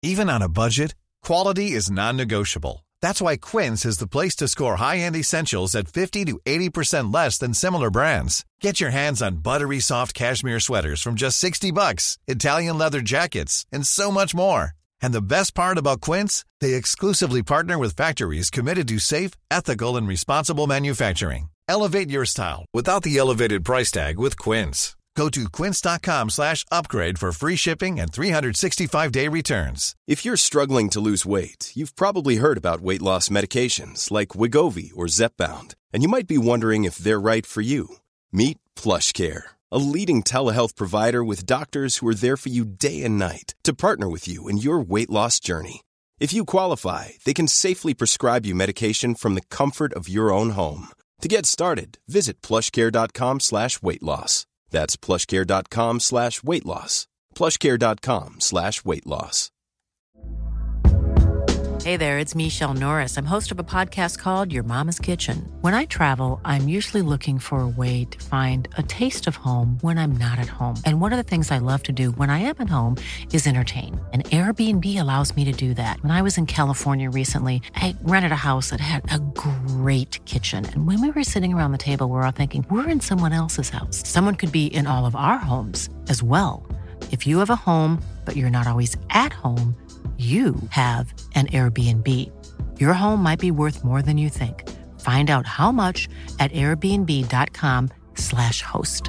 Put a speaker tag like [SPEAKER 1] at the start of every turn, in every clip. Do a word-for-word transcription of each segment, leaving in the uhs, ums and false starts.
[SPEAKER 1] Even on a budget, quality is non-negotiable. That's why Quince is the place to score high-end essentials at fifty to eighty percent less than similar brands. Get your hands on buttery soft cashmere sweaters from just sixty bucks, Italian leather jackets, and so much more. And the best part about Quince, they exclusively partner with factories committed to safe, ethical, and responsible manufacturing. Elevate your style without the elevated price tag with Quince. Go to quince.com slash upgrade for free shipping and three sixty-five day returns.
[SPEAKER 2] If you're struggling to lose weight, you've probably heard about weight loss medications like Wegovy or Zepbound, and you might be wondering if they're right for you. Meet PlushCare, a leading telehealth provider with doctors who are there for you day and night to partner with you in your weight loss journey. If you qualify, they can safely prescribe you medication from the comfort of your own home. To get started, visit plushcare.com slash weight loss. That's plushcare.com slash weight loss. plushcare.com slash weight loss.
[SPEAKER 3] Hey there, it's Michelle Norris. I'm host of a podcast called Your Mama's Kitchen. When I travel, I'm usually looking for a way to find a taste of home when I'm not at home. And one of the things I love to do when I am at home is entertain. And Airbnb allows me to do that. When I was in California recently, I rented a house that had a great kitchen. And when we were sitting around the table, we were all thinking, we're in someone else's house. Someone could be in all of our homes as well. If you have a home, but you're not always at home, you have an Airbnb. Your home might be worth more than you think. Find out how much at airbnb.com slash host.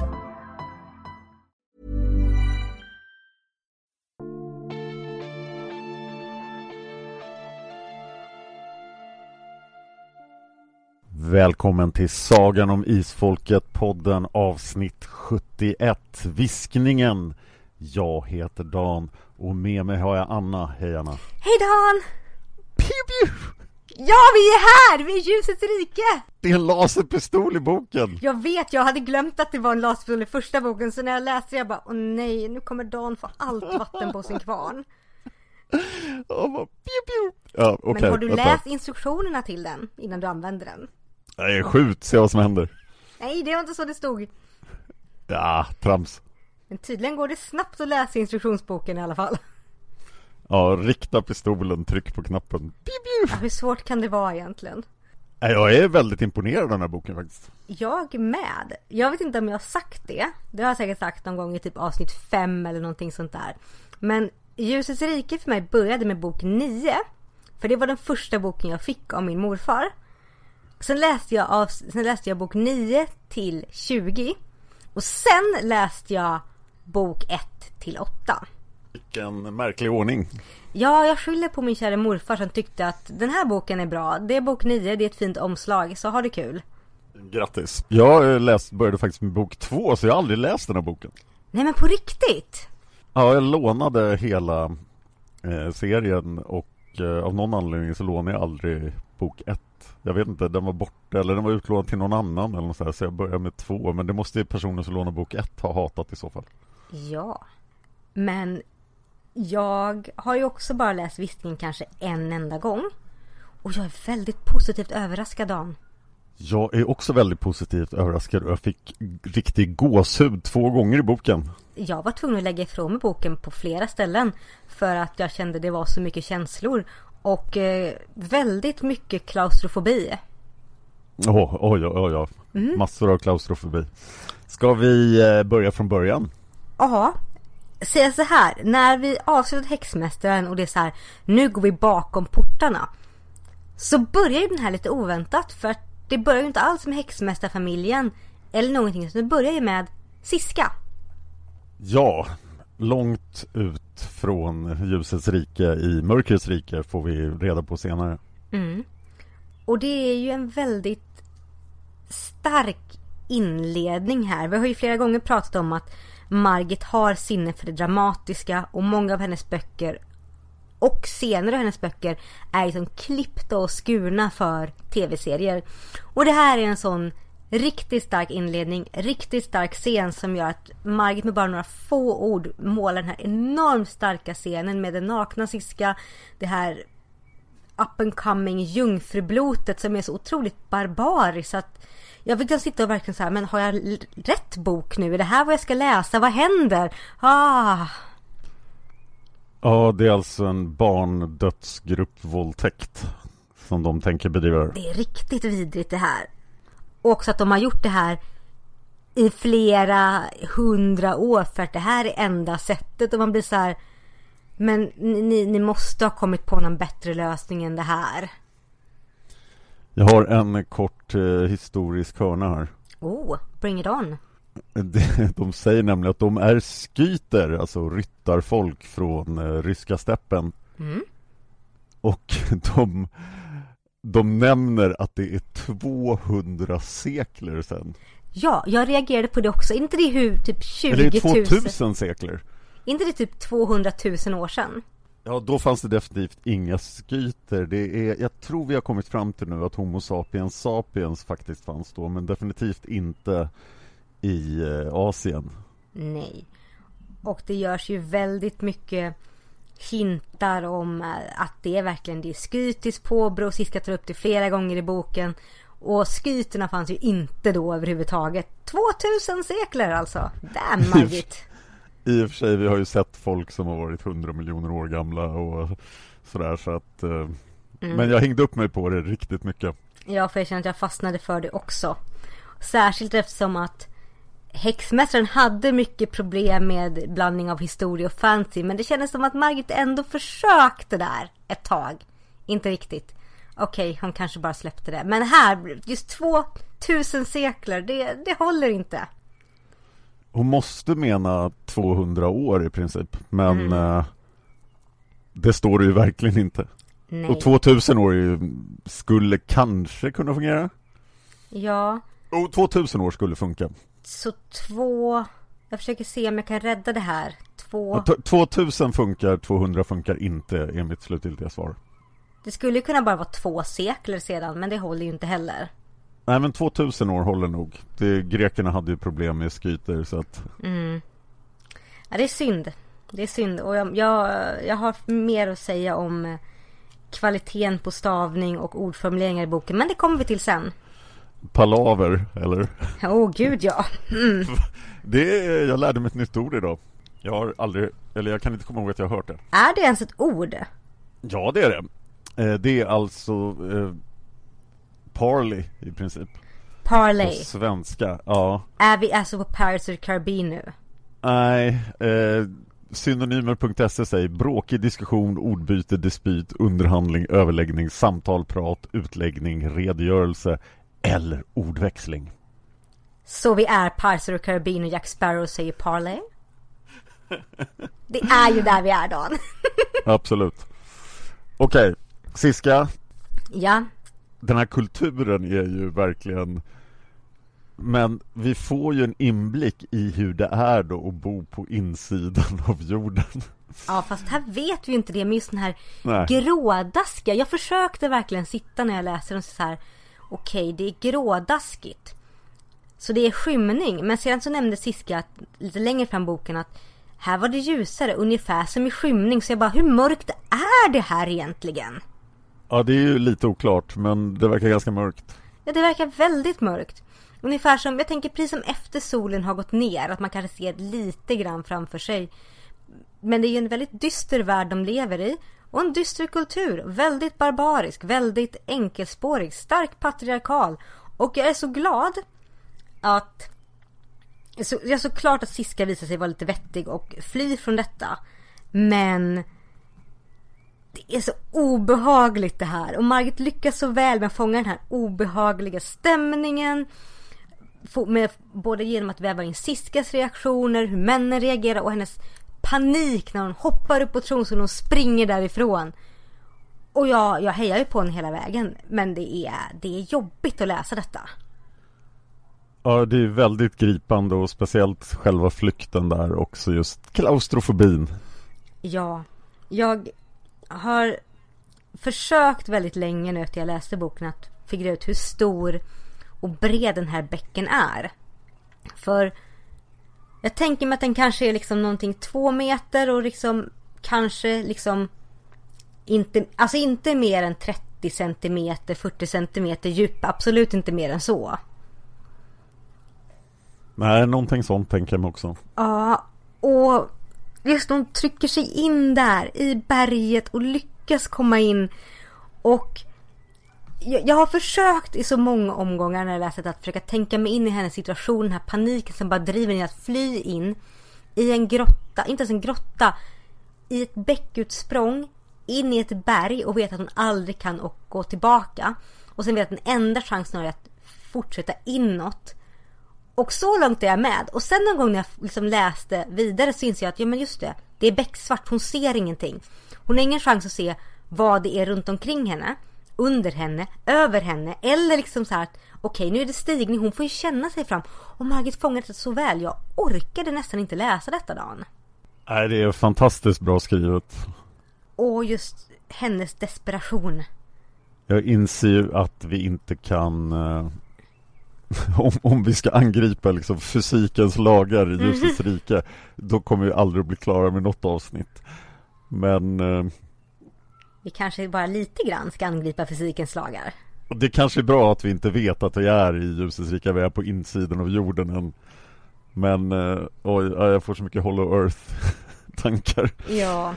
[SPEAKER 4] Välkommen till Sagan om Isfolket, podden avsnitt sjuttioett, Viskningen. Jag heter Dan och med mig har jag Anna. Hej Anna.
[SPEAKER 5] Hej Dan!
[SPEAKER 4] Pew, pew.
[SPEAKER 5] Ja, vi är här! Vi är ljusets rike!
[SPEAKER 4] Det är en laserpistol i boken.
[SPEAKER 5] Jag vet, jag hade glömt att det var en laserpistol i första boken. Så när jag läste jag bara, åh nej, nu kommer Dan få allt vatten på sin kvarn.
[SPEAKER 4] Oh, pew, pew. Ja, okay,
[SPEAKER 5] Men har du
[SPEAKER 4] vänta.
[SPEAKER 5] läst instruktionerna till den innan du använder den?
[SPEAKER 4] Nej, skjut, se vad som händer.
[SPEAKER 5] Nej, det var inte så det stod.
[SPEAKER 4] Ja, trams.
[SPEAKER 5] Men tydligen går det snabbt att läsa instruktionsboken i alla fall.
[SPEAKER 4] Ja, rikta pistolen, tryck på knappen. Pew, pew.
[SPEAKER 5] Ja, hur svårt kan det vara egentligen?
[SPEAKER 4] Jag är väldigt imponerad av den här boken faktiskt.
[SPEAKER 5] Jag med. Jag vet inte om jag har sagt det. Det har jag säkert sagt någon gång i typ avsnitt fem eller någonting sånt där. Men Ljusets rike för mig började med bok nio. För det var den första boken jag fick av min morfar. Sen läste jag, av, sen läste jag bok nio till tjugo. Och sen läste jag bok ett till åtta.
[SPEAKER 4] Vilken märklig ordning.
[SPEAKER 5] Ja, jag skyller på min kära morfar som tyckte att den här boken är bra. Det är bok nio, det är ett fint omslag, så har det kul.
[SPEAKER 4] Grattis. Jag läst, började faktiskt med bok två, så jag har aldrig läst den här boken.
[SPEAKER 5] Nej, men på riktigt?
[SPEAKER 4] Ja, jag lånade hela eh, serien och eh, av någon anledning så lånade jag aldrig bok ett. Jag vet inte, den var borta eller den var utlånad till någon annan eller något så här, så jag började med två. Men det måste ju personer som lånar bok ett ha hatat i så fall.
[SPEAKER 5] Ja, men jag har ju också bara läst Viskningen kanske en enda gång. Och jag är väldigt positivt överraskad, Dan.
[SPEAKER 4] Jag är också väldigt positivt överraskad och jag fick riktig gåshud två gånger i boken.
[SPEAKER 5] Jag var tvungen att lägga ifrån mig boken på flera ställen för att jag kände det var så mycket känslor och eh, väldigt mycket klaustrofobi.
[SPEAKER 4] Oj, oj, oj, oj. Mm. Massor av klaustrofobi. Ska vi eh, börja från början?
[SPEAKER 5] Ja, säga så här. När vi avslutat Häxmästaren och det är så här, nu går vi bakom portarna. Så börjar den här lite oväntat, för att det börjar ju inte alls med Häxmästarfamiljen eller någonting, så det börjar ju med Siska.
[SPEAKER 4] Ja, långt ut från ljusets rike i mörkrets rike får vi reda på senare.
[SPEAKER 5] Mm. Och det är ju en väldigt stark inledning här. Vi har ju flera gånger pratat om att Margit har sinne för det dramatiska och många av hennes böcker och senare av hennes böcker är liksom klippta och skurna för tv-serier. Och det här är en sån riktigt stark inledning, riktigt stark scen som gör att Margit med bara några få ord målar den här enormt starka scenen med den nakna Siska, det här up and coming jungfrublotet som är så otroligt barbariskt, så att jag fick sitta och verkligen så här, men har jag rätt bok nu? Är det här vad jag ska läsa? Vad händer? Ah.
[SPEAKER 4] Ja, det är alltså en barndödsgruppvåldtäkt som de tänker bedriva.
[SPEAKER 5] Det är riktigt vidrigt det här. Och också att de har gjort det här i flera hundra år för att det här är enda sättet. Och man blir så här, men ni, ni måste ha kommit på någon bättre lösning än det här.
[SPEAKER 4] Jag har en kort eh, historisk hörna här.
[SPEAKER 5] Oh, bring it on.
[SPEAKER 4] De säger nämligen att de är skyter, alltså ryttarfolk från eh, ryska steppen.
[SPEAKER 5] Mm.
[SPEAKER 4] Och de, de nämner att det är tvåhundra sekler sedan.
[SPEAKER 5] Ja, jag reagerade på det också. Inte det hur typ tjugo tusen.
[SPEAKER 4] Eller tvåtusen sekler.
[SPEAKER 5] Inte det typ tvåhundratusen år sedan.
[SPEAKER 4] Ja, då fanns det definitivt inga skyter. Det är, jag tror vi har kommit fram till nu att Homo sapiens sapiens faktiskt fanns då, men definitivt inte i eh, Asien.
[SPEAKER 5] Nej. Och det görs ju väldigt mycket hintar om att det är verkligen det är skytis påbrå. Siska tar upp det flera gånger i boken. Och skyterna fanns ju inte då överhuvudtaget. tvåtusen sekler alltså. Damn, Margit.
[SPEAKER 4] I och för sig, vi har ju sett folk som har varit hundra miljoner år gamla och sådär, så att eh, mm. Men jag hängde upp mig på det riktigt mycket.
[SPEAKER 5] Ja, för jag känner att jag fastnade för det också. Särskilt eftersom att Häxmästaren hade mycket problem med blandning av historia och fantasy, men det kändes som att Margit ändå försökte där ett tag. Inte riktigt. Okej, okay, hon kanske bara släppte det. Men här, just tvåtusen sekler, det, det håller inte.
[SPEAKER 4] Hon måste mena tvåhundra år i princip, men mm. eh, det står det ju verkligen inte.
[SPEAKER 5] Nej.
[SPEAKER 4] Och tvåtusen år ju, skulle kanske kunna fungera.
[SPEAKER 5] Ja.
[SPEAKER 4] Och tvåtusen år skulle funka.
[SPEAKER 5] Så två... Jag försöker se om jag kan rädda det här. Två...
[SPEAKER 4] Ja, t- tvåtusen funkar, tvåhundra funkar inte, är mitt slutgiltiga svar.
[SPEAKER 5] Det skulle kunna bara vara två sekler sedan, men det håller ju inte heller.
[SPEAKER 4] Nej, men tvåtusen år håller nog. Det, grekerna hade ju problem med skyter, så att...
[SPEAKER 5] Mm. Ja, det är synd. Det är synd. Och jag, jag, jag har mer att säga om kvaliteten på stavning och ordformuleringar i boken, men det kommer vi till sen.
[SPEAKER 4] Palaver, eller?
[SPEAKER 5] Åh, oh, gud, ja. Mm.
[SPEAKER 4] Det är, jag lärde mig ett nytt ord idag. Jag har aldrig, eller jag kan inte komma ihåg att jag har hört det.
[SPEAKER 5] Är det ens ett ord?
[SPEAKER 4] Ja, det är det. Eh, det är alltså eh, parley i princip.
[SPEAKER 5] Parley.
[SPEAKER 4] På svenska, ja.
[SPEAKER 5] Är vi alltså på Pirates of the Caribbean nu?
[SPEAKER 4] Nej, eh, synonymer punkt se säger bråkig diskussion, ordbyte, dispyt, underhandling, överläggning, samtal, prat, utläggning, redogörelse eller ordväxling.
[SPEAKER 5] Så vi är Pirates of the Caribbean och Jack Sparrow säger parley? Det är ju där vi är, Dan.
[SPEAKER 4] Absolut. Okej, okay. Siska.
[SPEAKER 5] Ja.
[SPEAKER 4] Den här kulturen är ju verkligen... Men vi får ju en inblick i hur det är då att bo på insidan av jorden.
[SPEAKER 5] Ja, fast här vet vi ju inte det med just den här
[SPEAKER 4] Nej.
[SPEAKER 5] grådaskiga. Jag försökte verkligen sitta när jag läser och så här, okej, okay, det är grådaskigt. Så det är skymning. Men sedan så nämnde Siska att, lite längre fram boken att här var det ljusare, ungefär som i skymning. Så jag bara, hur mörkt är det här egentligen?
[SPEAKER 4] Ja, det är ju lite oklart, men det verkar ganska mörkt.
[SPEAKER 5] Ja, det verkar väldigt mörkt. Ungefär som, jag tänker precis som efter solen har gått ner, att man kanske ser lite grann framför sig. Men det är ju en väldigt dyster värld de lever i. Och en dyster kultur, väldigt barbarisk, väldigt enkelspårig, stark patriarkal. Och jag är så glad att... Så, jag är så klart att Siska visar sig vara lite vettig och fly från detta. Men... Det är så obehagligt det här. Och Margit lyckas så väl med att fånga den här obehagliga stämningen. Med, både genom att väva in Siskas reaktioner, hur männen reagerar och hennes panik när hon hoppar upp på tronstolen och springer därifrån. Och jag, jag hejar ju på henne hela vägen. Men det är, det är jobbigt att läsa detta.
[SPEAKER 4] Ja, det är väldigt gripande och speciellt själva flykten där också, just klaustrofobin.
[SPEAKER 5] Ja, jag har försökt väldigt länge nu efter jag läste boken att figura ut hur stor och bred den här bäcken är. För jag tänker mig att den kanske är liksom någonting två meter och liksom kanske liksom inte, alltså inte mer än trettio centimeter, fyrtio centimeter djup, absolut inte mer än så.
[SPEAKER 4] Nej, någonting sånt tänker jag mig också.
[SPEAKER 5] Ja, och just hon trycker sig in där i berget och lyckas komma in. Och jag, jag har försökt i så många omgångar när jag läst att försöka tänka mig in i hennes situation, den här paniken som bara driver in att fly in i en grotta, inte ens en grotta, i ett bäckutsprång in i ett berg och vet att hon aldrig kan och gå tillbaka. Och sen vet att den enda chansen är att fortsätta inåt. Och så långt är jag med. Och sen någon gång när jag liksom läste vidare så inser jag att ja men just det, det är becksvart, hon ser ingenting. Hon har ingen chans att se vad det är runt omkring henne, under henne, över henne. Eller liksom så här att okej, nu är det stigning, hon får ju känna sig fram. Och Margit fångat det så väl, jag orkade nästan inte läsa detta dagen.
[SPEAKER 4] Nej, det är fantastiskt bra skrivet.
[SPEAKER 5] Och just hennes desperation.
[SPEAKER 4] Jag inser ju att vi inte kan eh, om, om vi ska angripa liksom fysikens lagar i ljusets rike, då kommer vi aldrig bli klara med något avsnitt. Men eh,
[SPEAKER 5] vi kanske bara lite grann ska angripa fysikens lagar.
[SPEAKER 4] Och det kanske är bra att vi inte vet att vi är i ljusets rike, vi är på insidan av jorden än. Men eh, oj, jag får så mycket Hollow Earth-tankar.
[SPEAKER 5] Ja.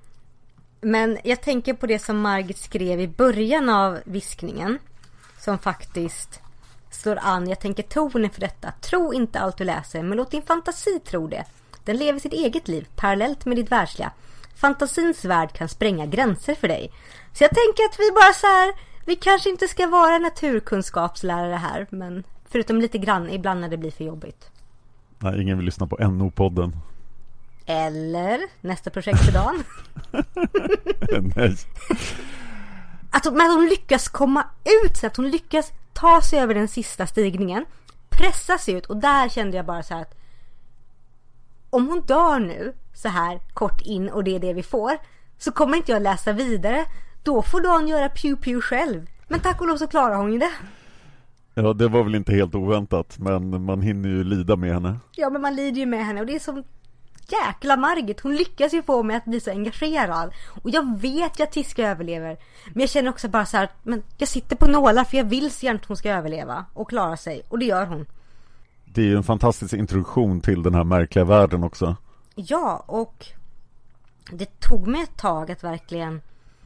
[SPEAKER 5] Men jag tänker på det som Margit skrev i början av viskningen, som faktiskt slår an. Jag tänker tonen för detta. Tro inte allt du läser, men låt din fantasi tro det. Den lever sitt eget liv, parallellt med ditt världsliga. Fantasins värld kan spränga gränser för dig. Så jag tänker att vi bara så här, vi kanske inte ska vara naturkunskapslärare här, men förutom lite grann ibland när det blir för jobbigt.
[SPEAKER 4] Nej, ingen vill lyssna på N O-podden.
[SPEAKER 5] Eller nästa projekt för dagen.
[SPEAKER 4] Nej.
[SPEAKER 5] Att hon, men hon lyckas komma ut, så att hon lyckas ta sig över den sista stigningen, pressa sig ut. Och där kände jag bara så här att om hon dör nu så här kort in och det är det vi får, så kommer inte jag läsa vidare. Då får Dan göra pew pew själv. Men tack och lov så klarar hon ju det.
[SPEAKER 4] Ja, det var väl inte helt oväntat, men man hinner ju lida med henne.
[SPEAKER 5] Ja, men man lider ju med henne och det är som jäkla Margit. Hon lyckas ju få mig att bli så engagerad. Och jag vet ju att Tiska överlever. Men jag känner också bara så här, men jag sitter på nålar för jag vill så gärna att hon ska överleva och klara sig. Och det gör hon.
[SPEAKER 4] Det är ju en fantastisk introduktion till den här märkliga världen också.
[SPEAKER 5] Ja, och det tog mig ett tag att verkligen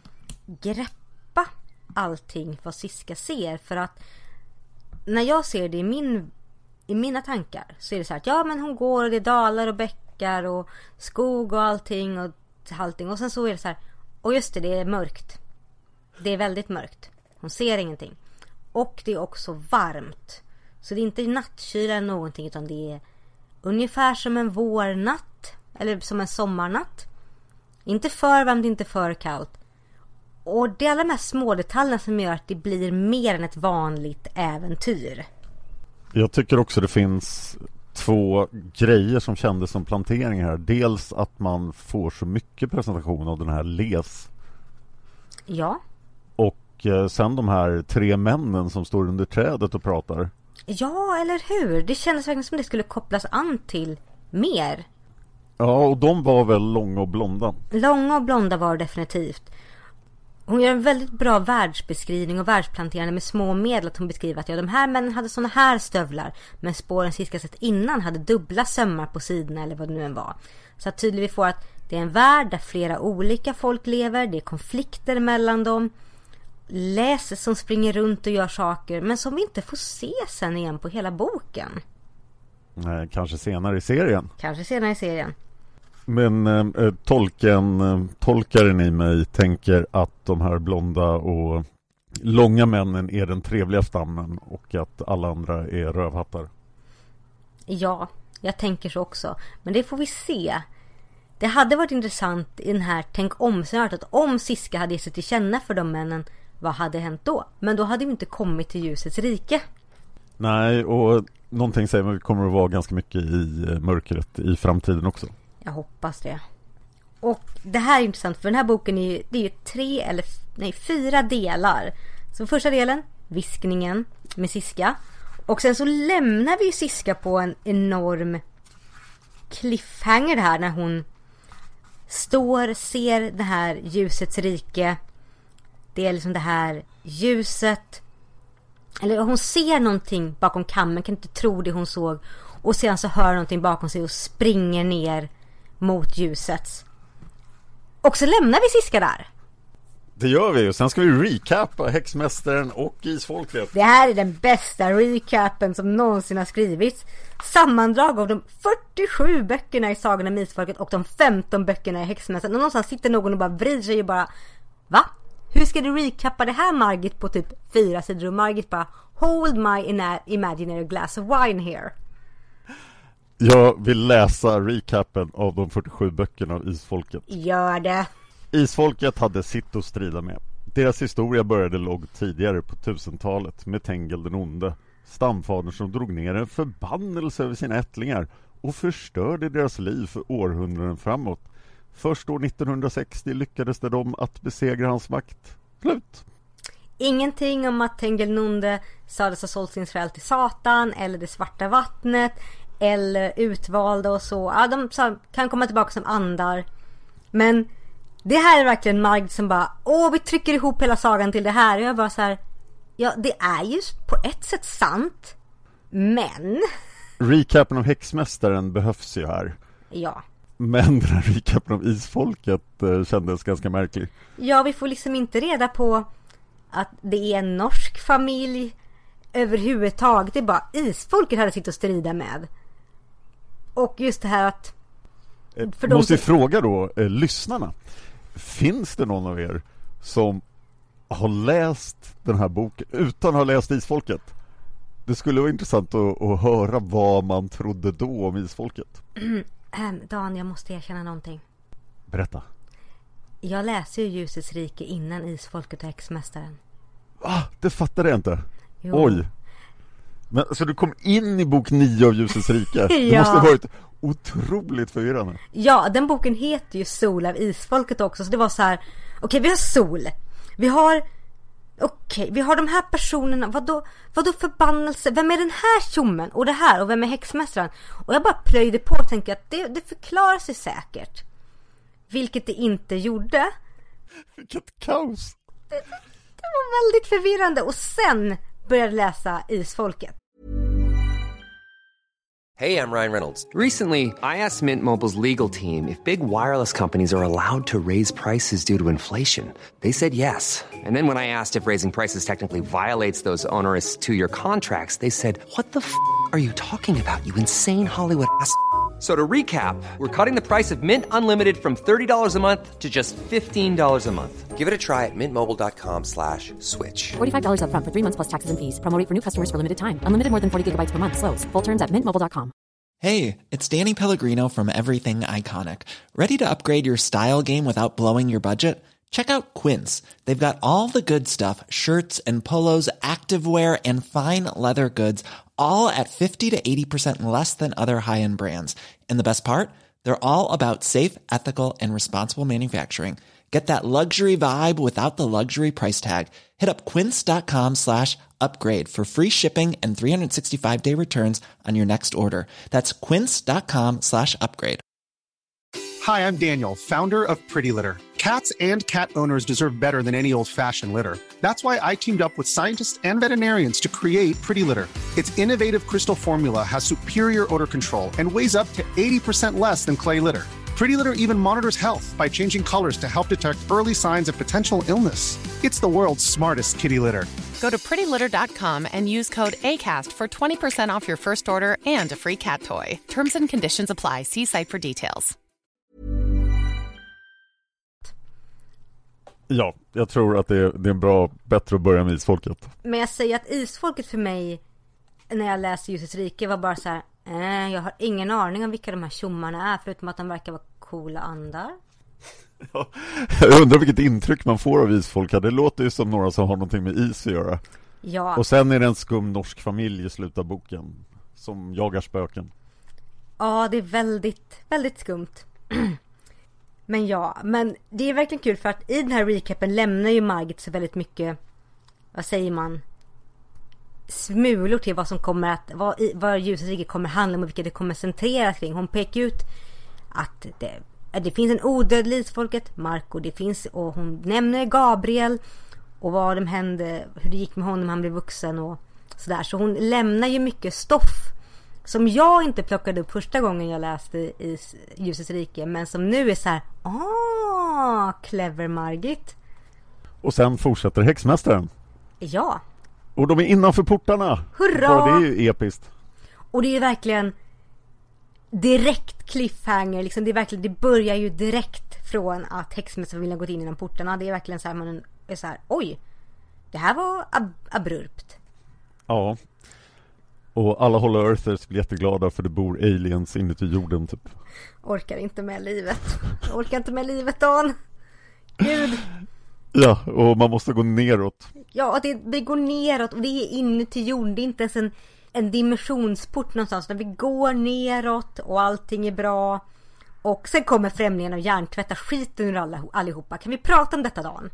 [SPEAKER 5] greppa allting vad Siska ser. För att när jag ser det i, min, i mina tankar så är det så här att ja, men hon går och det är dalar och bäckar och skog och allting och allting. Och sen så är det så här, och just det, det är mörkt. Det är väldigt mörkt. Hon ser ingenting. Och det är också varmt. Så det är inte nattkyla eller någonting, utan det är ungefär som en vårnatt. Eller som en sommarnatt. Inte för varmt, inte för kallt. Och det är alla de här små detaljerna som gör att det blir mer än ett vanligt äventyr. Jag
[SPEAKER 4] tycker också det finns två grejer som kändes som plantering här. Dels att man får så mycket presentation av den här Les.
[SPEAKER 5] Ja.
[SPEAKER 4] Och eh, sen de här tre männen som står under trädet och pratar.
[SPEAKER 5] Ja, eller hur? Det kändes verkligen som det skulle kopplas an till mer.
[SPEAKER 4] Ja, och de var väl långa och blonda.
[SPEAKER 5] Långa och blonda var definitivt. Hon gör en väldigt bra världsbeskrivning och världsplanterande med små medel. Att hon beskriver att ja, de här männen hade såna här stövlar, men spåren Siska sett innan hade dubbla sömmar på sidorna eller vad det nu än var. Så att tydligt vi får att det är en värld där flera olika folk lever. Det är konflikter mellan dem. Läs som springer runt och gör saker, men som vi inte får se sen igen på hela boken.
[SPEAKER 4] Nej, kanske senare i serien.
[SPEAKER 5] Kanske senare i serien.
[SPEAKER 4] Men eh, tolken, eh, tolkaren i mig tänker att de här blonda och långa männen är den trevliga stammen och att alla andra är rövhattar.
[SPEAKER 5] Ja, jag tänker så också. Men det får vi se. Det hade varit intressant i den här tänk om-scenariot att om Siska hade gett sig till känna för de männen, vad hade hänt då? Men då hade vi inte kommit till ljusets rike.
[SPEAKER 4] Nej, och någonting säger man kommer att vara ganska mycket i mörkret i framtiden också.
[SPEAKER 5] Jag hoppas det. Och det här är intressant för den här boken är ju, det är ju tre eller nej, fyra delar. Så första delen, viskningen med Siska. Och sen så lämnar vi Siska på en enorm cliffhanger här när hon står, ser det här ljusets rike. Det är liksom det här ljuset. Eller hon ser någonting bakom kammen, kan inte tro det hon såg. Och sen så hör någonting bakom sig och springer ner mot ljusets. Och så lämnar vi Siska där.
[SPEAKER 4] Det gör vi och sen ska vi recapa Häxmästaren och Isfolket.
[SPEAKER 5] Det här är den bästa recapen som någonsin har skrivits. Sammandrag av de fyrtiosju böckerna i Sagan om Isfolket och de femton böckerna i Häxmästaren. Och någonstans sitter någon och bara vrider sig och bara, va? Hur ska du recappa det här, Margit, på typ fyra sidor? Och Margit bara, hold my imaginary glass of wine here.
[SPEAKER 4] Jag vill läsa recapen av de fyrtiosju böckerna av Isfolket.
[SPEAKER 5] Gör det.
[SPEAKER 4] Isfolket hade sitt att strida med. Deras historia började långt tidigare på tusentalet med Tengel den onde, stamfadern som drog ner en förbannelse över sina ättlingar och förstörde deras liv för århundraden framåt. Först år nittonhundrasextio lyckades det dem att besegra hans makt. Slut.
[SPEAKER 5] Ingenting om att Tengel den onde sades ha sålt sin själ till Satan eller det svarta vattnet eller utvalda och så. Ja, de kan komma tillbaka som andar. Men det här är verkligen Margit som bara, åh, vi trycker ihop hela sagan till det här. Och jag bara så här, ja, det är ju på ett sätt sant, men
[SPEAKER 4] recapen av Häxmästaren behövs ju här.
[SPEAKER 5] Ja.
[SPEAKER 4] Men den här recapen av Isfolket eh, kändes ganska märklig.
[SPEAKER 5] Ja, vi får liksom inte reda på att det är en norsk familj överhuvudtaget. Det är bara Isfolket hade sitt att strida med. Och just det här att
[SPEAKER 4] för de måste som... fråga då eh, lyssnarna. Finns det någon av er som har läst den här boken utan att ha läst Isfolket? Det skulle vara intressant att, att höra vad man trodde då om Isfolket.
[SPEAKER 5] Mm, ähm, Dan, jag måste erkänna någonting.
[SPEAKER 4] Berätta.
[SPEAKER 5] Jag läser ju Ljusets rike innan Isfolket och Häxmästaren.
[SPEAKER 4] Ah, det fattade jag inte.
[SPEAKER 5] Jo.
[SPEAKER 4] Oj. Men, så du kom in i bok nio av Ljusets rike?
[SPEAKER 5] Ja.
[SPEAKER 4] Det måste ha varit otroligt förvirrande.
[SPEAKER 5] Ja, den boken heter ju Sol av Isfolket också. Så det var så här, okej, okay, vi har Sol. Vi har okej, okay, vi har de här personerna. Vadå, vadå förbannelse? Vem är den här tjommen? Och det här, och vem är Häxmästaren? Och jag bara plöjde på och tänkte att det, det förklarar sig säkert. Vilket det inte gjorde.
[SPEAKER 4] Vilket kaos.
[SPEAKER 5] Det, det var väldigt förvirrande. Och sen började jag läsa Isfolket.
[SPEAKER 6] Hey, I'm Ryan Reynolds. Recently, I asked Mint Mobile's legal team if big wireless companies are allowed to raise prices due to inflation. They said yes. And then when I asked if raising prices technically violates those onerous two-year contracts, they said, what the f*** are you talking about, you insane Hollywood ass f- So to recap, we're cutting the price of Mint Unlimited from thirty dollars a month to just fifteen dollars a month. Give it a try at mintmobile.com slash switch.
[SPEAKER 7] forty-five dollars up front for three months plus taxes and fees. Promo rate for new customers for limited time. Unlimited more than forty gigabytes per month. Slows full terms at mint mobile dot com.
[SPEAKER 8] Hey, it's Danny Pellegrino from Everything Iconic. Ready to upgrade your style game without blowing your budget? Check out Quince. They've got all the good stuff, shirts and polos, activewear and fine leather goods, all at fifty to eighty percent less than other high-end brands. And the best part? They're all about safe, ethical, and responsible manufacturing. Get that luxury vibe without the luxury price tag. Hit up quince.com slash upgrade for free shipping and three sixty-five day returns on your next order. That's quince.com slash upgrade.
[SPEAKER 9] Hi, I'm Daniel, founder of Pretty Litter. Cats and cat owners deserve better than any old-fashioned litter. That's why I teamed up with scientists and veterinarians to create Pretty Litter. Its innovative crystal formula has superior odor control and weighs up to eighty percent less than clay litter. Pretty Litter even monitors health by changing colors to help detect early signs of potential illness. It's the world's smartest kitty litter.
[SPEAKER 10] Go to pretty litter dot com and use code ACAST for twenty percent off your first order and a free cat toy. Terms and conditions apply. See site for details.
[SPEAKER 4] Ja, jag tror att det är, det är bra, bättre att börja med Isfolket.
[SPEAKER 5] Men jag säger att Isfolket för mig, när jag läste Ljusets rike, var bara så här, eh, jag har ingen aning om vilka de här tjommarna är, förutom att de verkar vara coola andar.
[SPEAKER 4] Ja, jag undrar vilket intryck man får av Isfolket. Det låter ju som några som har någonting med is att göra.
[SPEAKER 5] Ja.
[SPEAKER 4] Och sen är det en skum norsk familj i slutet av boken som jagar spöken.
[SPEAKER 5] Ja, det är väldigt, väldigt skumt. Men ja, men det är verkligen kul för att i den här recapen lämnar ju Margit så väldigt mycket, vad säger man, smulor till vad som kommer att, vad, vad Ljusets rike kommer handla om och vilka det kommer centreras kring. Hon pekar ut att det, det finns en odödlig Isfolket, Marco, det finns, och hon nämner Gabriel och vad de hände, hur det gick med honom, han blev vuxen och sådär. Så hon lämnar ju mycket stoff som jag inte plockade upp första gången jag läste i Ljusets rike, men som nu är så här: ah, clever Margit.
[SPEAKER 4] Och sen fortsätter häxmästaren.
[SPEAKER 5] Ja.
[SPEAKER 4] Och de är innanför portarna.
[SPEAKER 5] Hurra!
[SPEAKER 4] Bara det är ju episkt.
[SPEAKER 5] Och det är verkligen direkt cliffhanger. Liksom det, är verkligen, det börjar ju direkt från att häxmästaren vill ha gått in genom portarna. Det är verkligen så här, man är så här: oj, det här var ab- abrupt.
[SPEAKER 4] Ja. Och alla Hollow Earthers blir jätteglada för det bor aliens inuti jorden typ.
[SPEAKER 5] Orkar inte med livet. Orkar inte med livet, Dan. Gud.
[SPEAKER 4] Ja, och man måste gå neråt.
[SPEAKER 5] Ja, det, det går neråt och det är inuti jorden. Det är inte ens en, en dimensionsport någonstans. Där vi går neråt och allting är bra. Och sen kommer främlingen och hjärntvättar skiten ur alla, allihopa. Kan vi prata om detta, Dan?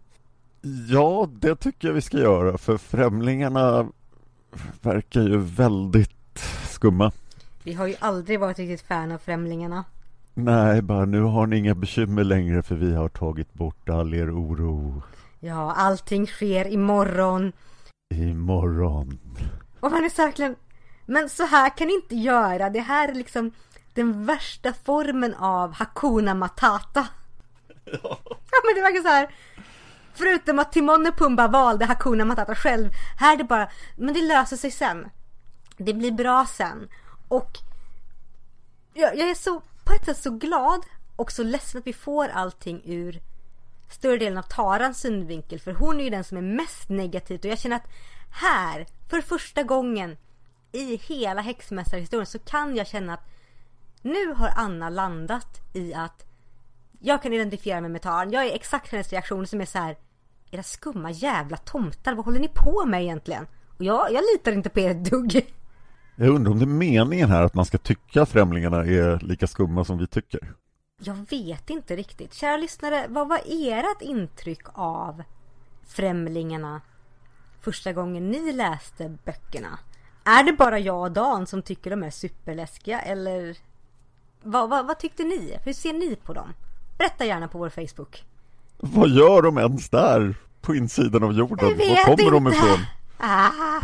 [SPEAKER 4] Ja, det tycker jag vi ska göra. För främlingarna verkar ju väldigt skumma.
[SPEAKER 5] Vi har ju aldrig varit riktigt fan av främlingarna.
[SPEAKER 4] Nej, bara nu har ni inga bekymmer längre för vi har tagit bort all er oro.
[SPEAKER 5] Ja, allting sker imorgon.
[SPEAKER 4] Imorgon. Och
[SPEAKER 5] man är verkligen... Men så här kan ni inte göra. Det här är liksom den värsta formen av Hakuna Matata. Ja, ja men det verkar så här... Förutom att Timon och Pumba valde Hakuna Matata själv. Här är det bara... Men det löser sig sen. Det blir bra sen. Och... Jag, jag är så... På ett sätt så glad och så ledsen att vi får allting ur större delen av Tarans synvinkel. För hon är ju den som är mest negativ. Och jag känner att här, för första gången i hela häxmästarhistorien, så kan jag känna att nu har Anna landat i att jag kan identifiera mig med Taran. Jag är exakt hennes reaktion som är så här: era skumma jävla tomtar, vad håller ni på med egentligen? Och jag, jag litar inte på er dugg.
[SPEAKER 4] Jag undrar om det är meningen här att man ska tycka främlingarna är lika skumma som vi tycker.
[SPEAKER 5] Jag vet inte riktigt. Kära lyssnare, vad var ert intryck av främlingarna första gången ni läste böckerna? Är det bara jag och Dan som tycker de är superläskiga? Eller vad, vad, vad tyckte ni? Hur ser ni på dem? Berätta gärna på vår Facebook.
[SPEAKER 4] Vad gör de ens där på insidan av jorden? Var kommer inte. de ifrån?
[SPEAKER 5] Ah.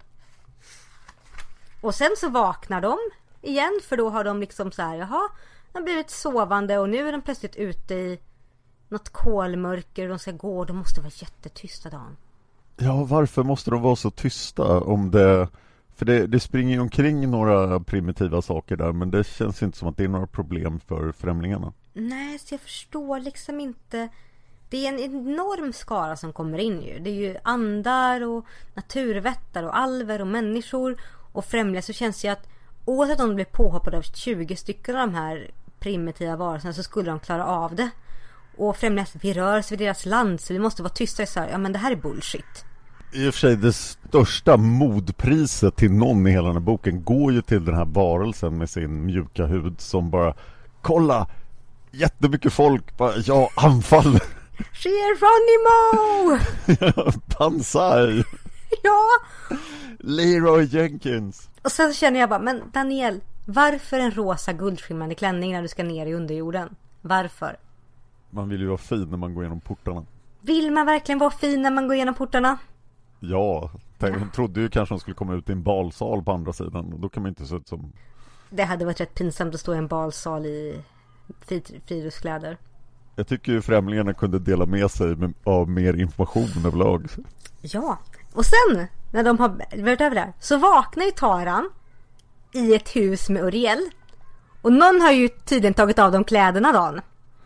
[SPEAKER 5] Och sen så vaknar de igen, för då har de liksom så här, jaha, de har blivit sovande och nu är de plötsligt ute i något kolmörker och de ska gå och de måste vara jättetysta, Dan.
[SPEAKER 4] Ja, varför måste de vara så tysta om det... För det, det springer ju omkring några primitiva saker där, men det känns inte som att det är några problem för främlingarna.
[SPEAKER 5] Nej, så jag förstår liksom inte. Det är en enorm skara som kommer in ju. Det är ju andar och naturvättar och alver och människor och främlingar, så känns det ju att oavsett om de blir påhoppade av tjugo stycken av de här primitiva varelserna så skulle de klara av det. Och främlingar, vi rör oss vid deras land så vi måste vara tysta. Så här, ja men det här är bullshit.
[SPEAKER 4] I och för sig, det största modpriset till någon i hela den här boken går ju till den här varelsen med sin mjuka hud som bara, kolla, jättemycket folk bara, ja, anfall.
[SPEAKER 5] Geronimo!
[SPEAKER 4] Pansai.
[SPEAKER 5] Ja.
[SPEAKER 4] Leroy Jenkins.
[SPEAKER 5] Och sen känner jag bara, men Daniel, varför en rosa guldskimmande klänning när du ska ner i underjorden? Varför?
[SPEAKER 4] Man vill ju vara fin när man går igenom portarna.
[SPEAKER 5] Vill man verkligen vara fin när man går igenom portarna?
[SPEAKER 4] Ja, hon trodde ju kanske hon skulle komma ut i en balsal på andra sidan. Och då kan man inte se ut som...
[SPEAKER 5] Det hade varit rätt pinsamt att stå i en balsal i friluftskläder.
[SPEAKER 4] Jag tycker ju främlingarna kunde dela med sig med, av mer information överlag.
[SPEAKER 5] Ja, och sen när de har varit över där så vaknar ju Taran i ett hus med Uriel. Och någon har ju tydligen tagit av de kläderna, Dan.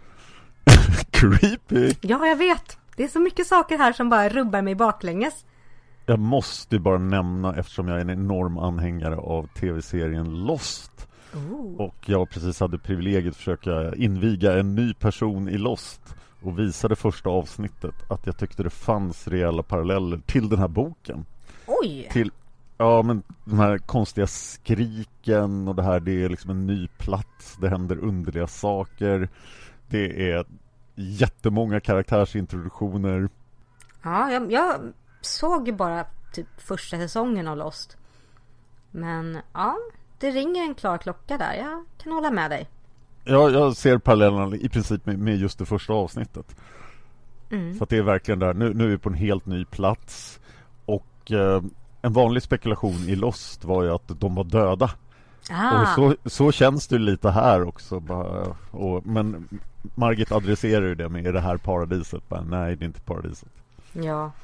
[SPEAKER 4] Creepy.
[SPEAKER 5] Ja, jag vet. Det är så mycket saker här som bara rubbar mig baklänges.
[SPEAKER 4] Jag måste ju bara nämna, eftersom jag är en enorm anhängare av tv-serien Lost. Oh. Och jag precis hade privilegiet att försöka inviga en ny person i Lost och visa det första avsnittet att jag tyckte det fanns reella paralleller till den här boken.
[SPEAKER 5] Oj!
[SPEAKER 4] Till, ja, men de här konstiga skriken och det här, det är liksom en ny plats, det händer underliga saker, det är jättemånga karaktärsintroduktioner.
[SPEAKER 5] Ja, jag, jag såg ju bara typ första säsongen av Lost. Men ja, det ringer en klar klocka där. Jag kan hålla med dig.
[SPEAKER 4] Ja, jag ser parallellerna i princip med, med just det första avsnittet. Mm. För att det är verkligen där, nu, nu är vi på en helt ny plats. Och eh, en vanlig spekulation i Lost var ju att de var döda.
[SPEAKER 5] Ah.
[SPEAKER 4] Och så, så känns det lite här också. Bara, och, men Margit adresserar ju det med är det här paradiset? Bara, nej, det är inte paradiset.
[SPEAKER 5] Ja.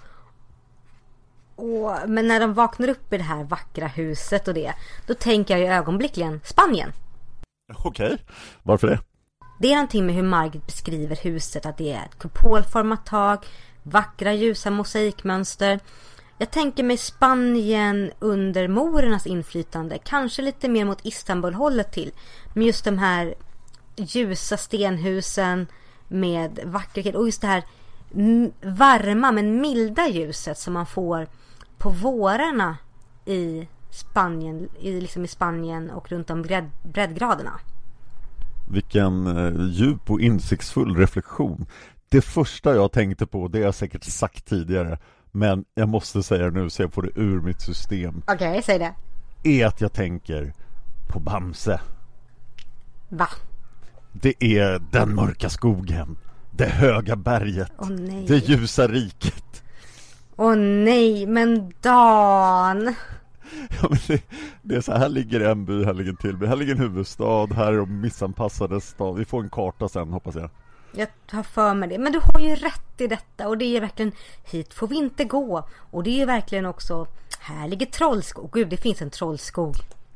[SPEAKER 5] Och, men när de vaknar upp i det här vackra huset och det, då tänker jag ju ögonblickligen Spanien.
[SPEAKER 4] Okej, okay. Varför det?
[SPEAKER 5] Det är någonting med hur Margit beskriver huset, att det är ett kupolformat tak, vackra ljusa mosaikmönster. Jag tänker mig Spanien under morernas inflytande, kanske lite mer mot Istanbul-hållet till. Med just de här ljusa stenhusen med vackert och just det här varma men milda ljuset som man får på vårarna i Spanien, i, liksom i Spanien och runt om bredd, breddgraderna.
[SPEAKER 4] Vilken eh, djup och insiktsfull reflektion. Det första jag tänkte på, det har jag säkert sagt tidigare, men jag måste säga det nu så jag får det ur mitt system.
[SPEAKER 5] Okej, okay, säg det.
[SPEAKER 4] Är att jag tänker på Bamse.
[SPEAKER 5] Va?
[SPEAKER 4] Det är den mörka skogen, det höga berget,
[SPEAKER 5] oh, nej.
[SPEAKER 4] Det ljusa riket.
[SPEAKER 5] Åh oh, nej, men Dan.
[SPEAKER 4] Ja, men det, det är så här ligger en by, här ligger en till by, här ligger en huvudstad, här är de missanpassade stad. Vi får en karta sen, hoppas jag.
[SPEAKER 5] Jag tar för mig det, men du har ju rätt i detta. Och det är verkligen, hit får vi inte gå. Och det är verkligen också, här ligger trollskog. Gud, det finns en trollskog.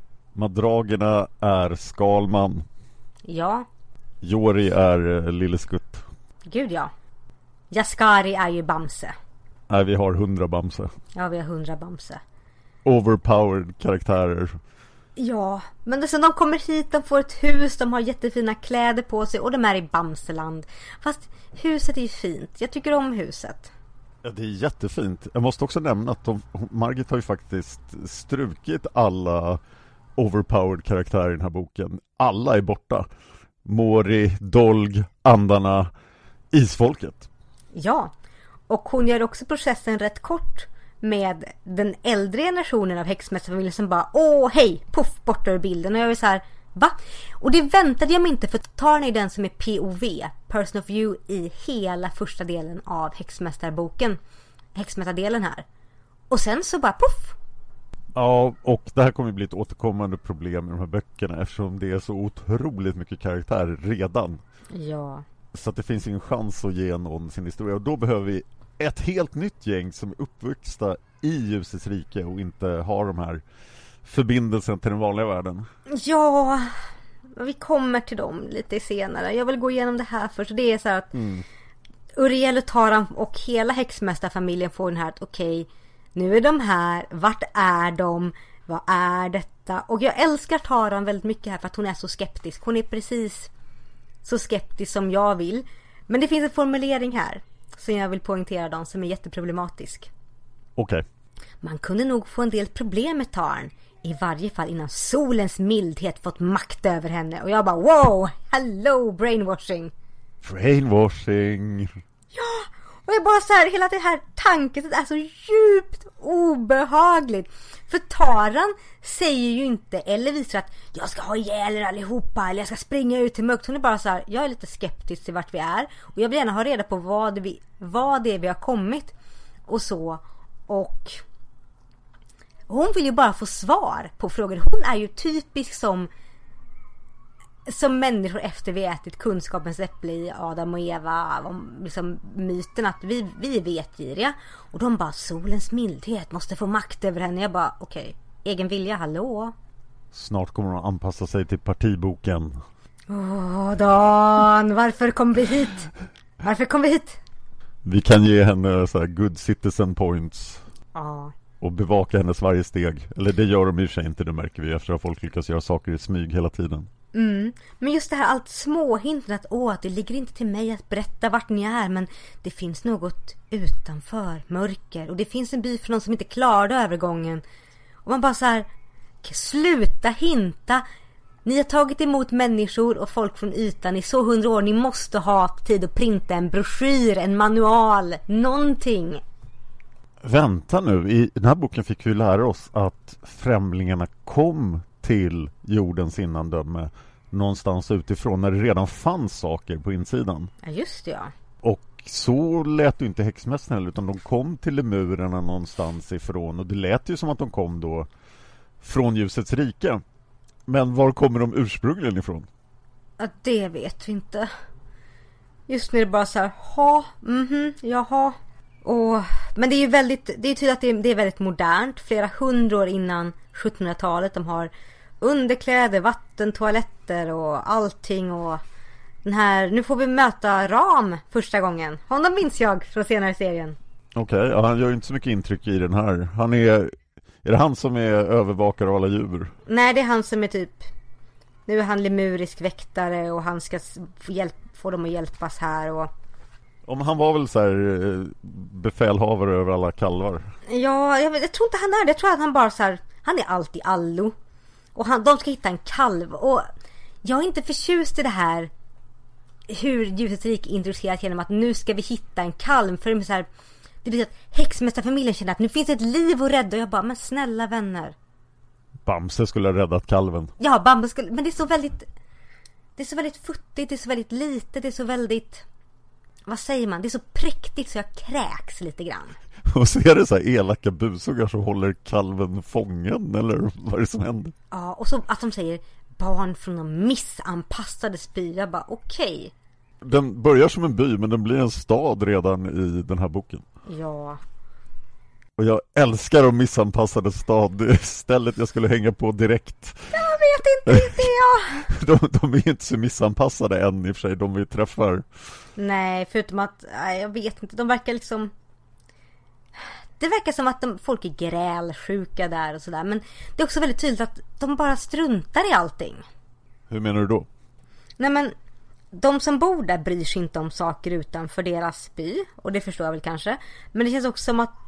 [SPEAKER 4] Madragerna är Skalman.
[SPEAKER 5] Ja.
[SPEAKER 4] Jori är uh, Lilleskutt.
[SPEAKER 5] Gud ja. Jaskari är ju Bamse.
[SPEAKER 4] Nej, vi har hundra Bamse.
[SPEAKER 5] Ja, vi har hundra Bamse.
[SPEAKER 4] Overpowered karaktärer.
[SPEAKER 5] Ja, men det, så de kommer hit, de får ett hus, de har jättefina kläder på sig och de är i Bamseland. Fast huset är ju fint, jag tycker om huset.
[SPEAKER 4] Ja, det är jättefint. Jag måste också nämna att de, Margit har ju faktiskt strukit alla overpowered karaktärer i den här boken. Alla är borta. Mori, Dolg, Andarna, Isfolket.
[SPEAKER 5] Ja, och hon gör också processen rätt kort med den äldre generationen av häxmästarfamiljen som bara, åh hej, puff, borta ur bilden. Och jag är så här, va? Och det väntade jag mig inte, för Tarn är den som är P O V, Person of View, i hela första delen av häxmästarboken, häxmästardelen här. Och sen så bara, puff.
[SPEAKER 4] Ja, och det här kommer bli ett återkommande problem i de här böckerna eftersom det är så otroligt mycket karaktärer redan.
[SPEAKER 5] Ja.
[SPEAKER 4] Så att det finns ingen chans att ge någon sin historia. Och då behöver vi ett helt nytt gäng som är uppvuxna i ljusets rike och inte har de här förbindelsen till den vanliga världen.
[SPEAKER 5] Ja, vi kommer till dem lite senare. Jag vill gå igenom det här först. Det är så här att mm. Uriel och Taran och hela häxmästarfamiljen får den här att okej, okay, nu är de här, vart är de, vad är detta? Och jag älskar Taran väldigt mycket här för att hon är så skeptisk. Hon är precis så skeptisk som jag vill. Men det finns en formulering här som jag vill poängtera dem som är jätteproblematisk.
[SPEAKER 4] Okej. Okay.
[SPEAKER 5] Man kunde nog få en del problem med Tarn, i varje fall innan solens mildhet fått makt över henne. Och jag bara, wow, hello brainwashing.
[SPEAKER 4] Brainwashing.
[SPEAKER 5] Ja, och jag bara så här, hela det här tanken är så djupt obehagligt. För Taran säger ju inte eller visar att jag ska ha ihjäl er allihopa eller jag ska springa ut till mörkt. Hon är bara så här, jag är lite skeptisk till vart vi är och jag vill gärna ha reda på vad, vi, vad det är vi har kommit och så. Och hon vill ju bara få svar på frågor. Hon är ju typisk som som människor efter vi ätit kunskapens äpple i Adam och Eva, om liksom myten att vi, vi är vetgiriga. Och de bara, solens mildhet måste få makt över henne. Jag bara, okej, okay, egen vilja, hallå?
[SPEAKER 4] Snart kommer hon att anpassa sig till partiboken.
[SPEAKER 5] Åh, Dan, varför kom vi hit? Varför kom vi hit?
[SPEAKER 4] Vi kan ge henne så här good citizen points.
[SPEAKER 5] Ja.
[SPEAKER 4] Och bevaka hennes varje steg. Eller det gör de i sig inte, det märker vi efter att folk lyckas göra saker i smyg hela tiden.
[SPEAKER 5] Mm. Men just det här allt småhinten att åh, det ligger inte till mig att berätta vart ni är, men det finns något utanför, mörker, och det finns en by för någon som inte klarade övergången. Och man bara så här, sluta hinta. Ni har tagit emot människor och folk från ytan i så hundra år. Ni måste ha tid att printa en broschyr, en manual, någonting.
[SPEAKER 4] Vänta nu, i den här boken fick vi lära oss att främlingarna kom till jordens innandöme någonstans utifrån när det redan fanns saker på insidan.
[SPEAKER 5] Ja, just det, ja.
[SPEAKER 4] Och så lät ju inte häxmästarna, utan de kom till lemurerna någonstans ifrån, och det lät ju som att de kom då från ljusets rike. Men var kommer de ursprungligen ifrån?
[SPEAKER 5] Ja, det vet vi inte. Just nu är det bara så här, ha, mhm, jaha. Och, men det är ju väldigt, det är tydligt att det är, det är väldigt modernt. Flera hundra år innan sjuttonhundratalet. De har underkläder, vatten, toaletter och allting. Och den här, nu får vi möta Ram första gången. Honom minns jag från senare i serien.
[SPEAKER 4] Okej, okay, ja, han gör ju inte så mycket intryck i den här. Han är, är det han som är övervakare av alla djur?
[SPEAKER 5] Nej, det är han som är typ, nu är han lemurisk väktare och han ska få, hjälp, få dem att hjälpas här. Och
[SPEAKER 4] om han var väl så här befälhavare över alla kalvar?
[SPEAKER 5] Ja, jag, jag tror inte han är det. Jag tror att han bara så här, han är alltid allo. Och han, de ska hitta en kalv. Och jag är inte förtjust i det här hur ljusets rike introducerat genom att nu ska vi hitta en kalv. För det är så här, det betyder att häxmästarfamiljen känner att nu finns ett liv att rädda. Och jag bara, men snälla vänner,
[SPEAKER 4] Bamse skulle ha räddat kalven.
[SPEAKER 5] Ja, Bamse skulle, men det är så väldigt, det är så väldigt futtigt, det är så väldigt litet, det är så väldigt, vad säger man? Det är så präktigt så jag kräks lite grann.
[SPEAKER 4] Och så är det så här elaka busugar som håller kalven fången, eller vad är det som händer?
[SPEAKER 5] Ja, och så att de säger barn från de missanpassade by. Jag bara, okej. Okay.
[SPEAKER 4] Den börjar som en by, men den blir en stad redan i den här boken.
[SPEAKER 5] Ja.
[SPEAKER 4] Och jag älskar de missanpassade stad. Stället jag skulle hänga på direkt.
[SPEAKER 5] Jag vet inte riktigt, ja.
[SPEAKER 4] de, de är inte så missanpassade än i och för sig, de vi träffar.
[SPEAKER 5] Nej, förutom att, nej, jag vet inte, de verkar liksom, det verkar som att de, folk är grälsjuka där och sådär. Men det är också väldigt tydligt att de bara struntar i allting.
[SPEAKER 4] Hur menar du då?
[SPEAKER 5] Nej, men de som bor där bryr sig inte om saker utanför deras by. Och det förstår jag väl kanske. Men det känns också som att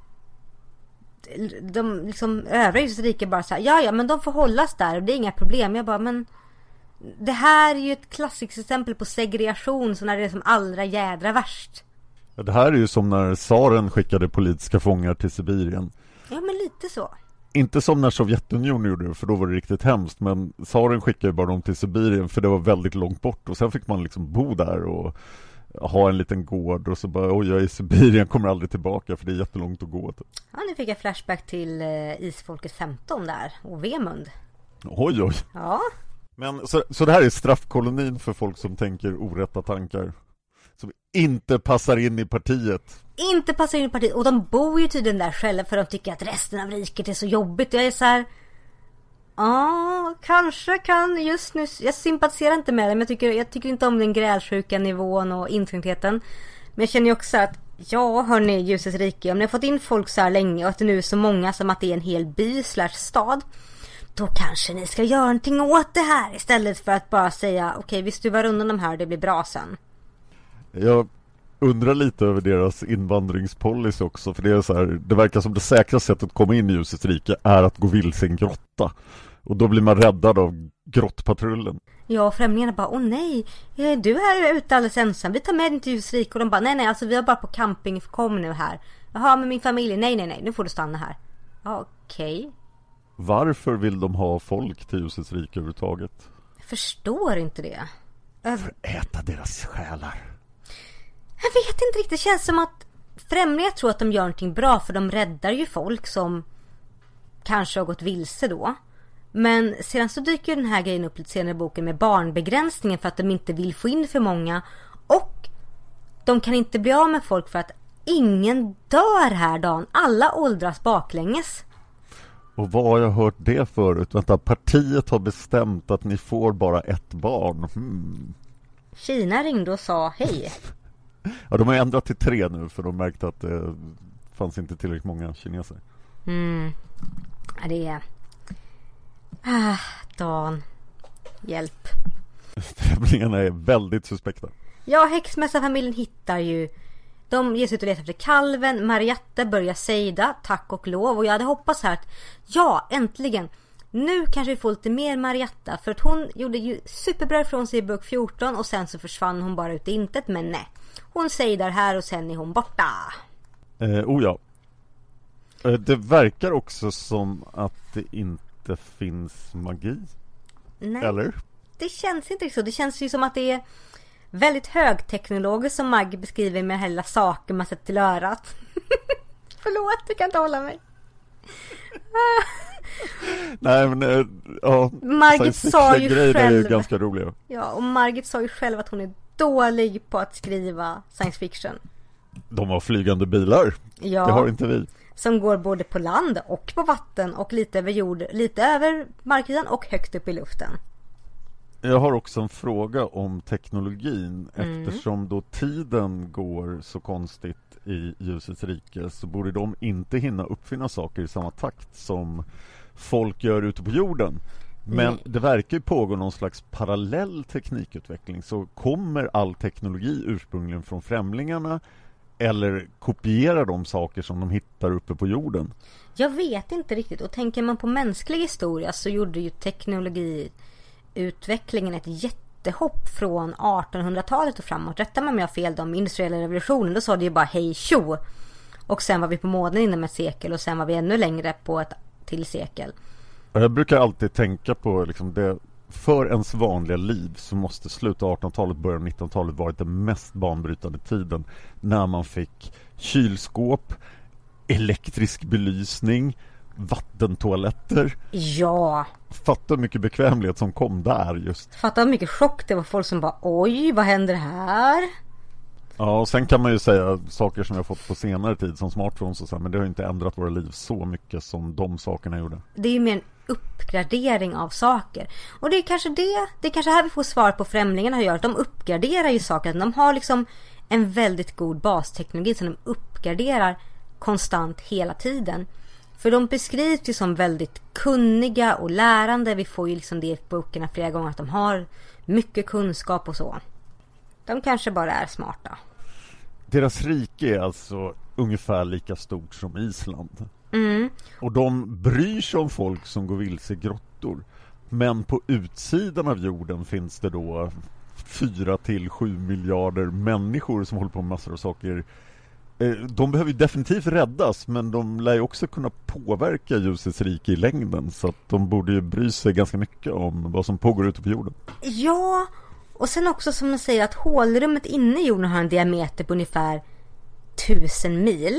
[SPEAKER 5] de liksom övriga rika bara så här, ja ja, men de får hållas där och det är inga problem. Jag bara, men det här är ju ett klassiskt exempel på segregation, så när det är som allra jädra värst.
[SPEAKER 4] Ja, det här är ju som när tsaren skickade politiska fångar till Sibirien.
[SPEAKER 5] Ja, men lite så.
[SPEAKER 4] Inte som när Sovjetunionen gjorde det, för då var det riktigt hemskt. Men tsaren skickade ju bara dem till Sibirien för det var väldigt långt bort. Och sen fick man liksom bo där och ha en liten gård. Och så bara, oj, jag är i Sibirien, kommer aldrig tillbaka för det är jättelångt att gå.
[SPEAKER 5] Ja, nu fick jag flashback till eh, Isfolket femton där och Vemund.
[SPEAKER 4] Oj, oj.
[SPEAKER 5] Ja.
[SPEAKER 4] Men så, så det här är straffkolonin för folk som tänker orätta tankar. Som inte passar in i partiet.
[SPEAKER 5] Inte passar in i partiet. Och de bor ju tydligen där själva för de tycker att resten av riket är så jobbigt. Jag är så här, ja, kanske kan just nu, jag sympatiserar inte med det, men jag tycker, jag tycker inte om den grälsjuka nivån och inskränktheten. Men jag känner ju också att, ja hörni, ljusets rike, om ni har fått in folk så här länge och att det nu är så många som att det är en hel by slash stad, då kanske ni ska göra någonting åt det här istället för att bara säga, okej, okay, vi stuvar undan de här, det blir bra sen.
[SPEAKER 4] Jag undrar lite över deras invandringspolicy också, för det är så här, det verkar som det säkraste sättet att komma in i ljusets rike är att gå vilse i en grotta. Och då blir man räddad av grottpatrullen.
[SPEAKER 5] Ja, främlingarna bara, åh nej, du är ute alldeles ensam, vi tar med dig till ljusets rike. Och de bara, nej nej, alltså vi har bara på camping, kom nu här. Jaha, med min familj, nej nej nej, nu får du stanna här. Ja, okej. Okay.
[SPEAKER 4] Varför vill de ha folk till ljusets rike överhuvudtaget?
[SPEAKER 5] Jag förstår inte det.
[SPEAKER 4] För att äta deras själar.
[SPEAKER 5] Jag vet inte riktigt, det känns som att främlingar tror att de gör någonting bra, för de räddar ju folk som kanske har gått vilse då. Men sedan så dyker den här grejen upp lite senare i boken med barnbegränsningen för att de inte vill få in för många. Och de kan inte bli av med folk för att ingen dör här dagen. Alla åldras baklänges.
[SPEAKER 4] Och vad har jag hört det förut? Vänta, partiet har bestämt att ni får bara ett barn. Hmm.
[SPEAKER 5] Kina ringde och sa hej.
[SPEAKER 4] Ja, de har ändrat till tre nu för de märkte att det fanns inte tillräckligt många kineser.
[SPEAKER 5] Mm. Ja, det är... Ah, Dan. Hjälp.
[SPEAKER 4] Främlingarna är väldigt suspekta.
[SPEAKER 5] Ja, häxmästarfamiljen hittar ju... De ger sig ut och letar efter kalven. Marietta börjar sejda, tack och lov. Och jag hade hoppats här att, ja, äntligen. Nu kanske vi får lite mer Marietta. För att hon gjorde ju superbra ifrån sig i bok fjorton. Och sen så försvann hon bara ut i intet. Men nej, hon sejdar här och sen är hon borta.
[SPEAKER 4] Eh, oh ja. eh, Det verkar också som att det inte finns magi.
[SPEAKER 5] Nej,
[SPEAKER 4] eller?
[SPEAKER 5] Det känns inte så. Det känns ju som att det är Väldigt högteknologiskt som Maggie beskriver med hela saker man sätter till örat. Förlåt, jag kan inte hålla mig.
[SPEAKER 4] Nej men äh, ja,
[SPEAKER 5] Margit sa ju själv
[SPEAKER 4] är ju ganska roliga.
[SPEAKER 5] Ja, och Margit sa ju själv att hon är dålig på att skriva science fiction.
[SPEAKER 4] De har flygande bilar.
[SPEAKER 5] Ja,
[SPEAKER 4] det har inte vi.
[SPEAKER 5] Som går både på land och på vatten och lite över jord, lite över markytan och högt upp i luften.
[SPEAKER 4] Jag har också en fråga om teknologin.
[SPEAKER 5] Mm.
[SPEAKER 4] Eftersom då tiden går så konstigt i ljusets rike så borde de inte hinna uppfinna saker i samma takt som folk gör ute på jorden. Men
[SPEAKER 5] Nej.
[SPEAKER 4] det verkar ju pågå någon slags parallell teknikutveckling. Så kommer all teknologi ursprungligen från främlingarna eller kopierar de saker som de hittar uppe på jorden?
[SPEAKER 5] Jag vet inte riktigt. Och tänker man på mänsklig historia så gjorde ju teknologiutvecklingen ett jättehopp från artonhundratalet och framåt. Rätta mig om jag har fel om industriella revolutionen. Då sa det ju bara hej tjo. Och sen var vi på månen inom ett sekel och sen var vi ännu längre på ett till sekel.
[SPEAKER 4] Jag brukar alltid tänka på liksom det, för ens vanliga liv så måste slutet av artonhundratalet, början av nittonhundratalet varit den mest banbrytande tiden när man fick kylskåp, elektrisk belysning, vattentoaletter.
[SPEAKER 5] Ja.
[SPEAKER 4] Fatta mycket bekvämlighet som kom där just.
[SPEAKER 5] Fatta mycket chock. Det var folk som bara oj, vad händer här?
[SPEAKER 4] Ja, och sen kan man ju säga saker som jag har fått på senare tid som smartphones och så, men det har ju inte ändrat våra liv så mycket som de sakerna gjorde.
[SPEAKER 5] Det är ju mer en uppgradering av saker. Och det är kanske det, det är kanske här vi får svar på främlingarna gör. De uppgraderar ju saker. De har liksom en väldigt god basteknologi som de uppgraderar konstant hela tiden. För de beskrivs ju som väldigt kunniga och lärande. Vi får ju liksom det i böckerna flera gånger att de har mycket kunskap och så. De kanske bara är smarta.
[SPEAKER 4] Deras rike är alltså ungefär lika stort som Island.
[SPEAKER 5] Mm.
[SPEAKER 4] Och de bryr sig om folk som går vilse i grottor. Men på utsidan av jorden finns det då fyra till sju miljarder människor som håller på med massor av saker. De behöver ju definitivt räddas, men de lär ju också kunna påverka ljusets rike i längden. Så att de borde ju bry sig ganska mycket om vad som pågår ute på jorden.
[SPEAKER 5] Ja, och sen också som man säger att hålrummet inne i jorden har en diameter på ungefär tusen mil.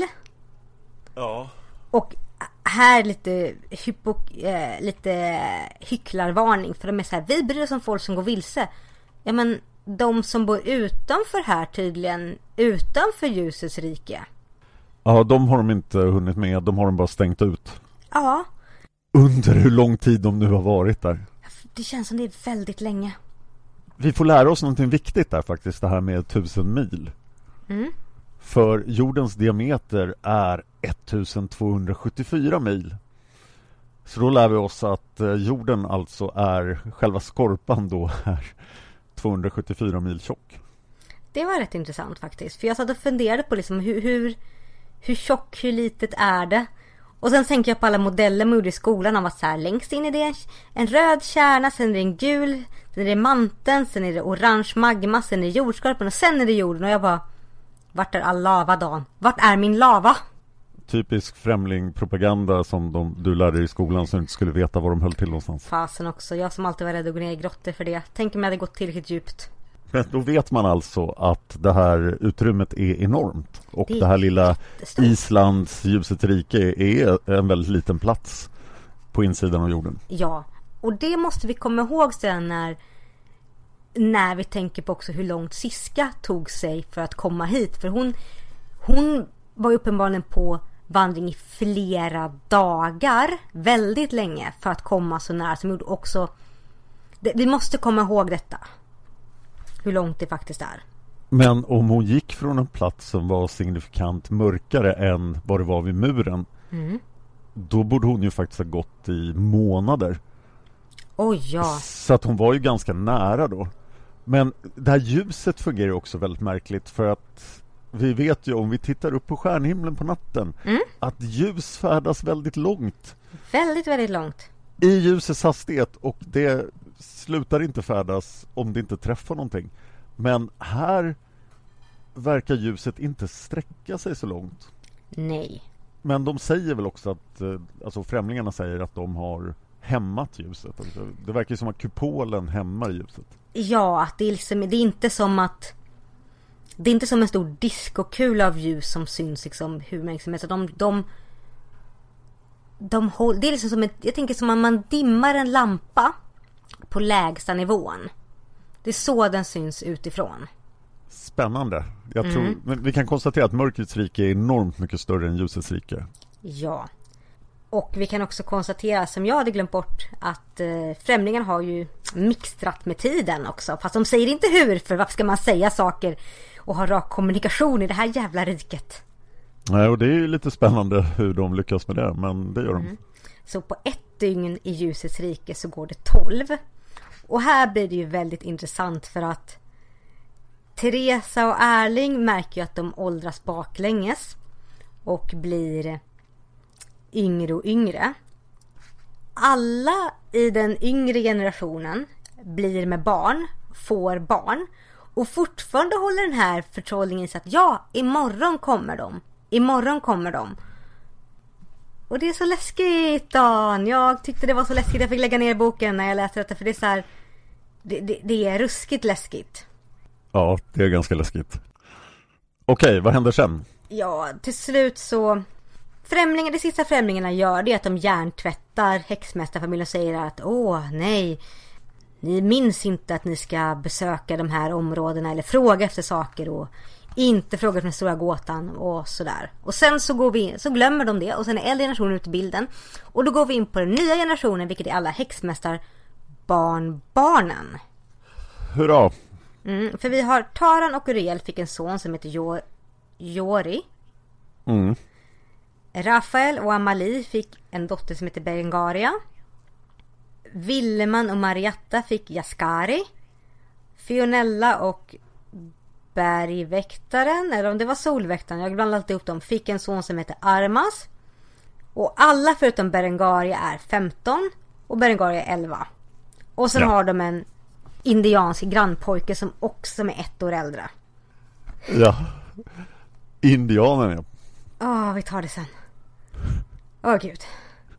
[SPEAKER 4] Ja.
[SPEAKER 5] Och här lite, hypo, eh, lite hycklarvarning. För de är så här, vi bryr oss om folk som går vilse. Ja men de som bor utanför här tydligen, utanför ljusets rike.
[SPEAKER 4] Ja, de har de inte hunnit med. De har de bara stängt ut.
[SPEAKER 5] Ja.
[SPEAKER 4] Under hur lång tid de nu har varit där.
[SPEAKER 5] Det känns som det är väldigt länge.
[SPEAKER 4] Vi får lära oss någonting viktigt där faktiskt, det här med tusen mil.
[SPEAKER 5] Mm.
[SPEAKER 4] För jordens diameter är ettusentvåhundrasjuttiofyra mil. Så då lär vi oss att jorden alltså är, själva skorpan då är tvåhundrasjuttiofyra mil tjock.
[SPEAKER 5] Det var rätt intressant faktiskt. För jag satt och funderade på liksom hur, hur, hur tjock, hur litet är det? Och sen tänker jag på alla modeller man gjorde i skolan av att så här, längst in är det en, en röd kärna, sen är det en gul, sen är det manteln, sen är det orange magma, sen är det jordskorpan och sen är det jorden. Och jag bara, vart är all lava, Dan? Vart är min lava?
[SPEAKER 4] Typisk främlingpropaganda som de, du lärde i skolan så du inte skulle veta var de höll till någonstans.
[SPEAKER 5] Fasen också, jag som alltid var rädd att gå ner i grottor för det. Tänk om jag hade gått tillräckligt djupt.
[SPEAKER 4] Men då vet man alltså att det här utrymmet är enormt. Och det, det här lilla
[SPEAKER 5] jättestort.
[SPEAKER 4] Islands ljusets rike är en väldigt liten plats på insidan av jorden.
[SPEAKER 5] Ja, och det måste vi komma ihåg sen när, när vi tänker på också hur långt Siska tog sig för att komma hit. För hon, hon var ju uppenbarligen på vandring i flera dagar, väldigt länge, för att komma så nära som gjorde också. Det, vi måste komma ihåg detta. Hur långt det faktiskt är.
[SPEAKER 4] Men om hon gick från en plats som var signifikant mörkare än vad det var vid muren,
[SPEAKER 5] mm.
[SPEAKER 4] då borde hon ju faktiskt ha gått i månader.
[SPEAKER 5] Oj, ja.
[SPEAKER 4] Så att hon var ju ganska nära då. Men det här ljuset fungerar också väldigt märkligt, för att vi vet ju om vi tittar upp på stjärnhimlen på natten
[SPEAKER 5] mm.
[SPEAKER 4] att ljus färdas väldigt långt.
[SPEAKER 5] Väldigt, väldigt långt.
[SPEAKER 4] I ljusets hastighet, och det slutar inte färdas om det inte träffar någonting. Men här verkar ljuset inte sträcka sig så långt.
[SPEAKER 5] Nej.
[SPEAKER 4] Men de säger väl också att, alltså främlingarna säger att de har hämmat ljuset. Alltså, det verkar som att kupolen hämmar ljuset.
[SPEAKER 5] Ja, att det är liksom, det är inte som att det är inte som en stor diskokula av ljus som syns liksom hur mycket som helst. De, de, de håller, det är liksom som ett, jag tänker som att man dimmar en lampa på lägsta nivån. Det är så den syns utifrån.
[SPEAKER 4] Spännande. Jag tror, mm. men vi kan konstatera att mörkrets rike är enormt mycket större än ljusets rike.
[SPEAKER 5] Ja. Och vi kan också konstatera, som jag hade glömt bort, att eh, främlingarna har ju mixtrat med tiden också. Fast de säger inte hur, för varför ska man säga saker och ha rak kommunikation i det här jävla riket?
[SPEAKER 4] Nej, och det är ju lite spännande hur de lyckas med det, men det gör de.
[SPEAKER 5] Mm. Så på ett dygn i ljusets rike så går det tolv. Och här blir det ju väldigt intressant för att Teresa och Erling märker ju att de åldras baklänges och blir yngre och yngre. Alla i den yngre generationen blir med barn, får barn, och fortfarande håller den här förtrollningen så att ja, imorgon kommer de. Imorgon kommer de. Och det är så läskigt, Dan. Jag tyckte det var så läskigt. Jag fick lägga ner boken när jag läste detta, för det är så här, det, det, det är ruskigt läskigt.
[SPEAKER 4] Ja, det är ganska läskigt. Okej, vad händer sen?
[SPEAKER 5] Ja, till slut så Främlingar, det sista främlingarna gör, det är att de hjärntvättar häxmästarfamiljen och säger att åh nej, ni minns inte att ni ska besöka de här områdena eller fråga efter saker och inte fråga efter den stora gåtan och sådär. Och sen så går vi in, så glömmer de det, och sen är äldre generationen ut i bilden, och då går vi in på den nya generationen, vilket är alla häxmästar barnbarnen.
[SPEAKER 4] Hurra!
[SPEAKER 5] Mm, för vi har Taran och Uriel fick en son som heter jo- Jori.
[SPEAKER 4] Mm.
[SPEAKER 5] Rafael och Amalie fick en dotter som heter Berengaria. Villeman och Marietta fick Jaskari. Fionella och Bergväktaren, eller om det var Solväktaren, jag blandade alltid upp dem, fick en son som heter Armas. Och alla förutom Berengaria är femton och Berengaria är elva. Och sen ja. har de en indiansk grannpojke som också är ett år äldre.
[SPEAKER 4] Ja, indianen ja.
[SPEAKER 5] Åh, oh, vi tar det sen. Åh oh, gud.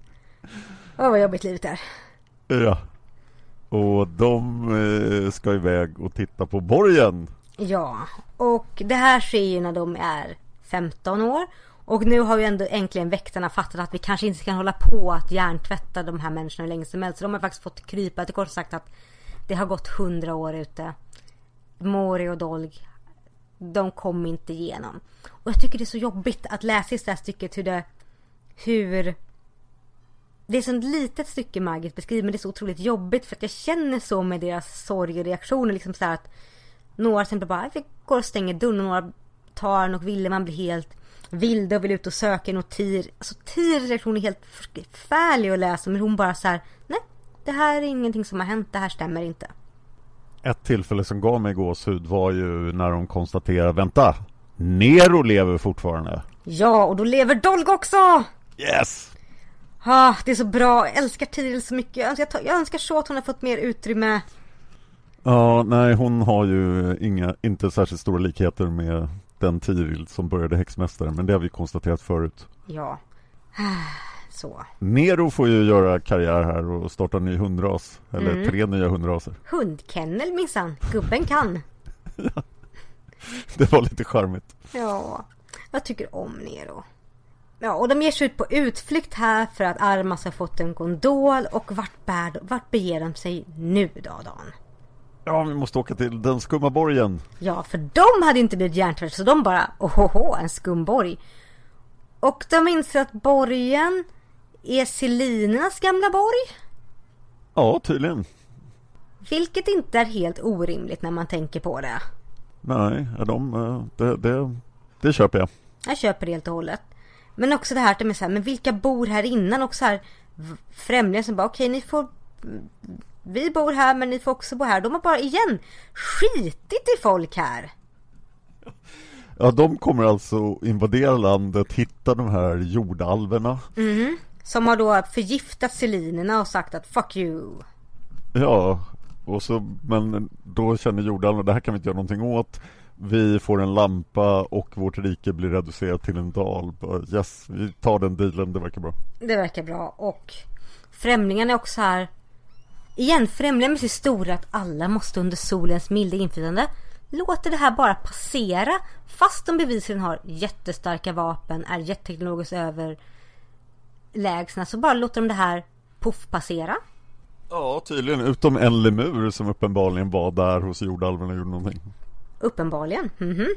[SPEAKER 5] Åh oh, vad jobbigt livet är.
[SPEAKER 4] Ja. Och de eh, ska iväg och titta på borgen.
[SPEAKER 5] Ja, och det här sker ju när de är femton år. Och nu har ju ändå äntligen väktarna fattat att vi kanske inte kan hålla på att hjärntvätta de här människorna hur länge som helst. Så de har faktiskt fått krypa till kort sagt att det har gått hundra år ute. Mori och Dolg, de kom inte igenom. Och jag tycker det är så jobbigt att läsa i det här stycket hur det hur det är så ett litet stycke Margit beskriver, men det är så otroligt jobbigt för att jag känner så med deras sorg och reaktioner, liksom så här att några till exempel bara går och stänger dörren och några tar och ville man blir helt vilda och vill ut och söka en och Tir, alltså Tirs reaktion är helt förfärlig att läsa, men hon bara så här: nej, det här är ingenting som har hänt, det här stämmer inte.
[SPEAKER 4] Ett tillfälle som gav mig gåshud var ju när de konstaterar, vänta, Nero lever fortfarande.
[SPEAKER 5] Ja, och då lever Dolg också.
[SPEAKER 4] Yes.
[SPEAKER 5] Ah, det är så bra, jag älskar Tiril så mycket. Jag önskar, jag önskar så att hon har fått mer utrymme.
[SPEAKER 4] Ja, nej, hon har ju inga, inte särskilt stora likheter med den Tiril som började häxmästaren, men det har vi konstaterat förut.
[SPEAKER 5] Ja, så.
[SPEAKER 4] Nero får ju göra karriär här och starta en ny hundras, eller mm. tre nya hundraser.
[SPEAKER 5] Hundkennel minsann, gubben kan.
[SPEAKER 4] Ja. Det var lite charmigt.
[SPEAKER 5] Ja, jag tycker om Nero. Ja, och de ger sig ut på utflykt här för att Armas har fått en gondol. Och vart, bär, vart beger de sig nu då, Dan?
[SPEAKER 4] Ja, vi måste åka till den skumma borgen.
[SPEAKER 5] Ja, för de hade inte blivit hjärntvätt, så de bara, ohoho, en skumborg. Och de inser att borgen är Selinernas gamla borg.
[SPEAKER 4] Ja, tydligen.
[SPEAKER 5] Vilket inte är helt orimligt när man tänker på det.
[SPEAKER 4] Nej, de, det, det, det köper jag.
[SPEAKER 5] Jag köper det helt och hållet. Men också det här att de är så här, men vilka bor här innan? Och så här främlingar som bara, okej, okay, ni får, vi bor här men ni får också bo här. De har bara igen skitit i folk här.
[SPEAKER 4] Ja, de kommer alltså invadera landet, hitta de här jordalverna.
[SPEAKER 5] Mm, som har då förgiftat Selinerna och sagt att fuck you.
[SPEAKER 4] Ja, och så, men då känner jordalverna, det här kan vi inte göra någonting åt. Vi får en lampa och vårt rike blir reducerat till en dal. Yes, vi tar den dealen, det verkar bra.
[SPEAKER 5] Det verkar bra. Och främlingarna är också här. Igen, främlingar med sig stora att alla måste under solens milda inflytande låter det här bara passera, fast de bevisligen har jättestarka vapen, är jätteteknologiskt överlägsna, så bara låter de det här puff passera.
[SPEAKER 4] Ja, tydligen, utom en lemur som uppenbarligen var där hos jordalven och gjorde någonting.
[SPEAKER 5] Uppenbarligen, mhm.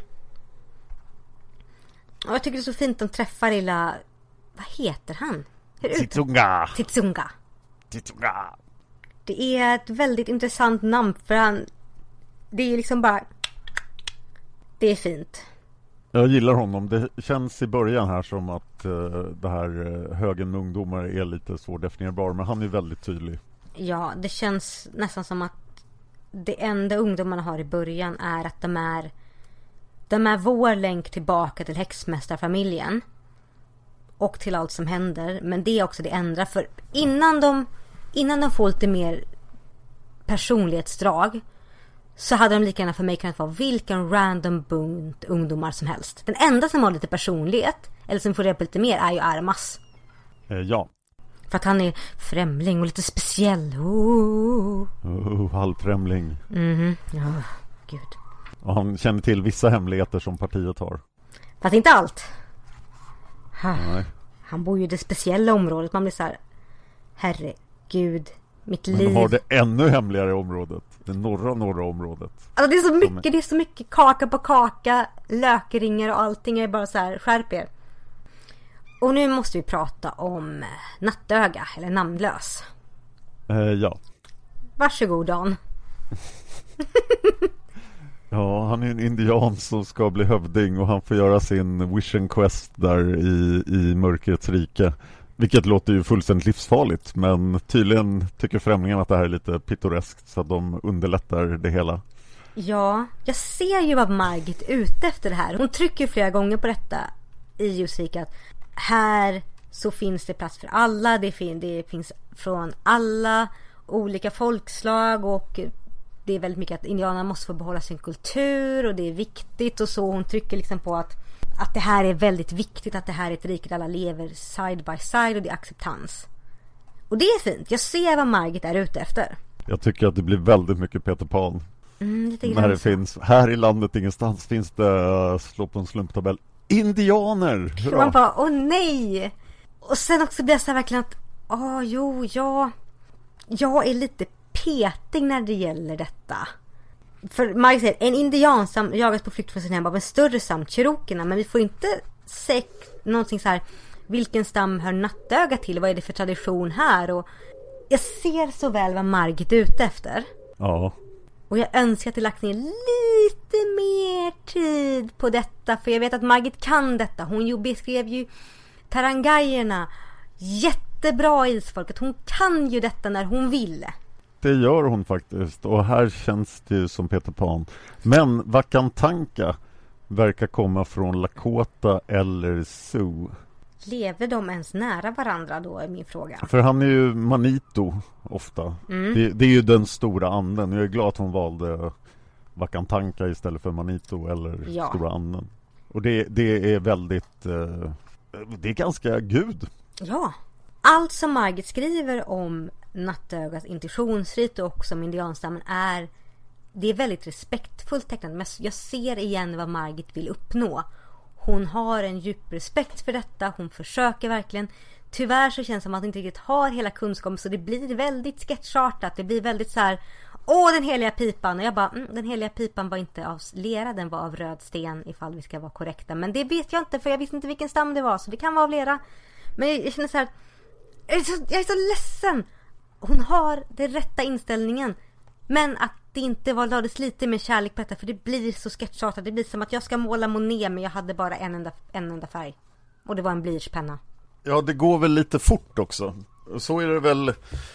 [SPEAKER 5] Och jag tycker det är så fint de träffar lilla, vad heter han?
[SPEAKER 4] Titsunga.
[SPEAKER 5] Titsunga.
[SPEAKER 4] Titsunga.
[SPEAKER 5] Det är ett väldigt intressant namn, för han, det är liksom bara, det är fint.
[SPEAKER 4] Jag gillar honom. Det känns i början här som att uh, det här uh, högen med ungdomar är lite svårdefinierbar, men han är väldigt tydlig.
[SPEAKER 5] Ja, det känns nästan som att det enda ungdomarna har i början är att de är de är vår länk tillbaka till häxmästarfamiljen och till allt som händer, men det är också det enda, för innan de innan de får lite mer personlighetsdrag så hade de lika gärna för mig kunnat vara vilken random bunt ungdomar som helst. Den enda som har lite personlighet, eller som får reda på lite mer, är ju Armas.
[SPEAKER 4] Eh, ja.
[SPEAKER 5] För att han är främling och lite speciell. Oh.
[SPEAKER 4] Oh, halvfrämling.
[SPEAKER 5] Mhm, ja, gud.
[SPEAKER 4] Och han känner till vissa hemligheter som partiet har.
[SPEAKER 5] Fast inte allt.
[SPEAKER 4] Nej.
[SPEAKER 5] Han bor ju i det speciella området. Man blir så här, herregud, mitt
[SPEAKER 4] Men
[SPEAKER 5] liv.
[SPEAKER 4] de har det ännu hemligare området. Det norra norra området.
[SPEAKER 5] Alltså det är så mycket, är... det är så mycket kaka på kaka, lökringar och allting är bara så här, skärp er. Och nu måste vi prata om Nattöga, eller Namnlös.
[SPEAKER 4] Eh, ja.
[SPEAKER 5] Varsågod, Dan.
[SPEAKER 4] Ja, han är en indian som ska bli hövding och han får göra sin vision quest där i, i mörkrets rike. Vilket låter ju fullständigt livsfarligt, men tydligen tycker främlingarna att det här är lite pittoreskt så att de underlättar det hela.
[SPEAKER 5] Ja, jag ser ju vad Margit är ute efter det här. Hon trycker flera gånger på detta i Ljusrika att här så finns det plats för alla. Det, fin- det finns från alla olika folkslag och det är väldigt mycket att indianerna måste få behålla sin kultur och det är viktigt och så. Hon trycker liksom på att att det här är väldigt viktigt, att det här är ett rike där alla lever side by side och det är acceptans. Och det är fint. Jag ser vad Margit är ute efter.
[SPEAKER 4] Jag tycker att det blir väldigt mycket Peter Pan.
[SPEAKER 5] Mm, lite
[SPEAKER 4] när det finns, här i landet ingenstans finns det, slå på en slumptabell, indianer.
[SPEAKER 5] Hurra. Man bara, åh nej. Och sen också blir jag så här verkligen att, åh jo, jag, jag är lite petig när det gäller detta. För Margit säger, en indian som jagas på flykt från sin hem av en större stam, cherokerna, men vi får inte se någonting så här, vilken stam hör Nattöga till, vad är det för tradition här, och jag ser så väl vad Margit är ute efter.
[SPEAKER 4] Ja.
[SPEAKER 5] Och jag önskar att det lagt ner lite mer tid på detta, för jag vet att Margit kan detta. Hon ju beskrev ju tarangajerna jättebra, isfolket. Hon kan ju detta när hon vill.
[SPEAKER 4] Det gör hon faktiskt. Och här känns det ju som Peter Pan. Men Wakantanka verkar komma från Lakota eller Sioux.
[SPEAKER 5] Lever de ens nära varandra då, är min fråga.
[SPEAKER 4] För han är ju Manito ofta. Mm. Det, det är ju den stora anden. Jag är glad att hon valde Wakantanka istället för Manito eller ja. Stora anden. Och det, det är väldigt... Eh, det är ganska gud.
[SPEAKER 5] Ja. Allt som Margit skriver om Nattögas intuitionsrit och också om indianstammen är... Det är väldigt respektfullt tecknat. Men jag ser igen vad Margit vill uppnå. Hon har en djup respekt för detta. Hon försöker verkligen. Tyvärr så känns det som att hon inte riktigt har hela kunskapen. Så det blir väldigt sketchartat. Det blir väldigt så här... Åh, den heliga pipan. Och jag bara, mm, den heliga pipan var inte av lera. Den var av röd sten, ifall vi ska vara korrekta. Men det vet jag inte, för jag visste inte vilken stam det var. Så det kan vara av lera. Men jag, jag känner så här... Jag är så, jag är så ledsen. Hon har den rätta inställningen. Men att det inte var lades lite med kärlek på detta, för det blir så sketchartat. Det blir som att jag ska måla Monet, men jag hade bara en enda, en enda färg. Och det var en blyertspenna.
[SPEAKER 4] Ja, det går väl lite fort också. Så är det väl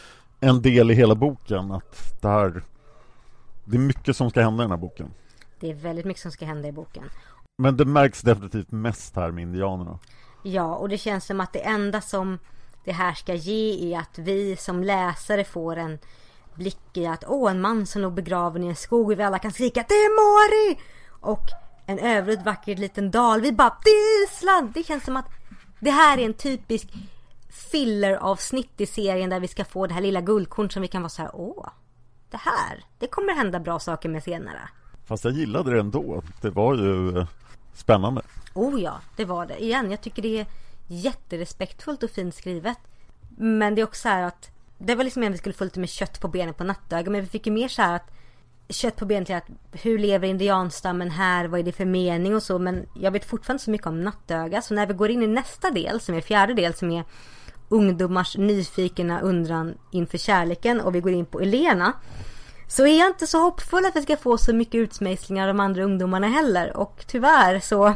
[SPEAKER 4] en del i hela boken. Att det, här, det är mycket som ska hända i den här boken.
[SPEAKER 5] Det är väldigt mycket som ska hända i boken.
[SPEAKER 4] Men det märks definitivt mest här med indianerna.
[SPEAKER 5] Ja, och det känns som att det enda som det här ska ge är att vi som läsare får en blick i att åh, en man som låg begraven i en skog och vi alla kan skrika det är Mori! Och en övrigt vacker liten dal, vi bara det är Island! Det känns som att det här är en typisk filler-avsnitt i serien där vi ska få det här lilla guldkorn som vi kan vara så här: åh, det här, det kommer hända bra saker med senare.
[SPEAKER 4] Fast jag gillade det ändå. Det var ju spännande.
[SPEAKER 5] Oh ja, det var det. Igen, jag tycker det är jätterespektfullt och fint skrivet. Men det är också så här att det var liksom en vi skulle få lite med kött på benen på nattöga. Men vi fick ju mer så här att kött på benen till att hur lever indianstammen här, vad är det för mening och så. Men jag vet fortfarande så mycket om nattöga. Så när vi går in i nästa del, som är fjärde del, som är ungdomars nyfikna undran inför kärleken, och vi går in på Elena, så är jag inte så hoppfull att vi ska få så mycket utsmejslingar av de andra ungdomarna heller. Och tyvärr så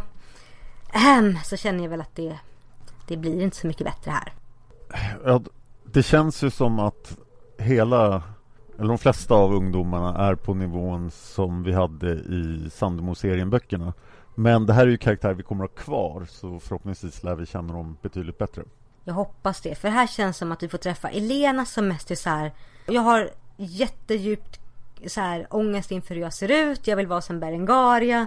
[SPEAKER 5] ähm, så känner jag väl att det, det blir inte så mycket bättre här.
[SPEAKER 4] Ja, det känns ju som att hela, eller de flesta av ungdomarna är på nivån som vi hade i Sandemo-serien-böckerna. Men det här är ju karaktärer vi kommer att ha kvar, så förhoppningsvis lär vi känna dem betydligt bättre.
[SPEAKER 5] Jag hoppas det, för här känns som att vi får träffa Elena som mest är så här: jag har jättedjupt så här ångest inför hur jag ser ut, jag vill vara som Berengaria,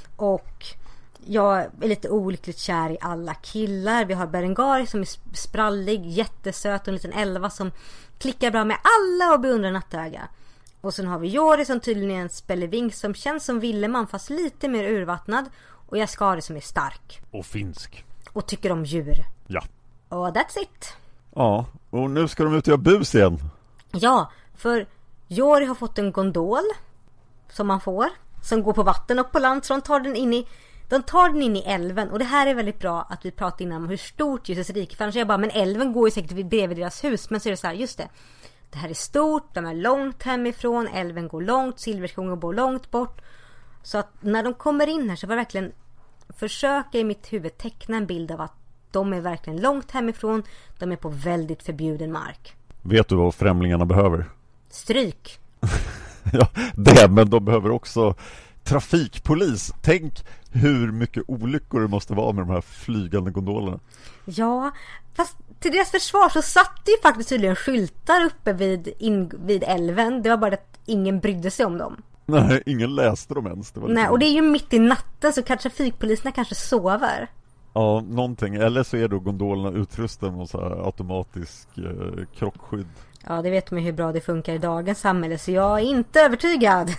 [SPEAKER 5] och jag är lite olyckligt kär i alla killar. Vi har Berengaria som är sprallig, jättesöt, och en liten elva som klickar bra med alla och beundrar nattöga. Och sen har vi Jori som tydligen är en spelevink som känns som Villeman fast lite mer urvattnad, och Jaskari som är stark
[SPEAKER 4] och finsk
[SPEAKER 5] och tycker om djur.
[SPEAKER 4] Ja.
[SPEAKER 5] Och that's it.
[SPEAKER 4] Ja, och nu ska de ut och göra bus igen.
[SPEAKER 5] Ja, för Jori har fått en gondol som man får, som går på vatten och på land, så de tar den in i De tar den in i älven. Och det här är väldigt bra att vi pratar innan om hur stort Ljusets rike. För annars är jag bara, men älven går ju säkert bredvid deras hus. Men så är det så här, just det. Det här är stort, de är långt hemifrån. Älven går långt, Silverskogen går långt bort. Så att när de kommer in här så var jag verkligen försöka i mitt huvud teckna en bild av att de är verkligen långt hemifrån. De är på väldigt förbjuden mark.
[SPEAKER 4] Vet du vad främlingarna behöver?
[SPEAKER 5] Stryk.
[SPEAKER 4] Ja, det, men de behöver också trafikpolis. Tänk hur mycket olyckor det måste vara med de här flygande gondolerna.
[SPEAKER 5] Ja, fast till deras försvar så satt det ju faktiskt tydligen skyltar uppe vid, in, vid älven. Det var bara att ingen brydde sig om dem.
[SPEAKER 4] Nej, ingen läste dem ens. Det var
[SPEAKER 5] Nej, och det är ju mitt i natten, så kanske trafikpoliserna kanske sover.
[SPEAKER 4] Ja, någonting. Eller så är då gondolerna utrustade med så här automatisk eh, krockskydd.
[SPEAKER 5] Ja, det vet man hur bra det funkar i dagens samhälle, så jag är inte övertygad.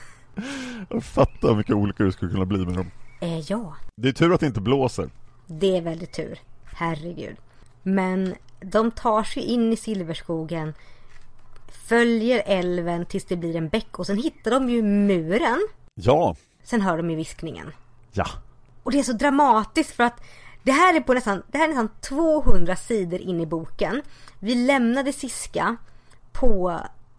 [SPEAKER 4] Jag fattar hur mycket olika det skulle kunna bli med dem.
[SPEAKER 5] Eh, ja.
[SPEAKER 4] Det är tur att det inte blåser.
[SPEAKER 5] Det är väldigt tur. Herregud. Men de tar sig in i Silverskogen, följer älven tills det blir en bäck, och sen hittar de ju muren.
[SPEAKER 4] Ja.
[SPEAKER 5] Sen hör de ju viskningen.
[SPEAKER 4] Ja.
[SPEAKER 5] Och det är så dramatiskt för att det här är på nästan, det här är nästan tvåhundra sidor in i boken. Vi lämnade Siska på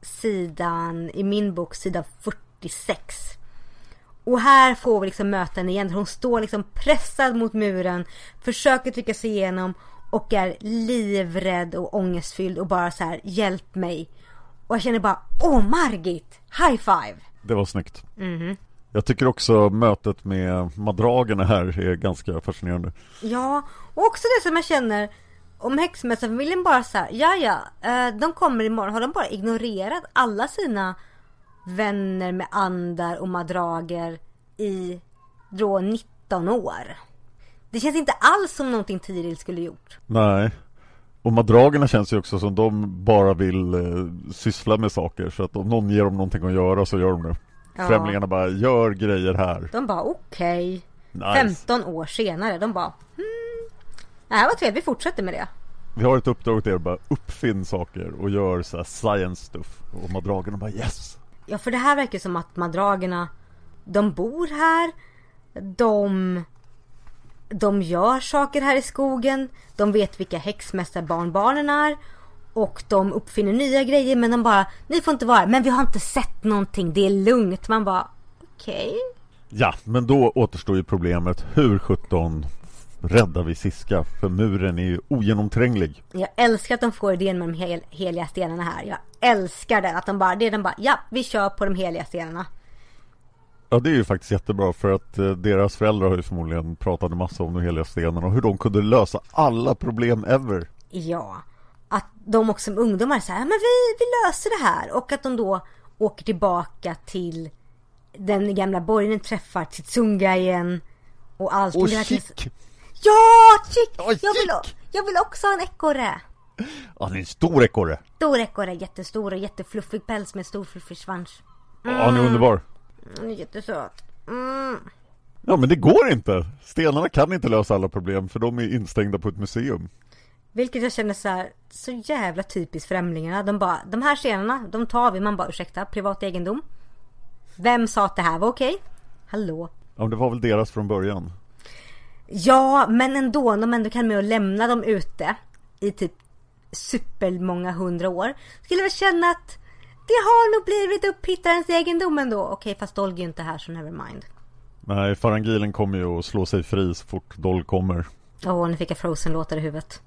[SPEAKER 5] sidan, i min bok, sida fyrtiosex. Och här får vi liksom möta henne igen. Hon står liksom pressad mot muren, försöker trycka sig igenom och är livrädd och ångestfylld och bara så här, hjälp mig. Och jag känner bara, åh Margit, high five.
[SPEAKER 4] Det var snyggt.
[SPEAKER 5] Mhm.
[SPEAKER 4] Jag tycker också mötet med madragerna här är ganska fascinerande.
[SPEAKER 5] Ja, och också det som jag känner om häxmästarfamiljen, bara så här, ja ja, de kommer imorgon. Har de bara ignorerat alla sina vänner med andar och madrager i då nitton år? Det känns inte alls som någonting Tiril skulle gjort.
[SPEAKER 4] Nej. Och madragerna känns ju också som de bara vill eh, syssla med saker. Så att om någon ger dem någonting att göra så gör de det. Ja. Främlingarna bara, gör grejer här.
[SPEAKER 5] De bara, okej. Okay.
[SPEAKER 4] Nice.
[SPEAKER 5] femton år senare, de bara, hmm. Nej, vad trevligt, vi fortsätter med det.
[SPEAKER 4] Vi har ett uppdrag till er, bara uppfinn saker och gör så här science stuff. Och madragerna bara, yes.
[SPEAKER 5] Ja, för det här verkar som att madragerna, de bor här. De De gör saker här i skogen. De vet vilka häxmästarbarnbarnen är. Och de uppfinner nya grejer. Men de bara, ni får inte vara här. Men vi har inte sett någonting, det är lugnt. Man bara, okej. Okay.
[SPEAKER 4] Ja, men då återstår ju problemet. Hur sjutton räddar vi Siska? För muren är ju ogenomtränglig.
[SPEAKER 5] Jag älskar att de får idén med de hel- heliga stenarna här. Jag älskar det, att de bara, det är de bara, ja, vi kör på de heliga stenarna.
[SPEAKER 4] Ja, det är ju faktiskt jättebra, för att eh, deras föräldrar har ju förmodligen pratat en massa om de heliga stenarna och hur de kunde lösa alla problem ever.
[SPEAKER 5] Ja, att de också som ungdomar säger, men vi, vi löser det här. Och att de då åker tillbaka till den gamla borgen, träffar Titsunga igen. Och allt.
[SPEAKER 4] Och Chick!
[SPEAKER 5] Ja, Chick!
[SPEAKER 4] Oh,
[SPEAKER 5] jag, vill, jag vill också ha en ekorre.
[SPEAKER 4] Ja, det är en stor ekorre.
[SPEAKER 5] Stor ekorre, jättestor och jättefluffig päls med stor fluffig svans.
[SPEAKER 4] Mm. Ja, han är underbar.
[SPEAKER 5] Han är jättesöt. Mm.
[SPEAKER 4] Ja, men det går inte. Stenarna kan inte lösa alla problem för de är instängda på ett museum.
[SPEAKER 5] Vilket jag känner så här, så jävla typiskt främlingarna. De bara, de här stenarna, de tar vi. Man bara, ursäkta, privat egendom. Vem sa att det här var okej? Hallå?
[SPEAKER 4] Ja, det var väl deras från början.
[SPEAKER 5] Ja, men ändå, de ändå kan med att lämna dem ute i typ supermånga hundra år. Skulle väl känna att det har nog blivit upphittarens egendom ändå. Okej, fast Dolg är ju inte här, så never mind.
[SPEAKER 4] Nej, Farangilen kommer ju att slå sig fri så fort Dolg kommer.
[SPEAKER 5] Åh, oh, nu fick jag Frozen-låtar i huvudet.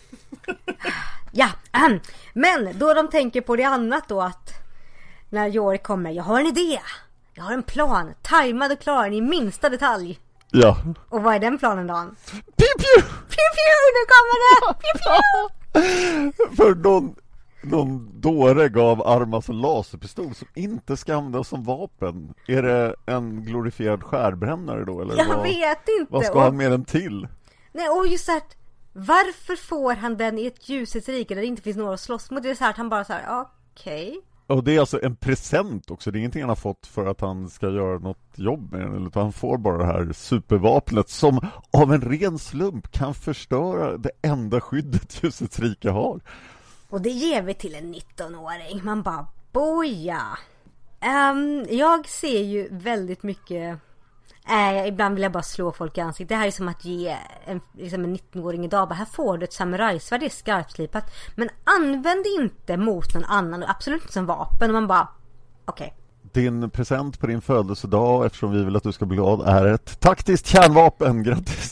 [SPEAKER 5] Ja, men då de tänker på det annat då, att när Jorik kommer, jag har en idé. Jag har en plan, tajmad och klar i minsta detalj.
[SPEAKER 4] Ja.
[SPEAKER 5] Och vad är den planen då?
[SPEAKER 4] Pew pew!
[SPEAKER 5] Pew pew, nu kommer det! Pew pew!
[SPEAKER 4] För någon, någon dåre gav Armas en laserpistol som inte ska användas som vapen. Är det en glorifierad skärbrännare då? Eller
[SPEAKER 5] jag
[SPEAKER 4] vad,
[SPEAKER 5] vet inte.
[SPEAKER 4] Vad ska
[SPEAKER 5] och,
[SPEAKER 4] han med den till?
[SPEAKER 5] Nej, och just så här, varför får han den i ett ljusets rike där det inte finns några att slåss mot? Det är så här att han bara så här, okej. Okay.
[SPEAKER 4] Och det är alltså en present också. Det är ingenting han har fått för att han ska göra något jobb med den. Utan han får bara det här supervapnet som av en ren slump kan förstöra det enda skyddet ljusets rike har.
[SPEAKER 5] Och det ger vi till en nittonåring. Man bara, boja. Um, jag ser ju väldigt mycket... Äh, ibland vill jag bara slå folk i ansiktet. Det här är som att ge en, liksom en nittonåring idag. Bara, här får du ett samurajsvärd, det är skarpslipat. Men använd det inte mot någon annan. Absolut inte som vapen. Och man bara, okej. Okay.
[SPEAKER 4] Din present på din födelsedag, eftersom vi vill att du ska bli glad, är ett taktiskt kärnvapen. Grattis.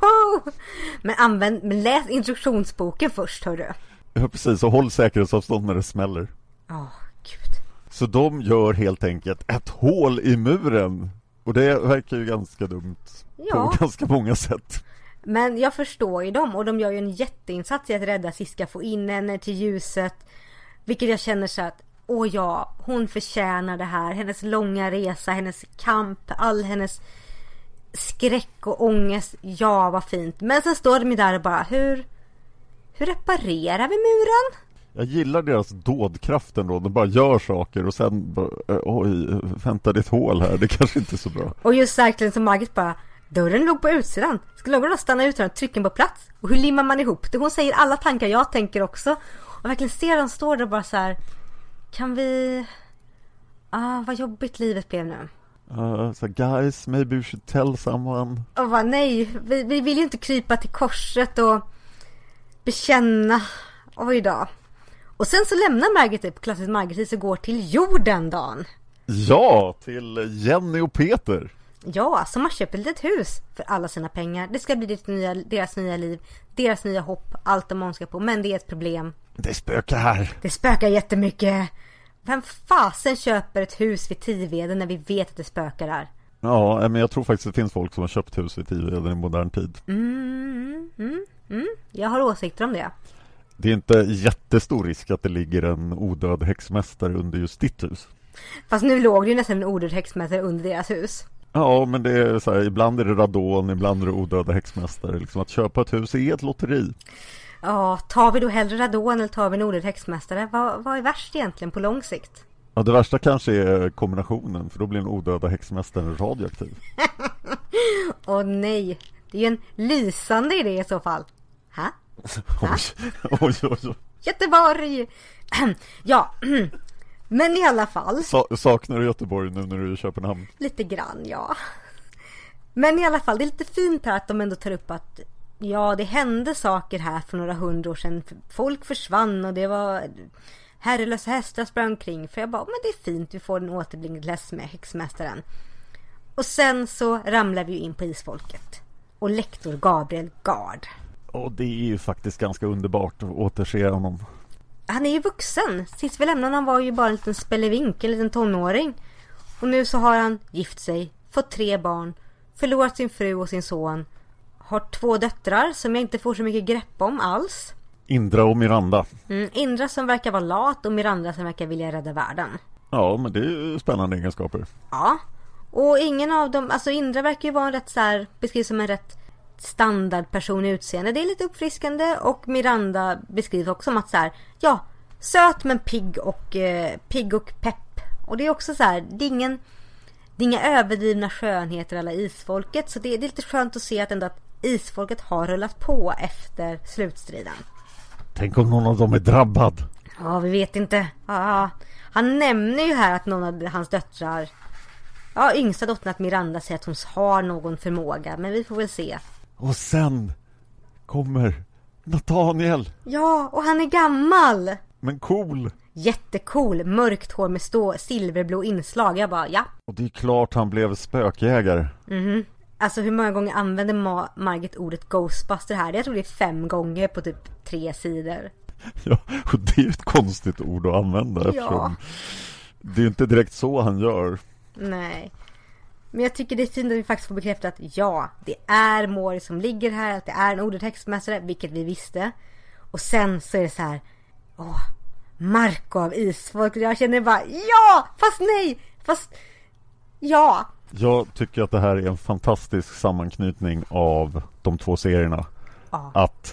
[SPEAKER 5] Men använd, men läs instruktionsboken först, hör du.
[SPEAKER 4] Ja, precis. Och håll säkerhetsavstånd när det smäller.
[SPEAKER 5] Åh, oh, gud.
[SPEAKER 4] Så de gör helt enkelt ett hål i muren. Och det verkar ju ganska dumt. Ja. På ganska många sätt.
[SPEAKER 5] Men jag förstår ju dem. Och de gör ju en jätteinsats i att rädda Siska, få in henne till ljuset. Vilket jag känner så att, åh ja, hon förtjänar det här. Hennes långa resa, hennes kamp, all hennes skräck och ångest. Ja, vad fint. Men sen står de där och bara, hur, hur reparerar vi muren?
[SPEAKER 4] Jag gillar deras dådkraften då. De bara gör saker och sen bara, oj, vänta, det är ett hål här. Det kanske inte är så bra.
[SPEAKER 5] Och just verkligen som Margit bara, dörren låg på utsidan. Skulle någon stanna utan att trycka på plats? Och hur limmar man ihop det? Hon säger alla tankar jag tänker också. Och verkligen ser de står där bara så här, kan vi... Ah, vad jobbigt livet blev nu.
[SPEAKER 4] Uh, so guys, maybe we should tell someone.
[SPEAKER 5] Och vad, nej, vi, vi vill ju inte krypa till korset och bekänna. Oj då. Och sen så lämnar Margit upp klassiskt Margit och går till jorden, Dan.
[SPEAKER 4] Ja, till Jenny och Peter.
[SPEAKER 5] Ja, som har köpt ett litet hus för alla sina pengar. Det ska bli deras nya, deras nya liv, deras nya hopp, allt de önskar på. Men det är ett problem.
[SPEAKER 4] Det spökar här.
[SPEAKER 5] Det spökar jättemycket. Vem fasen köper ett hus vid Tiveden när vi vet att det spökar där?
[SPEAKER 4] Ja, men jag tror faktiskt att det finns folk som har köpt hus vid Tiveden i modern tid.
[SPEAKER 5] Mm, mm, mm. Jag har åsikter om det.
[SPEAKER 4] Det är inte jättestor risk att det ligger en odöd häxmästare under just ditt hus.
[SPEAKER 5] Fast nu låg det ju nästan en odöd häxmästare under deras hus.
[SPEAKER 4] Ja, men det är så här, ibland är det radon, ibland är det odöda häxmästare. Liksom att köpa ett hus är ett lotteri.
[SPEAKER 5] Ja, tar vi då hellre radon eller tar vi en odöd häxmästare? Vad, vad är värst egentligen på lång sikt?
[SPEAKER 4] Ja, det värsta kanske är kombinationen, för då blir en odöda häxmästare radioaktiv.
[SPEAKER 5] Åh nej, det är ju en lysande idé i så fall. Ha?
[SPEAKER 4] Oj, oj, oj, oj.
[SPEAKER 5] Göteborg! Ja, men i alla fall.
[SPEAKER 4] Sa- saknar du Göteborg nu när du är i Köpenhamn?
[SPEAKER 5] Lite grann, ja. Men i alla fall, det är lite fint här att de ändå tar upp att ja, det hände saker här för några hundra år sedan. Folk försvann och det var herrelösa hästar sprang omkring. För jag bara, men det är fint, vi får en återblickläs med häxmästaren. Och sen så ramlar vi ju in på isfolket. Och lektor Gabriel Gard.
[SPEAKER 4] Och det är ju faktiskt ganska underbart att återse honom.
[SPEAKER 5] Han är ju vuxen. Sist vi lämnade honom var ju bara en liten spelevink, en liten tonåring. Och nu så har han gift sig, fått tre barn, förlorat sin fru och sin son. Har två döttrar som jag inte får så mycket grepp om alls.
[SPEAKER 4] Indra och Miranda.
[SPEAKER 5] Mm, Indra som verkar vara lat och Miranda som verkar vilja rädda världen.
[SPEAKER 4] Ja, men det är ju spännande egenskaper.
[SPEAKER 5] Ja, och ingen av dem, alltså Indra verkar ju vara en rätt så här, beskrivs som en rätt standardperson i utseende. Det är lite uppfriskande, och Miranda beskrivs också som att så här, ja, söt men pigg och eh, pigg och pepp. Och det är också så här, det är ingen det är inga överdrivna skönheter alla isfolket, så det är, det är lite skönt att se att ändå att isfolket har rullat på efter slutstriden.
[SPEAKER 4] Tänk om någon av dem är drabbad.
[SPEAKER 5] Ja, vi vet inte. Ja, han nämner ju här att någon av hans döttrar, ja, yngsta dottern, att Miranda säger att hon har någon förmåga, men vi får väl se.
[SPEAKER 4] Och sen kommer Nathaniel.
[SPEAKER 5] Ja, och han är gammal.
[SPEAKER 4] Men cool.
[SPEAKER 5] Jättecool, mörkt hår med stå, silverblå inslag. Jag bara, ja.
[SPEAKER 4] Och det är klart han blev spökjägare.
[SPEAKER 5] Mhm. Alltså hur många gånger använder Ma- Margit ordet Ghostbuster här? Jag tror det är fem gånger på typ tre sidor.
[SPEAKER 4] Ja, och det är ju ett konstigt ord att använda,
[SPEAKER 5] ja.
[SPEAKER 4] Eftersom det är inte direkt så han gör.
[SPEAKER 5] Nej. Men jag tycker det är fint att vi faktiskt får bekräfta att ja, det är Mori som ligger här, att det är en ordetextmästare, vilket vi visste. Och sen så är det så här, åh, Marco av isfolk. Jag känner bara, ja, fast nej, fast ja.
[SPEAKER 4] Jag tycker att det här är en fantastisk sammanknytning av de två serierna.
[SPEAKER 5] Ja.
[SPEAKER 4] Att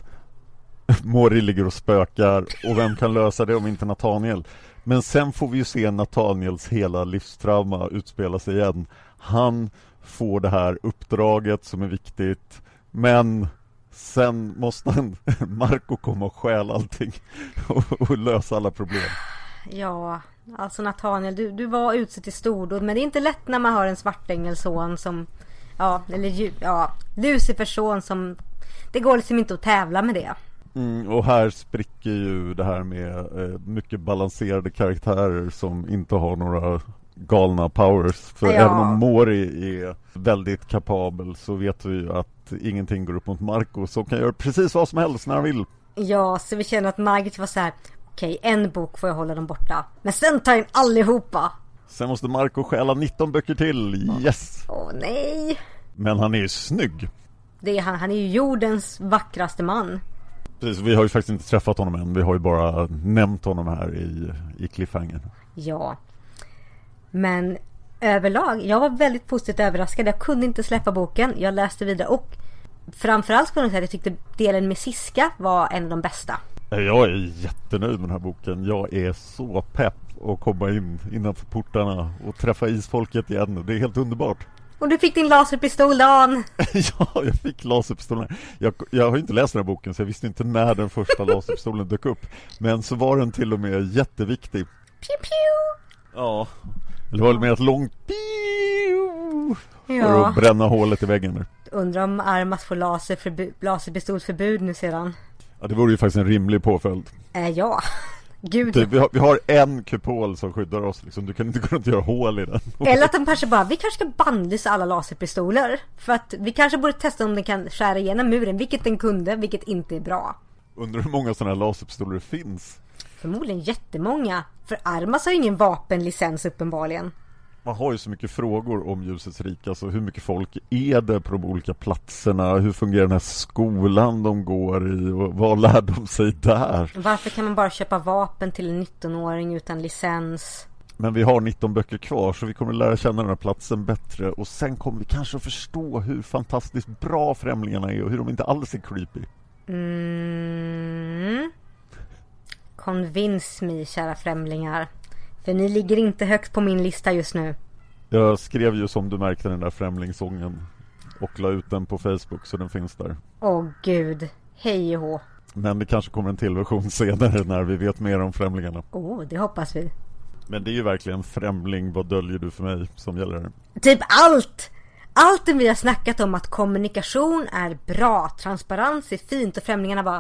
[SPEAKER 4] Mori ligger och spökar, och vem kan lösa det om inte Nathaniel? Men sen får vi ju se Nathaniels hela livstrauma utspela sig igen. Han får det här uppdraget som är viktigt, men sen måste han, Marco komma och stjäla allting och, och lösa alla problem.
[SPEAKER 5] Ja, alltså Nathaniel, du, du var utsett till stordåd, men det är inte lätt när man har en svartängelson som, ja, eller ja, Lucifers son som, det går liksom inte att tävla med det.
[SPEAKER 4] Mm, och här spricker ju det här med eh, mycket balanserade karaktärer som inte har några galna powers. För
[SPEAKER 5] ja.
[SPEAKER 4] Även om Mori är väldigt kapabel, så vet vi ju att ingenting går upp mot Marco, som kan göra precis vad som helst när han vill.
[SPEAKER 5] Ja, så vi känner att Margit var så här, okej, okay, en bok får jag hålla dem borta, men sen tar in allihopa.
[SPEAKER 4] Sen måste Marco stjäla nitton böcker till, yes!
[SPEAKER 5] Åh oh, nej.
[SPEAKER 4] Men han är ju snygg.
[SPEAKER 5] Det är han, han är ju jordens vackraste man.
[SPEAKER 4] Precis, vi har ju faktiskt inte träffat honom än. Vi har ju bara nämnt honom här i, i cliffhanger.
[SPEAKER 5] Ja. Men överlag, jag var väldigt positivt överraskad. Jag kunde inte släppa boken. Jag läste vidare, och framförallt på något sätt, jag tyckte delen med Siska var en av de bästa.
[SPEAKER 4] Jag är jättenöjd med den här boken. Jag är så pepp att komma in innanför portarna och träffa isfolket igen. Det är helt underbart.
[SPEAKER 5] Och du fick din laserpistol, Dan.
[SPEAKER 4] Ja, jag fick laserpistolen. Jag, jag har inte läst den här boken, så jag visste inte när den första laserpistolen dök upp. Men så var den till och med jätteviktig.
[SPEAKER 5] Pew, pew.
[SPEAKER 4] Ja, det var med ett långt pew
[SPEAKER 5] ja.
[SPEAKER 4] För att bränna hålet i väggen där.
[SPEAKER 5] Undrar om Armas får laserförbud, laserpistolsförbud nu sedan.
[SPEAKER 4] Ja, det vore ju faktiskt en rimlig påföljd.
[SPEAKER 5] Äh, ja. Gud.
[SPEAKER 4] Typ, vi, har, vi har en kupol som skyddar oss liksom. Du kan inte gå runt och göra hål i den.
[SPEAKER 5] Eller att de kanske bara, vi kanske ska bannlysa alla laserpistoler. För att vi kanske borde testa om den kan skära igenom muren. Vilket den kunde, vilket inte är bra.
[SPEAKER 4] Undrar hur många sådana här laserpistoler det finns.
[SPEAKER 5] Förmodligen jättemånga. För Armas har ju ingen vapenlicens uppenbarligen.
[SPEAKER 4] Man har ju så mycket frågor om ljusets rika. Alltså hur mycket folk är det på de olika platserna? Hur fungerar den här skolan de går i? Och vad lär de sig där?
[SPEAKER 5] Varför kan man bara köpa vapen till en nittonåring utan licens?
[SPEAKER 4] Men vi har nitton böcker kvar, så vi kommer lära känna den här platsen bättre. Och sen kommer vi kanske att förstå hur fantastiskt bra främlingarna är och hur de inte alls är creepy.
[SPEAKER 5] Mm. Convince me, kära främlingar. För ni ligger inte högt på min lista just nu.
[SPEAKER 4] Jag skrev ju, som du märkte, den där främlingssången och la ut den på Facebook, så den finns där.
[SPEAKER 5] Åh gud, hej och hå.
[SPEAKER 4] Men det kanske kommer en till version senare när vi vet mer om främlingarna.
[SPEAKER 5] Åh, oh, det hoppas vi.
[SPEAKER 4] Men det är ju verkligen främling, vad döljer du för mig, som gäller här.
[SPEAKER 5] Typ allt! Allt det vi har snackat om, att kommunikation är bra, transparens är fint, och främlingarna bara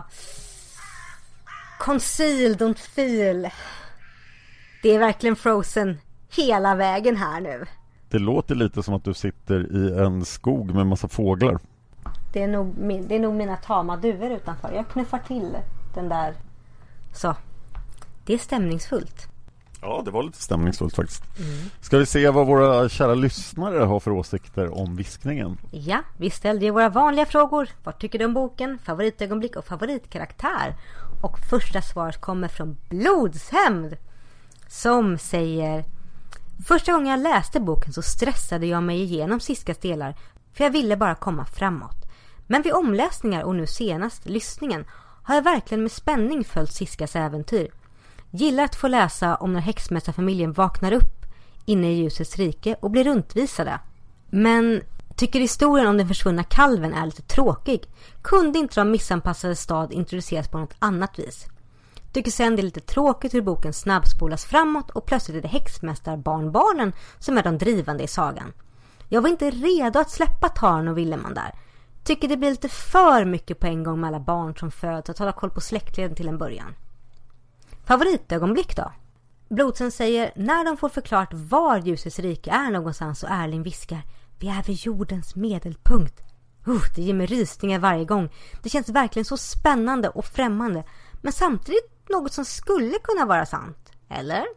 [SPEAKER 5] conceal, don't feel. Det är verkligen Frozen hela vägen här nu.
[SPEAKER 4] Det låter lite som att du sitter i en skog med massa fåglar.
[SPEAKER 5] Det är nog, min, det är nog mina tama duvor utanför. Jag knuffar till den där. Så, det är stämningsfullt.
[SPEAKER 4] Ja, det var lite stämningsfullt faktiskt.
[SPEAKER 5] Mm.
[SPEAKER 4] Ska vi se vad våra kära lyssnare har för åsikter om viskningen?
[SPEAKER 5] Ja, vi ställde ju våra vanliga frågor. Vad tycker du om boken? Favoritögonblick och favoritkaraktär. Och första svaret kommer från Blodshämnd, som säger: första gången jag läste boken så stressade jag mig igenom Siskas delar, för jag ville bara komma framåt. Men vid omläsningar och nu senast lyssningen har jag verkligen med spänning följt Siskas äventyr. Gillar att få läsa om när häxmästarfamiljen vaknar upp inne i ljusets rike och blir runtvisade. Men tycker historien om den försvunna kalven är lite tråkig. Kunde inte de missanpassade stad introduceras på något annat vis. Tycker sen det är lite tråkigt hur boken snabbspolas framåt och plötsligt är det häxmästarbarnbarnen som är de drivande i sagan. Jag var inte redo att släppa Taran och Villeman där. Tycker det blir lite för mycket på en gång med alla barn som föds och hålla koll på släktleden till en början. Favoritögonblick då? Blodsen säger när de får förklart var ljusets rike är någonstans och Erling viskar vi är vid jordens medelpunkt. Uh, det ger mig rysningar varje gång. Det känns verkligen så spännande och främmande men samtidigt något som skulle kunna vara sant. Eller?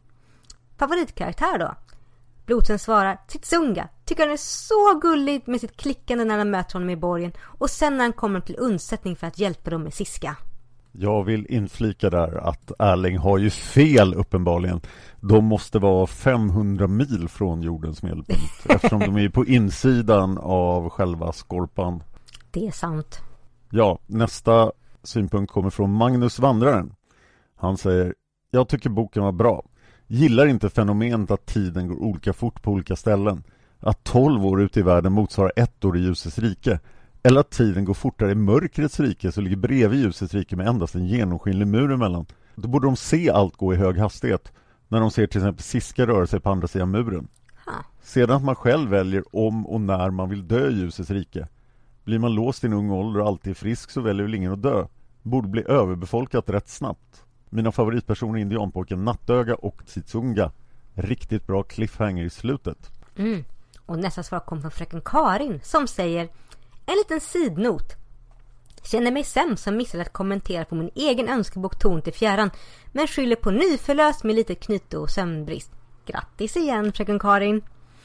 [SPEAKER 5] Favoritkaraktär då? Blodsen svarar Titsunga. Tycker han är så gullig med sitt klickande när han möter honom i borgen och sen när han kommer till undsättning för att hjälpa dem med Siska.
[SPEAKER 4] Jag vill inflika där att Erling har ju fel uppenbarligen. De måste vara femhundra mil från jordens medelpunkt eftersom de är på insidan av själva skorpan.
[SPEAKER 5] Det är sant.
[SPEAKER 4] Ja, nästa synpunkt kommer från Magnus Vandraren. Han säger, jag tycker boken var bra. Gillar inte fenomenet att tiden går olika fort på olika ställen. Att tolv år ute i världen motsvarar ett år i ljusets rike. Eller att tiden går fortare i mörkrets rike som ligger bredvid ljusets rike med endast en genomskinlig mur emellan. Då borde de se allt gå i hög hastighet. När de ser till exempel Siska röra sig på andra sidan muren.
[SPEAKER 5] Huh.
[SPEAKER 4] Sedan att man själv väljer om och när man vill dö i ljusets rike. Blir man låst i en ung ålder och alltid är frisk så väljer väl ingen att dö. Borde bli överbefolkat rätt snabbt. Mina favoritpersoner är indianpojken Nattöga och Titsunga. Riktigt bra cliffhanger i slutet.
[SPEAKER 5] Mm. Och nästa svar kom från fröken Karin som säger en liten sidnot. Känner mig sämst som missade att kommentera på min egen önskebok Torn till fjärran men skyller på nyförlöst med lite knyte och sömnbrist. Grattis igen fröken Karin.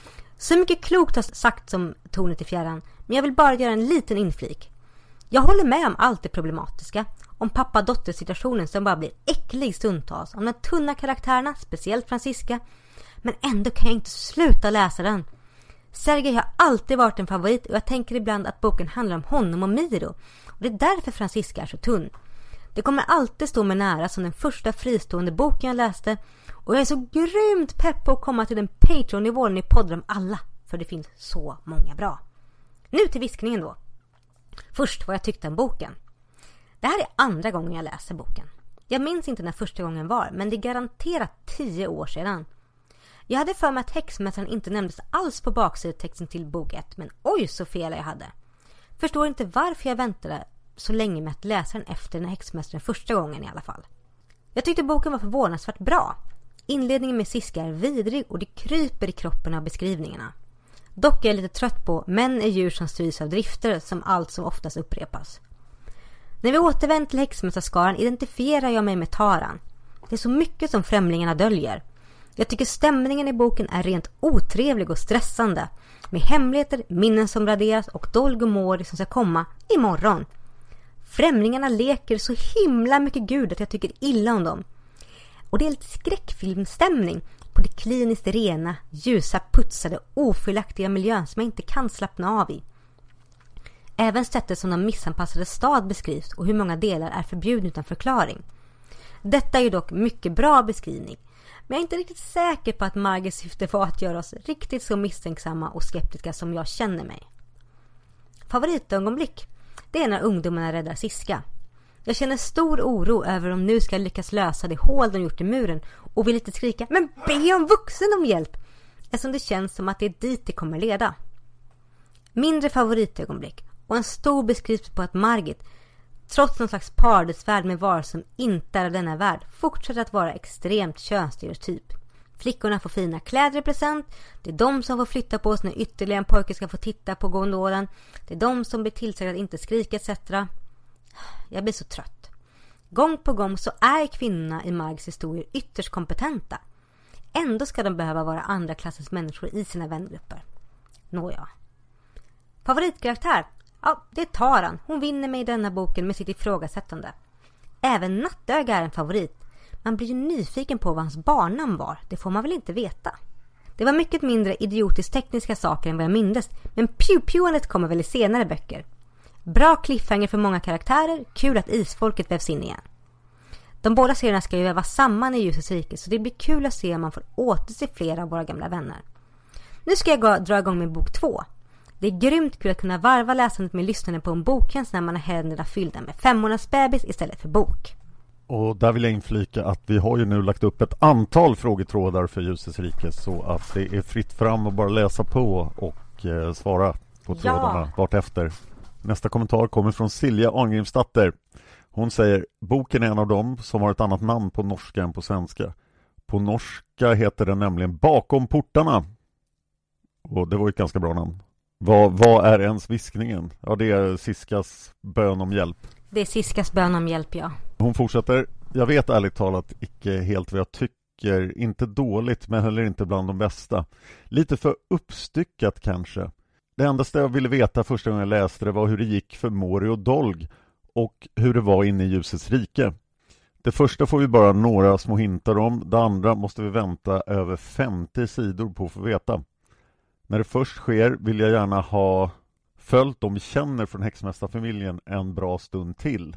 [SPEAKER 5] Så mycket klokt har sagt som Tornet i fjärran men jag vill bara göra en liten inflik. Jag håller med om allt det problematiska. Om pappa-dotter-situationen som bara blir äcklig stundtals. Om de tunna karaktärerna, speciellt Franziska. Men ändå kan jag inte sluta läsa den. Sergej har alltid varit en favorit och jag tänker ibland att boken handlar om honom och Miro. Och det är därför Franziska är så tunn. Det kommer alltid stå mig nära som den första fristående boken jag läste. Och jag är så grymt pepp på att komma till den Patreon-nivån i poddar om alla. För det finns så många bra. Nu till viskningen då. Först vad jag tyckte om boken. Det här är andra gången jag läser boken. Jag minns inte när första gången var, men det är garanterat tio år sedan. Jag hade för mig att häxmästaren inte nämndes alls på baksidetexten till bok ett, men oj så fel jag hade. Förstår inte varför jag väntade så länge med att läsa den efter den häxmästaren första gången i alla fall. Jag tyckte boken var förvånansvärt bra. Inledningen med Siska är vidrig och det kryper i kroppen av beskrivningarna. Dock är jag lite trött på män är djur som styrs av drifter som allt som oftast upprepas. När vi återvänder till häxmästarskaran identifierar jag mig med Taran. Det är så mycket som främlingarna döljer. Jag tycker stämningen i boken är rent otrevlig och stressande. Med hemligheter, minnen som raderas och Dolgomori som ska komma imorgon. Främlingarna leker så himla mycket gud att jag tycker illa om dem. Och det är lite skräckfilmstämning på det kliniskt rena, ljusa, putsade, ofyllaktiga miljön som jag inte kan slappna av i. Även sättet som de missanpassade stad beskrivs och hur många delar är förbjudna utan förklaring. Detta är ju dock mycket bra beskrivning. Men jag är inte riktigt säker på att Margits syfte var att göra oss riktigt så misstänksamma och skeptiska som jag känner mig. Favoritögonblick, det är när ungdomarna räddar Siska. Jag känner stor oro över om nu ska lyckas lösa det hål de gjort i muren och vill inte skrika men be om vuxen om hjälp. Eftersom det känns som att det är dit det kommer leda. Mindre favoritögonblick och en stor beskrivning på att Margit, trots någon slags paradisvärld med varor som inte är av denna värld, fortsätter att vara extremt könsstereotyp. Flickorna får fina kläder i present. Det är de som får flytta på sig när ytterligare en pojke ska få titta på gondolen. Det är de som blir tillsagda att inte skrika et cetera. Jag blir så trött. Gång på gång så är kvinnorna i Margs historier ytterst kompetenta. Ändå ska de behöva vara andra klassens människor i sina vängrupper. Nåja. Favoritkaraktär? Ja, det är Taran. Hon vinner mig i denna boken med sitt ifrågasättande. Även Nattöga är en favorit. Man blir ju nyfiken på vad hans barnnamn var. Det får man väl inte veta. Det var mycket mindre idiotiskt tekniska saker än vad jag mindes. Men pew-pewandet kommer väl i senare böcker. Bra cliffhanger för många karaktärer, kul att isfolket vävs in igen. De båda serierna ska ju vävas samman i Ljusets rike, så det blir kul att se om man får återse flera av våra gamla vänner. Nu ska jag gå, dra igång med bok två. Det är grymt kul att kunna varva läsandet med lyssnande på en boktjänst när man har händerna fyllda med fem månaders bebis istället för bok.
[SPEAKER 4] Och där vill jag inflika att vi har ju nu lagt upp ett antal frågetrådar för Ljusets rike, så att det är fritt fram och bara läsa på och eh, svara på trådarna ja. vart efter. Nästa kommentar kommer från Silja Arngrimsdatter. Hon säger, boken är en av dem som har ett annat namn på norska än på svenska. På norska heter den nämligen Bakom portarna. Och det var ett ganska bra namn. Vad, vad är ens viskningen? Ja, det är Siskas bön om hjälp.
[SPEAKER 5] Det är Siskas bön om hjälp, ja.
[SPEAKER 4] Hon fortsätter, jag vet ärligt talat icke helt vad jag tycker. Inte dåligt, men heller inte bland de bästa. Lite för uppstyckat kanske. Det enda jag ville veta första gången jag läste det var hur det gick för Mori och Dolg och hur det var inne i Ljusets rike. Det första får vi bara några små hintar om, det andra måste vi vänta över femtio sidor på att få veta. När det först sker vill jag gärna ha följt dem vi känner från häxmästarfamiljen en bra stund till.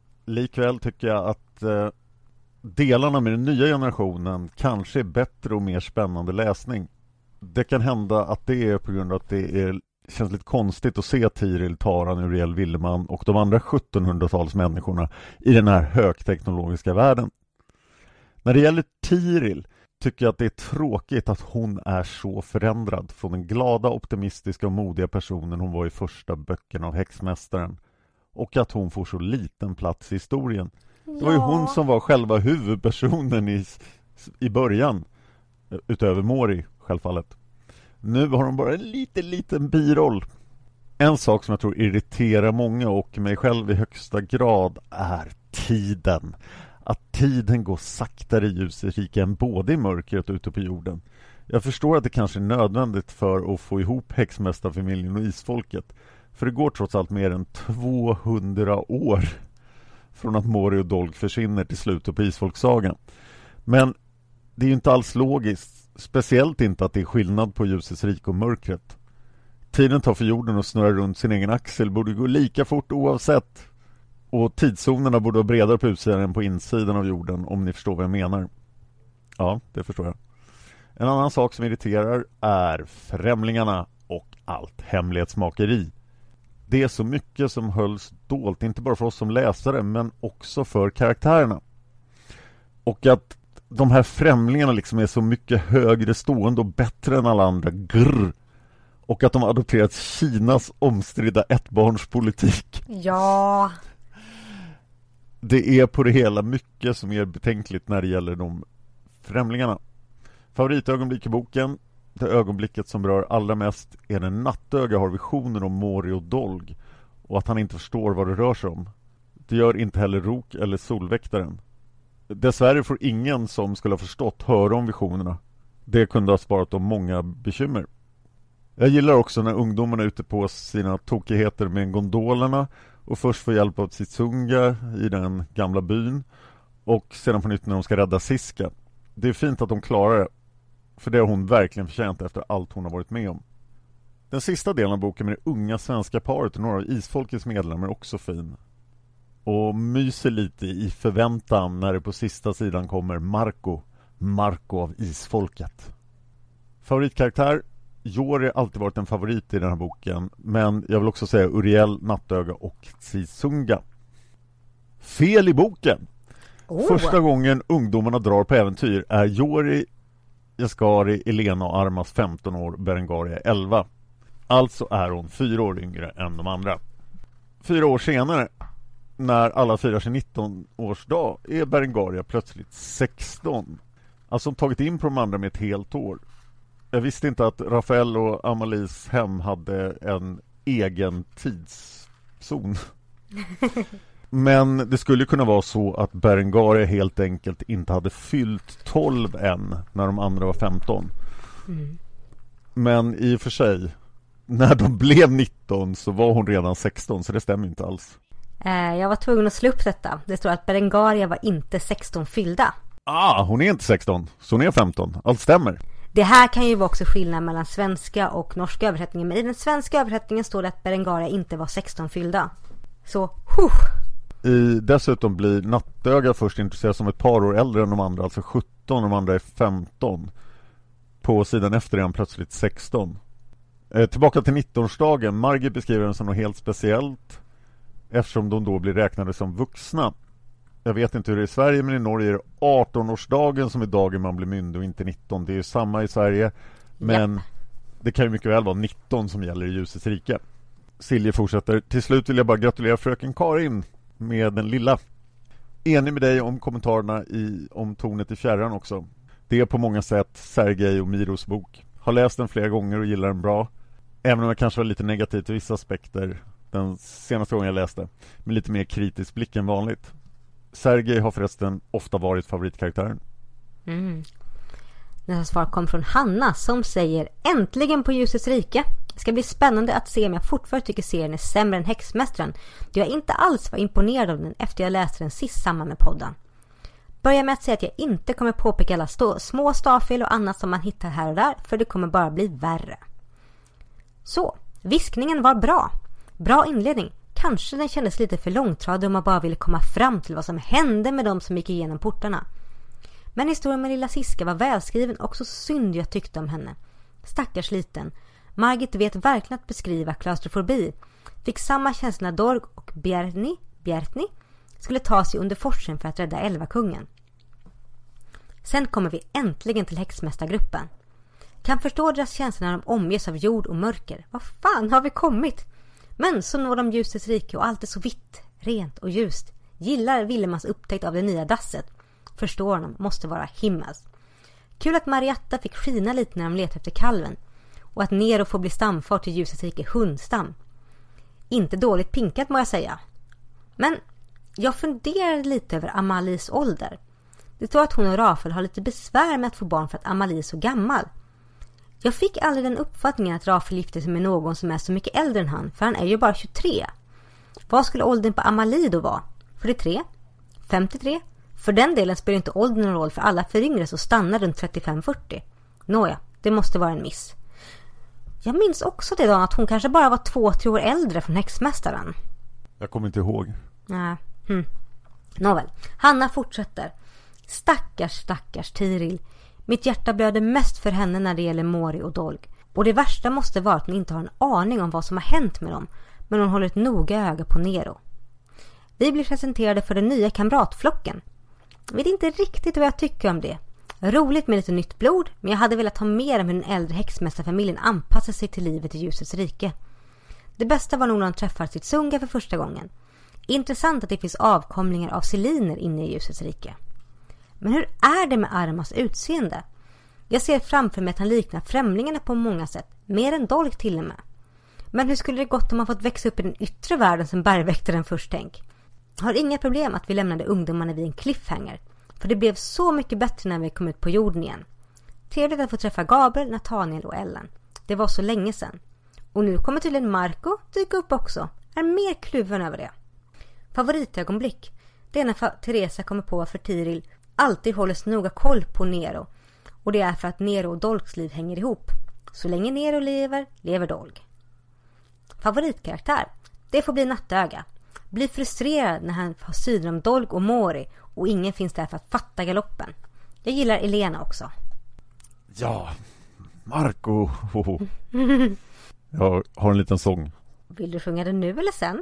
[SPEAKER 4] Likväl tycker jag att eh, delarna med den nya generationen kanske är bättre och mer spännande läsning. Det kan hända att det är på grund av att det är, känns lite konstigt att se Tiril, Taran, Uriel, Villeman och de andra sjuttonhundratals människorna i den här högteknologiska världen. När det gäller Tiril tycker jag att det är tråkigt att hon är så förändrad från den glada, optimistiska och modiga personen hon var i första böckerna av Häxmästaren, och att hon får så liten plats i historien. Ja. Det var ju hon som var själva huvudpersonen i, i början, utöver Mori självfallet. Nu har hon bara en liten, liten biroll. En sak som jag tror irriterar många och mig själv i högsta grad är tiden. Att tiden går saktare i Ljusets rike än både i mörkret och ute på jorden. Jag förstår att det kanske är nödvändigt för att få ihop häxmästarfamiljen och isfolket. För det går trots allt mer än tvåhundra år från att Mori och Dolg försvinner till slutet på isfolksagan. Men det är ju inte alls logiskt. Speciellt inte att det är skillnad på Ljusets rike och mörkret. Tiden tar för jorden och snurrar runt sin egen axel borde gå lika fort oavsett. Och tidszonerna borde vara bredare på utsidan än på insidan av jorden, om ni förstår vad jag menar. Ja, det förstår jag. En annan sak som irriterar är främlingarna och allt hemlighetsmakeri. Det är så mycket som hölls dolt, inte bara för oss som läsare men också för karaktärerna. Och att de här främlingarna liksom är så mycket högre stående och bättre än alla andra. Grr. Och att de har adopterat Kinas omstridda ettbarnspolitik.
[SPEAKER 5] Ja.
[SPEAKER 4] Det är på det hela mycket som är betänkligt när det gäller de främlingarna. Favoritögonblick i boken, det ögonblicket som berör allra mest, är när Nattöga har visioner om Mori och Dolg och att han inte förstår vad det rör sig om. Det gör inte heller Rok eller Solväktaren. Dessvärre får ingen som skulle ha förstått höra om visionerna. Det kunde ha sparat dem många bekymmer. Jag gillar också när ungdomarna är ute på sina tokigheter med gondolerna och först får hjälp av Tsunga i den gamla byn och sedan på nytt när de ska rädda Siska. Det är fint att de klarar det, för det har hon verkligen förtjänt efter allt hon har varit med om. Den sista delen av boken med det unga svenska paret och några av isfolkets medlemmar är också fin. Och myser lite i förväntan när det på sista sidan kommer Marco, Marco av isfolket. Favoritkaraktär? Jori har alltid varit en favorit i den här boken, men jag vill också säga Uriel, Nattöga och Tsunga. Fel i boken! Oh. Första gången ungdomarna drar på äventyr är Jori, Jaskari, Elena och Armas femton år, Berengaria elva. Alltså är hon fyra år yngre än de andra. Fyra år senare, när alla firar sin nitton-årsdag, är Berengaria plötsligt sexton. Alltså hon tagit in på de andra med ett helt år. Jag visste inte att Rafael och Amalies hem hade en egen tidszon. Men det skulle kunna vara så att Berengaria helt enkelt inte hade fyllt tolv än när de andra var femton. Mm. Men i och för sig, när de blev nitton så var hon redan sexton, så det stämmer inte alls.
[SPEAKER 5] Eh, jag var tvungen att slå upp detta. Det står att Berengaria var inte sexton fyllda.
[SPEAKER 4] Ah, hon är inte sexton, så hon är femton. Allt stämmer.
[SPEAKER 5] Det här kan ju vara också skillnad mellan svenska och norska översättningen. Men i den svenska översättningen står det att Berengaria inte var sexton fyllda. Så, huh.
[SPEAKER 4] I, dessutom blir Nattöga först intresserad som ett par år äldre än de andra, alltså sjutton, de andra är femton. På sidan efter är han plötsligt sexton. Eh, tillbaka till nittonårsdagen. Margit beskriver den som något helt speciellt eftersom de då blir räknade som vuxna. Jag vet inte hur det är i Sverige, men i Norge är det artonårsdagen som är dagen man blir myndig och inte nitton. Det är ju samma i Sverige, men yep. Det kan ju mycket väl vara nitton som gäller i Ljusets rike. Silje fortsätter. Till slut vill jag bara gratulera fröken Karin med den lilla. Enig med dig om kommentarerna i, om Tornet i fjärran också. Det är på många sätt Sergej och Miros bok. Har läst den flera gånger och gillar den bra. Även om jag kanske var lite negativ till vissa aspekter den senaste gången jag läste. Med lite mer kritisk blick än vanligt. Sergej har förresten ofta varit favoritkaraktären.
[SPEAKER 5] Mm. Nästa svar kom från Hanna som säger: äntligen på Ljusets rike. Det ska bli spännande att se om jag fortfarande tycker serien är sämre än Häxmästaren, då jag inte alls var imponerad av den efter jag läste den sist samman med podden. Börja med att säga att jag inte kommer påpeka alla stå- små stavfel och annat som man hittar här och där, för det kommer bara bli värre. Så, viskningen var bra. Bra inledning. Kanske den kändes lite för långtradig om man bara ville komma fram till vad som hände med dem som gick igenom portarna. Men historien med lilla Siska var välskriven och så synd jag tyckte om henne. Stackars liten. Margit vet verkligen att beskriva klaustrofobi. Fick samma känsla när Dorg och Bjärni, Bjärtni skulle ta sig under forsen för att rädda Elvakungen. Sen kommer vi äntligen till häxmästargruppen. Kan förstå deras känsla när de omges av jord och mörker. Vad fan har vi kommit? Men så når de Ljusets rike och allt är så vitt, rent och ljust. Gillar Willemans upptäckt av det nya dasset. Förstår honom, måste vara himmels. Kul att Marietta fick skina lite när de letade efter kalven. Och att Nero får bli stamfar till Ljusets rike hundstam. Inte dåligt pinkat må jag säga. Men jag funderar lite över Amalies ålder. Det står att hon och Rafael har lite besvär med att få barn för att Amalie är så gammal. Jag fick aldrig den uppfattningen att Rafael gifte sig med någon som är så mycket äldre än han, för han är ju bara tjugotre. Vad skulle åldern på Amalie då vara? fyrtiotre? femtiotre? För den delen spelar inte åldern någon roll, för alla föryngres och stannar runt trettiofem fyrtio. Nåja, det måste vara en miss. Jag minns också det då att hon kanske bara var två tre år äldre från Häxmästaren.
[SPEAKER 4] Jag kommer inte ihåg.
[SPEAKER 5] Nej. Hm. Nåväl, Hanna fortsätter. Stackars, stackars Tiril. Mitt hjärta blöder mest för henne när det gäller Mori och Dolg. Och det värsta måste vara att hon inte har en aning om vad som har hänt med dem. Men hon håller ett noga öga på Nero. Vi blir presenterade för den nya kamratflocken. Jag vet inte riktigt vad jag tycker om det. Roligt med lite nytt blod, men jag hade velat ha mer om hur den äldre häxmästarfamiljen anpassar sig till livet i Ljusets rike. Det bästa var nog när de träffar sitt Sunga för första gången. Intressant att det finns avkomlingar av Seliner inne i Ljusets rike. Men hur är det med Armas utseende? Jag ser framför mig att han liknar främlingarna på många sätt, mer än Dolg till och med. Men hur skulle det gått om man fått växa upp i den yttre världen som bergväktaren först tänk? Har inga problem att vi lämnade ungdomarna vid en cliffhanger, för det blev så mycket bättre när vi kom ut på jorden igen. Trevligt att få träffa Gabriel, Nathaniel och Ellen. Det var så länge sedan. Och nu kommer tydligen Marco dyka upp också. Är mer kluven över det. Favoritögonblick. Det är när Teresa kommer på för Tiril alltid håller så noga koll på Nero. Och det är för att Nero och Dolgs liv hänger ihop. Så länge Nero lever, lever Dolg. Favoritkaraktär. Det får bli Nattöga. Blir frustrerad när han har syner om Dolg och Mori och ingen finns där för att fatta galoppen. Jag gillar Elena också.
[SPEAKER 4] Ja, Marco. Jag har en liten sång.
[SPEAKER 5] Vill du sjunga den nu eller sen?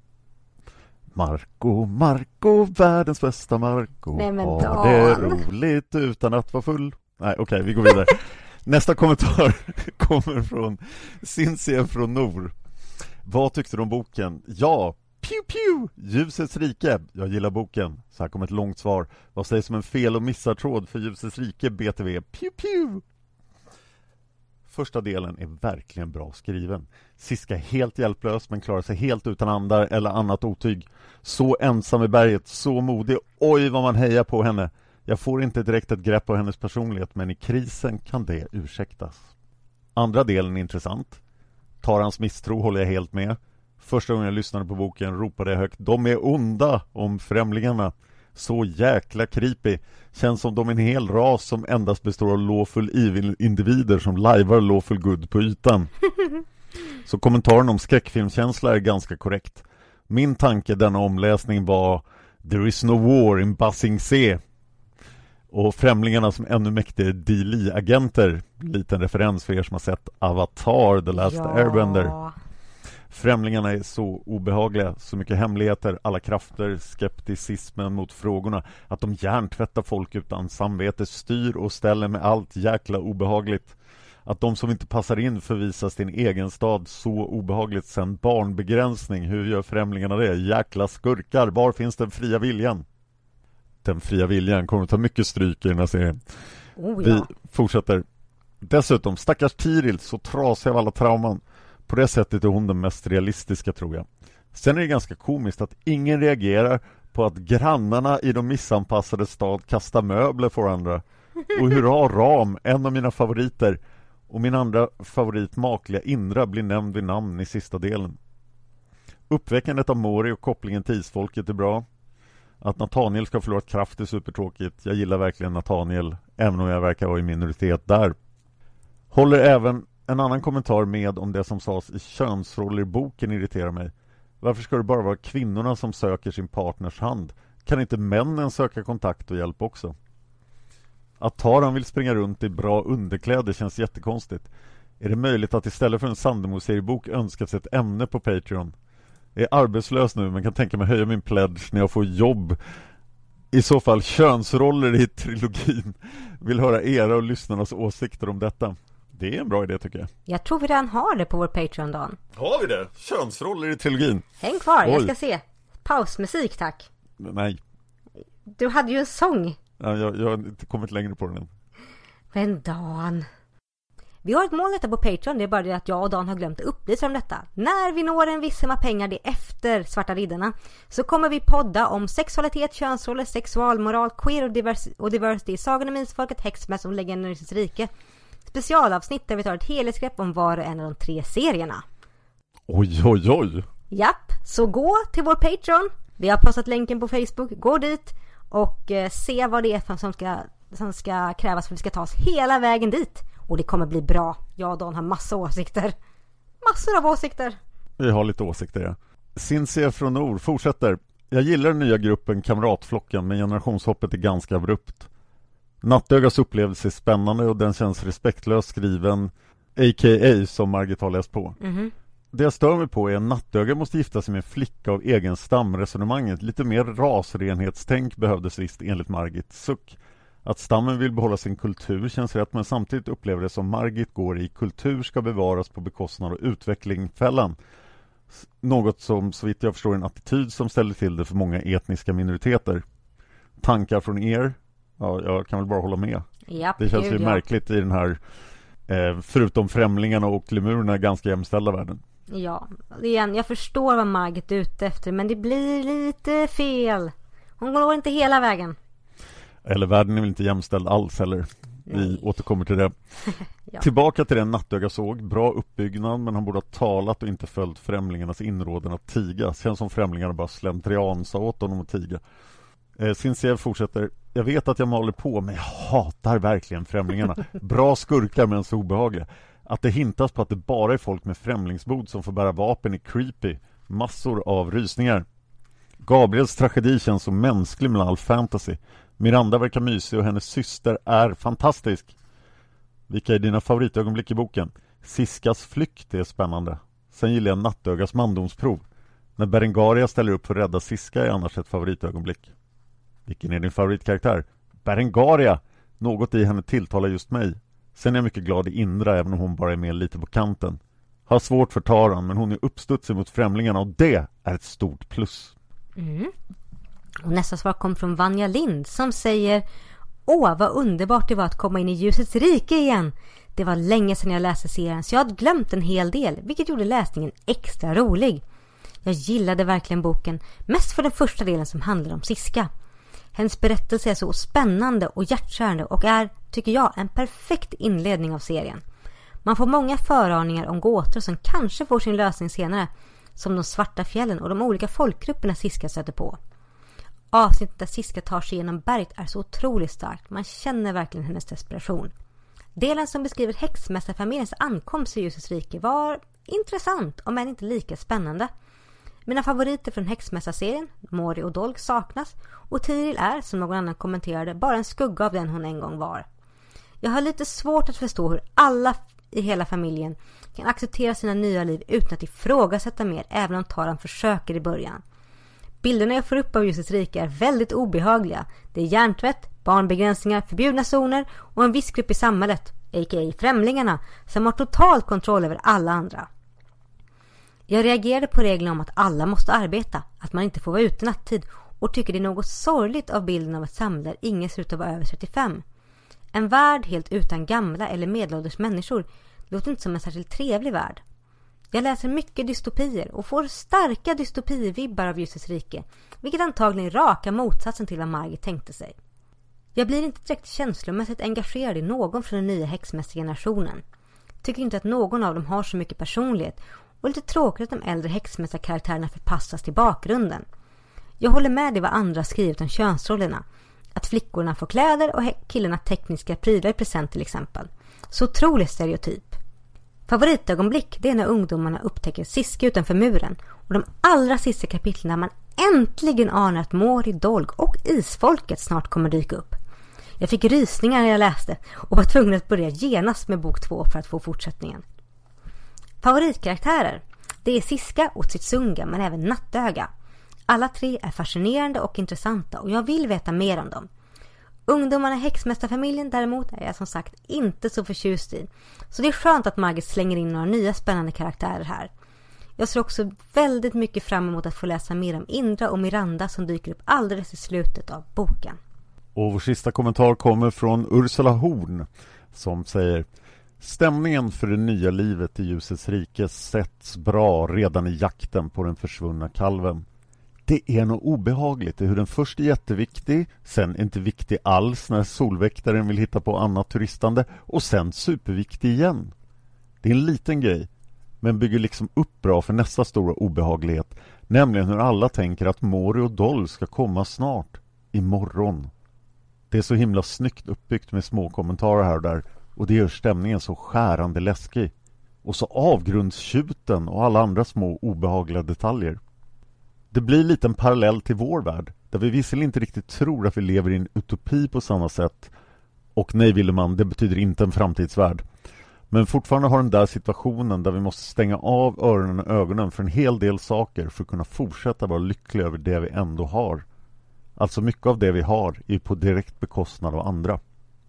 [SPEAKER 4] Marco, Marco, världens bästa Marco.
[SPEAKER 5] Nej, men
[SPEAKER 4] ja, det är roligt utan att vara full. Nej, okej, okay, vi går vidare. Nästa kommentar kommer från Cinzia från Nor. Vad tyckte du om boken? Ja, pew pew, Ljusets rike. Jag gillar boken. Så här kommer ett långt svar. Vad sägs som en fel- och missartråd för Ljusets rike B T V? Pew pew. Första delen är verkligen bra skriven. Siska är helt hjälplös men klarar sig helt utan andar eller annat otyg. Så ensam i berget, så modig. Oj vad man hejar på henne. Jag får inte direkt ett grepp på hennes personlighet, men i krisen kan det ursäktas. Andra delen är intressant. Tarans misstro håller jag helt med. Första gången jag lyssnade på boken ropade jag högt: de är onda om främlingarna. Så jäkla creepy. Känns som de är en hel ras som endast består av lawful evil-individer som lajvar lawful good på ytan. Så kommentaren om skräckfilmkänsla är ganska korrekt. Min tanke denna omläsning var There is no war in Basing C. Och främlingarna som ännu mäktigare D L I-agenter. Liten referens för er som har sett Avatar, The Last
[SPEAKER 5] ja.
[SPEAKER 4] Airbender. Främlingarna är så obehagliga, så mycket hemligheter, alla krafter, skepticismen mot frågorna, att de hjärntvättar folk utan samvete, styr och ställer med allt jäkla obehagligt. Att de som inte passar in förvisas till en egen stad, så obehagligt. Sen barnbegränsning, hur gör främlingarna det? Jäkla skurkar, var finns den fria viljan? Den fria viljan kommer att ta mycket stryk i den här serien.
[SPEAKER 5] Oh, ja.
[SPEAKER 4] Vi fortsätter. Dessutom, stackars Tiril, så trasig av alla trauman. På det sättet är hon den mest realistiska, tror jag. Sen är det ganska komiskt att ingen reagerar på att grannarna i de missanpassade stad kastar möbler för andra. Och hurra Ram, en av mina favoriter. Och min andra favorit, makliga Indra, blir nämnd vid namn i sista delen. Uppväckandet av Mori och kopplingen till isfolket är bra. Att Nathaniel ska förlora kraft är supertråkigt. Jag gillar verkligen Nathaniel, även om jag verkar vara i minoritet där. Håller även en annan kommentar med om det som sades i könsroller i boken irriterar mig. Varför ska det bara vara kvinnorna som söker sin partners hand? Kan inte männen söka kontakt och hjälp också? Att Taran vill springa runt i bra underkläder känns jättekonstigt. Är det möjligt att istället för en Sandemo-seriebok önskas ett ämne på Patreon? Jag är arbetslös nu men kan tänka mig höja min pledge när jag får jobb. I så fall könsroller i trilogin. Vill höra era och lyssnarnas åsikter om detta. Det är en bra idé tycker jag.
[SPEAKER 5] Jag tror vi redan har det på vår Patreon, Dan.
[SPEAKER 4] Har vi det? Könsroller i trilogin.
[SPEAKER 5] Häng kvar,
[SPEAKER 4] Oj.
[SPEAKER 5] jag ska se. Pausmusik, tack.
[SPEAKER 4] Nej.
[SPEAKER 5] Du hade ju en sång.
[SPEAKER 4] Ja, jag, jag har inte kommit längre på den än.
[SPEAKER 5] Men Dan. Vi har ett mål detta på Patreon. Det är bara det att jag och Dan har glömt att upplysa om detta. När vi når en viss summa pengar, det är efter Svarta riddarna, så kommer vi podda om sexualitet, könsroller, sexualmoral, queer och, divers- och diversity, Sagan om isfolket, Häxmäss och Legendarnas rike. Specialavsnitt där vi tar ett helhetsgrepp om var och en av de tre serierna.
[SPEAKER 4] Oj, oj, oj.
[SPEAKER 5] Japp, så gå till vår Patreon. Vi har postat länken på Facebook. Gå dit och eh, se vad det är som ska, som ska krävas för att vi ska ta oss hela vägen dit. Och det kommer bli bra. Jag och Dan har massa åsikter. Massor av åsikter.
[SPEAKER 4] Vi har lite åsikter, ja. Cinzia från Nord fortsätter. Jag gillar den nya gruppen Kamratflocken, men generationshoppet är ganska abrupt. Nattögas upplevelse är spännande och den känns respektlöst skriven, a k a som Margit har läst på.
[SPEAKER 5] Mm-hmm.
[SPEAKER 4] Det jag stör mig på är att Nattöga måste gifta sig med en flicka av egen stamresonemanget. Lite mer rasrenhetstänk behövdes visst enligt Margit. Suck. Att stammen vill behålla sin kultur känns rätt, men samtidigt upplever det som Margit går i kultur ska bevaras på bekostnad av utvecklingfällan. Något som så vitt jag förstår en attityd som ställer till det för många etniska minoriteter. Tankar från er? Ja, jag kan väl bara hålla med.
[SPEAKER 5] Japp,
[SPEAKER 4] det känns ju
[SPEAKER 5] ja.
[SPEAKER 4] märkligt i den här eh, förutom främlingarna och lemurerna ganska jämställda världen.
[SPEAKER 5] Ja, igen, jag förstår vad Margit är ute efter, men det blir lite fel. Hon går inte hela vägen.
[SPEAKER 4] Eller världen är väl inte jämställd alls heller. Vi
[SPEAKER 5] Nej.
[SPEAKER 4] återkommer till det. Ja. Tillbaka till den Nattöga såg. Bra uppbyggnad, men han borde ha talat och inte följt främlingarnas inråden att tiga. Sen som främlingarna bara slentrian sa åt honom att tiga. Eh, Cinzia fortsätter. Jag vet att jag maler på, men jag hatar verkligen främlingarna. Bra skurkar men så obehagliga. Att det hintas på att det bara är folk med främlingsbod som får bära vapen är creepy. Massor av rysningar. Gabriels tragedi känns så mänsklig med all fantasy. Miranda verkar mysig och hennes syster är fantastisk. Vilka är dina favoritögonblick i boken? Siskas flykt är spännande. Sen gillar jag Nattögas mandomsprov. När Berengaria ställer upp för att rädda Siska är annars ett favoritögonblick. Vilken är din favoritkaraktär? Berengaria! Något i henne tilltalar just mig. Sen är jag mycket glad i Indra, även om hon bara är med lite på kanten. Har svårt för Taran, men hon är uppstudsig mot främlingarna och det är ett stort plus.
[SPEAKER 5] Mm. Och nästa svar kom från Vanja Lind som säger: Åh, vad underbart det var att komma in i ljusets rike igen. Det var länge sedan jag läste serien så jag hade glömt en hel del, vilket gjorde läsningen extra rolig. Jag gillade verkligen boken, mest för den första delen som handlar om Siska. Hennes berättelse är så spännande och hjärtkärande och är, tycker jag, en perfekt inledning av serien. Man får många föraningar om gåtor som kanske får sin lösning senare, som de svarta fjällen och de olika folkgrupperna Siska stöter på. Avsnittet där Siska tar sig igenom berget är så otroligt starkt. Man känner verkligen hennes desperation. Delen som beskriver häxmästarfamiljens ankomst i Ljusets rike var intressant, om än inte lika spännande. Mina favoriter från häxmästarserien, Mori och Dolg, saknas, och Tiril är, som någon annan kommenterade, bara en skugga av den hon en gång var. Jag har lite svårt att förstå hur alla i hela familjen kan acceptera sina nya liv utan att ifrågasätta mer, även om Taran försöker i början. Bilderna jag får upp av Ljusets rike är väldigt obehagliga. Det är hjärntvätt, barnbegränsningar, förbjudna zoner och en viss grupp i samhället, a k a främlingarna, som har total kontroll över alla andra. Jag reagerade på regeln om att alla måste arbeta, att man inte får vara ute nattid, och tycker det är något sorgligt av bilden av ett samhälle där ingen ser ut att vara över trettiofem. En värld helt utan gamla eller medelålders människor låter inte som en särskilt trevlig värld. Jag läser mycket dystopier och får starka dystopivibbar av Ljusets rike, vilket antagligen är raka motsatsen till vad Margit tänkte sig. Jag blir inte direkt känslomässigt engagerad i någon från den nya häxmästargenerationen. Tycker inte att någon av dem har så mycket personlighet, och lite tråkigt att de äldre häxmästarkaraktärerna förpassas till bakgrunden. Jag håller med i vad andra skrivit om könsrollerna. Att flickorna får kläder och killarna tekniska prylar i present till exempel. Så otroligt stereotyp. Favoritögonblick, det är när ungdomarna upptäcker Siska utanför muren, och de allra sista kapitlen när man äntligen anar att Mori, Dolg och isfolket snart kommer dyka upp. Jag fick rysningar när jag läste och var tvungen att börja genast med bok två för att få fortsättningen. Favoritkaraktärer, det är Siska och Tsitsunga, men även Nattöga. Alla tre är fascinerande och intressanta, och jag vill veta mer om dem. Ungdomarna i häxmästarfamiljen däremot är jag som sagt inte så förtjust i. Så det är skönt att Margit slänger in några nya spännande karaktärer här. Jag ser också väldigt mycket fram emot att få läsa mer om Indra och Miranda som dyker upp alldeles i slutet av boken.
[SPEAKER 4] Och vår sista kommentar kommer från Ursula Horn som säger: stämningen för det nya livet i Ljusets rike sätts bra redan i jakten på den försvunna kalven. Det är nog obehagligt hur den först är jätteviktig, sen inte viktig alls när solväktaren vill hitta på annat turistande, och sen superviktig igen. Det är en liten grej, men bygger liksom upp bra för nästa stora obehaglighet, nämligen hur alla tänker att Mori och Dolg ska komma snart, imorgon. Det är så himla snyggt uppbyggt med små kommentarer här och där, och det gör stämningen så skärande läskig. Och så avgrundstjuten och alla andra små obehagliga detaljer. Det blir lite en parallell till vår värld, där vi visserligen inte riktigt tror att vi lever i en utopi på samma sätt. Och nej, Willeman, det betyder inte en framtidsvärld. Men fortfarande har den där situationen där vi måste stänga av öronen och ögonen för en hel del saker för att kunna fortsätta vara lyckliga över det vi ändå har. Alltså mycket av det vi har är på direkt bekostnad av andra.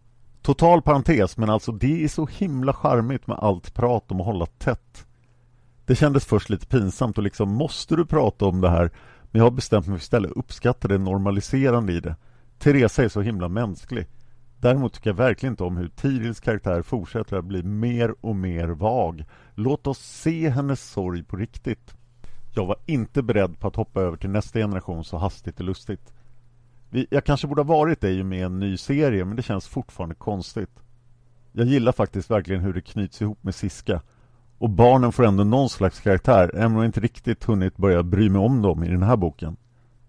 [SPEAKER 4] Total parentes, men alltså det är så himla charmigt med allt prat om att hålla tätt. Det kändes först lite pinsamt och liksom, måste du prata om det här? Men jag har bestämt mig för att istället uppskatta det normaliserande i det. Teresa är så himla mänsklig. Däremot tycker jag verkligen inte om hur Tirils karaktär fortsätter att bli mer och mer vag. Låt oss se hennes sorg på riktigt. Jag var inte beredd på att hoppa över till nästa generation så hastigt och lustigt. Vi, jag kanske borde ha varit det ju med en ny serie, men det känns fortfarande konstigt. Jag gillar faktiskt verkligen hur det knyts ihop med Siska. Och barnen får ändå någon slags karaktär, även om jag inte riktigt hunnit börja bry mig om dem i den här boken.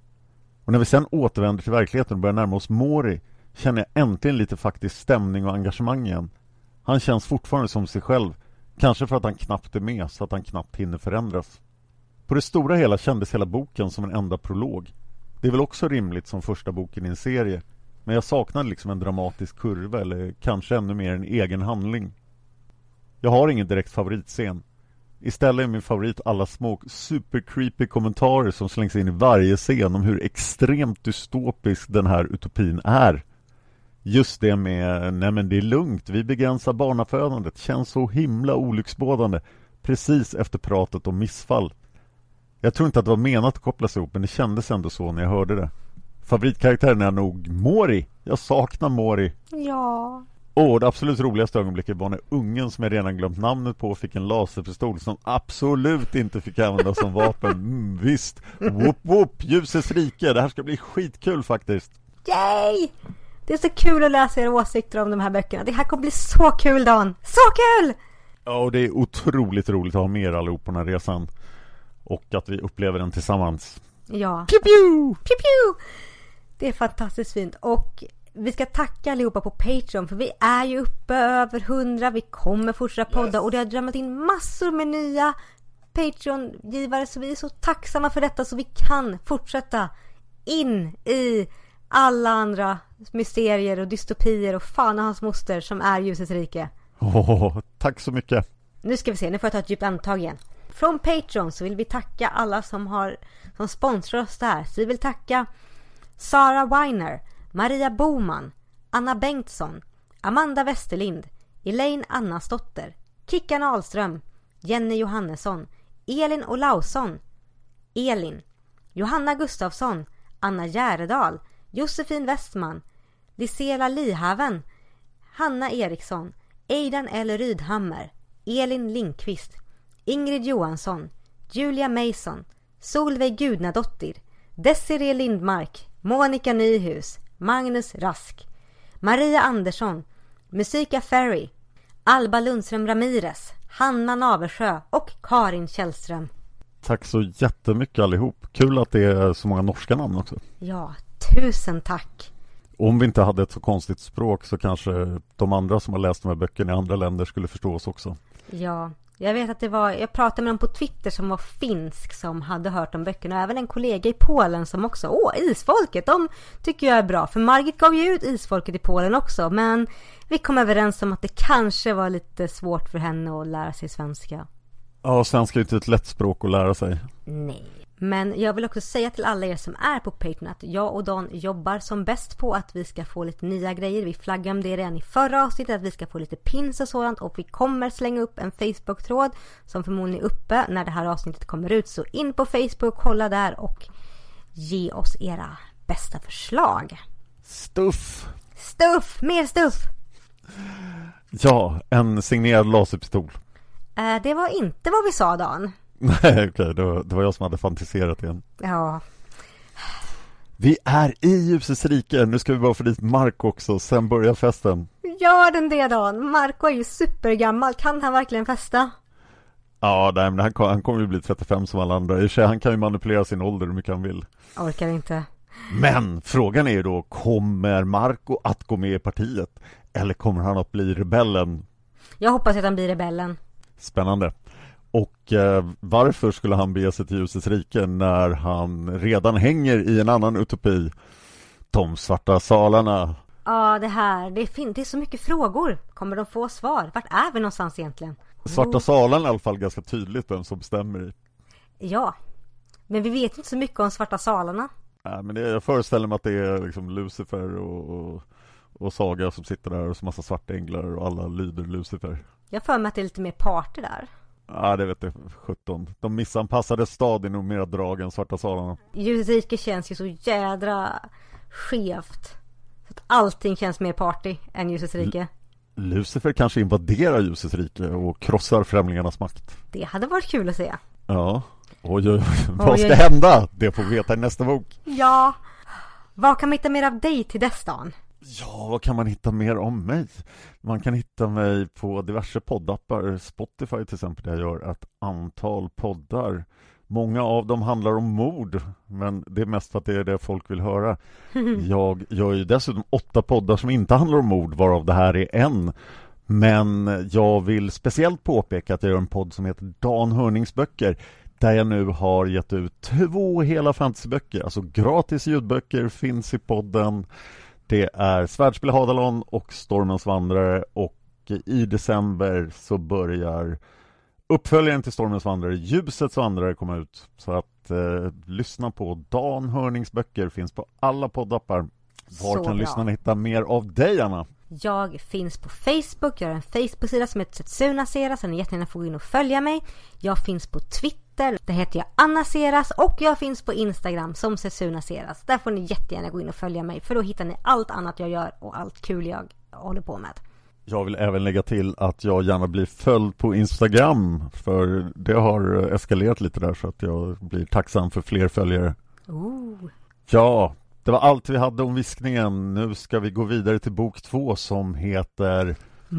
[SPEAKER 4] Och när vi sen återvänder till verkligheten och börjar närma oss Mori, känner jag äntligen lite faktisk stämning och engagemang igen. Han känns fortfarande som sig själv, kanske för att han knappt är med så att han knappt hinner förändras. På det stora hela kändes hela boken som en enda prolog. Det är väl också rimligt som första boken i en serie, men jag saknade liksom en dramatisk kurva eller kanske ännu mer en egen handling. Jag har ingen direkt favoritscen. Istället är min favorit alla små super creepy kommentarer som slängs in i varje scen om hur extremt dystopisk den här utopin är. Just det med, nej men det är lugnt, vi begränsar barnafödandet, känns så himla olycksbådande precis efter pratet om missfall. Jag tror inte att det var menat att kopplas ihop, men det kändes ändå så när jag hörde det. Favoritkaraktären är nog Mori. Jag saknar Mori.
[SPEAKER 5] Ja.
[SPEAKER 4] Och det absolut roligaste ögonblicket var när ungen som jag redan glömt namnet på fick en laserpistol som absolut inte fick användas som vapen. Mm, visst. Whoop whoop, Ljusets rike. Det här ska bli skitkul faktiskt.
[SPEAKER 5] Yay! Det är så kul att läsa era åsikter om de här böckerna. Det här kommer bli så kul, Dan. Så kul!
[SPEAKER 4] Ja, och det är otroligt roligt att ha med er allihop på den här resan. Och att vi upplever den tillsammans.
[SPEAKER 5] Ja.
[SPEAKER 4] Pew pew!
[SPEAKER 5] Pew pew! Det är fantastiskt fint. Och vi ska tacka allihopa på Patreon, för vi är ju uppe över hundra. Vi kommer fortsätta podda, yes. Och det har drömmat in massor med nya Patreon-givare, så vi är så tacksamma för detta, så vi kan fortsätta in i alla andra mysterier och dystopier och fan och hans moster som är ljusets rike.
[SPEAKER 4] Oh, tack så mycket.
[SPEAKER 5] Nu ska vi se, nu får jag ta ett djupt andetag igen. Från Patreon så vill vi tacka alla som har som sponsrar oss där. Så vi vill tacka Sara Weiner, Maria Boman, Anna Bengtsson, Amanda Westerlind, Elaine Annasdotter, Kickan Ahlström, Jenny Johannesson, Elin Olausson, Elin, Johanna Gustafsson, Anna Järedal, Josefin Westman, Lisela Lihaven, Hanna Eriksson, Aidan L. Rydhammer, Elin Lindqvist, Ingrid Johansson, Julia Mason, Solveig Gudnadottir, Desiree Lindmark, Monica Nyhus, Magnus Rask, Maria Andersson, Musika Ferry, Alba Lundström Ramirez, Hanna Naversjö och Karin Källström.
[SPEAKER 4] Tack så jättemycket allihop. Kul att det är så många norska namn också.
[SPEAKER 5] Ja, tusen tack.
[SPEAKER 4] Om vi inte hade ett så konstigt språk så kanske de andra som har läst de här böckerna i andra länder skulle förstå oss också.
[SPEAKER 5] Ja, jag vet att det var, jag pratade med dem på Twitter som var finsk som hade hört om böckerna, och även en kollega i Polen som också, åh, Isfolket, de tycker jag är bra, för Margit gav ju ut Isfolket i Polen också, men vi kom överens om att det kanske var lite svårt för henne att lära sig svenska.
[SPEAKER 4] Ja, svenska är inte ett lätt språk att lära sig.
[SPEAKER 5] Nej. Men jag vill också säga till alla er som är på Patreon att jag och Dan jobbar som bäst på att vi ska få lite nya grejer. Vi flaggade om det redan i förra avsnittet, att vi ska få lite pins och sådant. Och vi kommer slänga upp en Facebook-tråd som förmodligen är uppe när det här avsnittet kommer ut. Så in på Facebook, kolla där och ge oss era bästa förslag.
[SPEAKER 4] Stuff!
[SPEAKER 5] Stuff! Mer stuff!
[SPEAKER 4] Ja, en signerad laserpistol.
[SPEAKER 5] Eh, det var inte vad vi sa, Dan.
[SPEAKER 4] Nej, okej, okay, det, var, det var jag som hade fantiserat igen.
[SPEAKER 5] Ja.
[SPEAKER 4] Vi är i ljusets rike. Nu ska vi bara få dit Marco också, sen börjar festen.
[SPEAKER 5] Gör den det, Dan? Marco är ju supergammal. Kan han verkligen festa?
[SPEAKER 4] Ja, nej, men han, han kommer ju bli trettiofem som alla andra. I sig, han kan ju manipulera sin ålder hur mycket han vill.
[SPEAKER 5] Orkar inte.
[SPEAKER 4] Men frågan är ju då, kommer Marco att gå med i partiet? Eller kommer han att bli rebellen?
[SPEAKER 5] Jag hoppas att han blir rebellen.
[SPEAKER 4] Spännande. Och eh, varför skulle han bege sig till ljusets rike när han redan hänger i en annan utopi? De svarta salarna.
[SPEAKER 5] Ja, det här, det är, fin- det är så mycket frågor. Kommer de få svar? Vart är vi någonstans egentligen?
[SPEAKER 4] Svarta salarna är i alla fall ganska tydligt vem som bestämmer i.
[SPEAKER 5] Ja, men vi vet inte så mycket om svarta salarna.
[SPEAKER 4] Nej, men det, jag föreställer mig att det är liksom Lucifer och, och, och Saga som sitter där och så massa svarta änglar och alla lyder Lucifer.
[SPEAKER 5] Jag för mig att det är lite mer party där.
[SPEAKER 4] Ja, det vet jag, sjutton. De missanpassade stad är nog mer drag än svarta salarna.
[SPEAKER 5] Ljusets rike känns ju så jädra skevt. Så att allting känns mer party än ljusets rike. L-
[SPEAKER 4] Lucifer kanske invaderar ljusets rike och krossar främlingarnas makt.
[SPEAKER 5] Det hade varit kul att se.
[SPEAKER 4] Ja, oj, oj, vad ska hända? Det får vi veta i nästa bok.
[SPEAKER 5] Ja, vad kan man hitta mer av dig till dess, Dan?
[SPEAKER 4] Ja, vad kan man hitta mer om mig? Man kan hitta mig på diverse poddappar. Spotify till exempel, där jag gör ett antal poddar. Många av dem handlar om mord, men det är mest för att det är det folk vill höra. Jag gör ju dessutom åtta poddar som inte handlar om mord, varav det här är en. Men jag vill speciellt påpeka att jag gör en podd som heter Dan Hörnings böcker, där jag nu har gett ut två hela fantasyböcker. Alltså gratis ljudböcker finns i podden. Det är Svärdspel Hadalon och Stormens vandrare, och i december så börjar uppföljaren till Stormens vandrare, Ljusets vandrare, komma ut. Så att eh, lyssna på Dan Hörnings böcker, finns på alla poddappar. Var så kan bra. Lyssnarna hitta mer av dig, Anna?
[SPEAKER 5] Jag finns på Facebook, jag har en Facebook-sida som heter Setsuna Seras, så ni jättegärna får gå in och följa mig. Jag finns på Twitter, där heter jag Anna Seras, och jag finns på Instagram som Setsuna Seras. Där får ni jättegärna gå in och följa mig, för då hittar ni allt annat jag gör och allt kul jag håller på med.
[SPEAKER 4] Jag vill även lägga till att jag gärna blir följd på Instagram, för det har eskalerat lite där, så att jag blir tacksam för fler följare.
[SPEAKER 5] Ooh.
[SPEAKER 4] Ja, det var allt vi hade om viskningen. Nu ska vi gå vidare till bok två som heter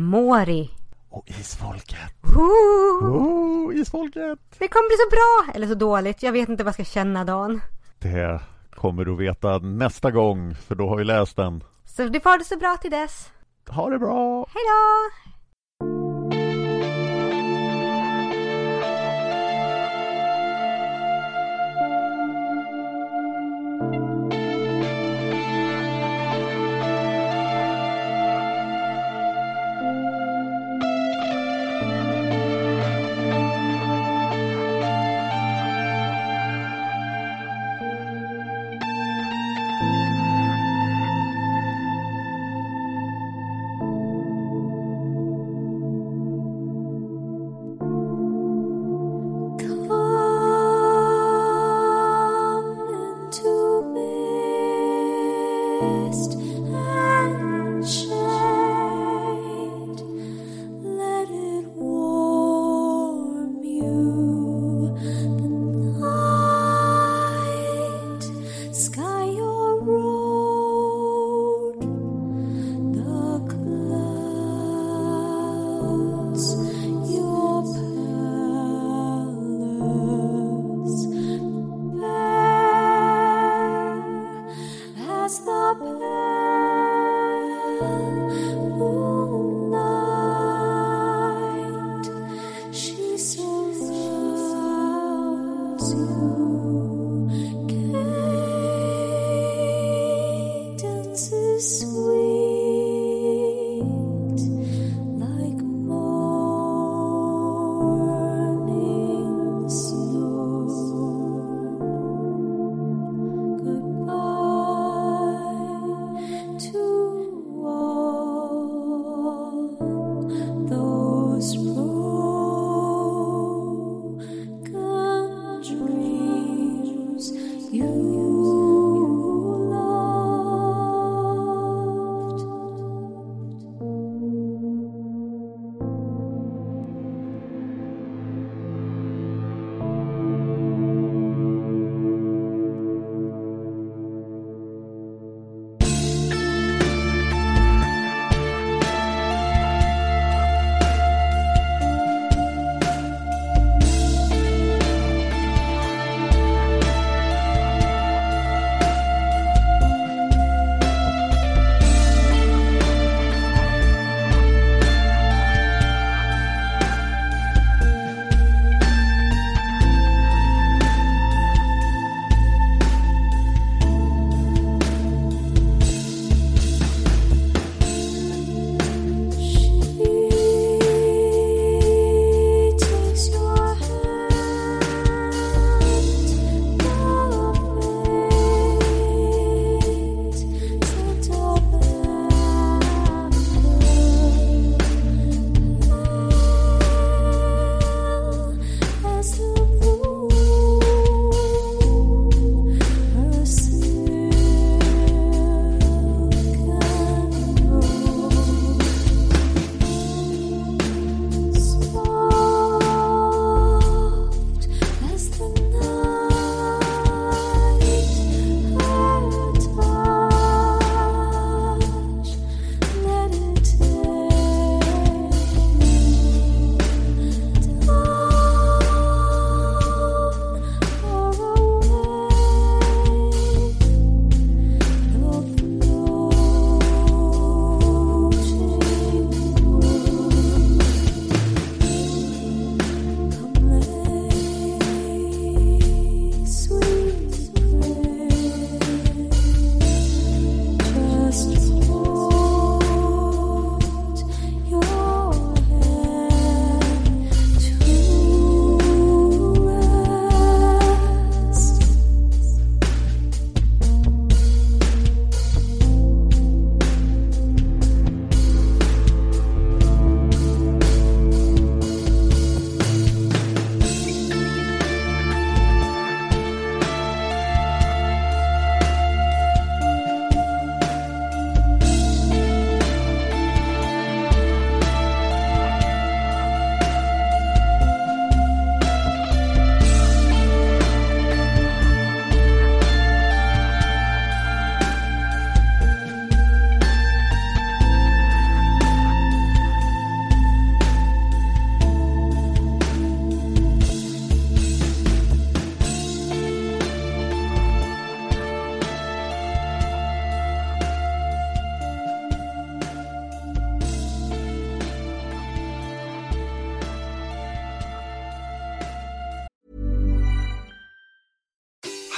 [SPEAKER 5] Mori
[SPEAKER 4] och Isfolket.
[SPEAKER 5] Ooh.
[SPEAKER 4] Ooh, Isfolket.
[SPEAKER 5] Det kommer bli så bra eller så dåligt. Jag vet inte vad jag ska känna, Dan.
[SPEAKER 4] Det kommer du veta nästa gång, för då har vi läst den.
[SPEAKER 5] Så det får det så bra till dess.
[SPEAKER 4] Ha det bra!
[SPEAKER 5] Hej då!
[SPEAKER 11] You love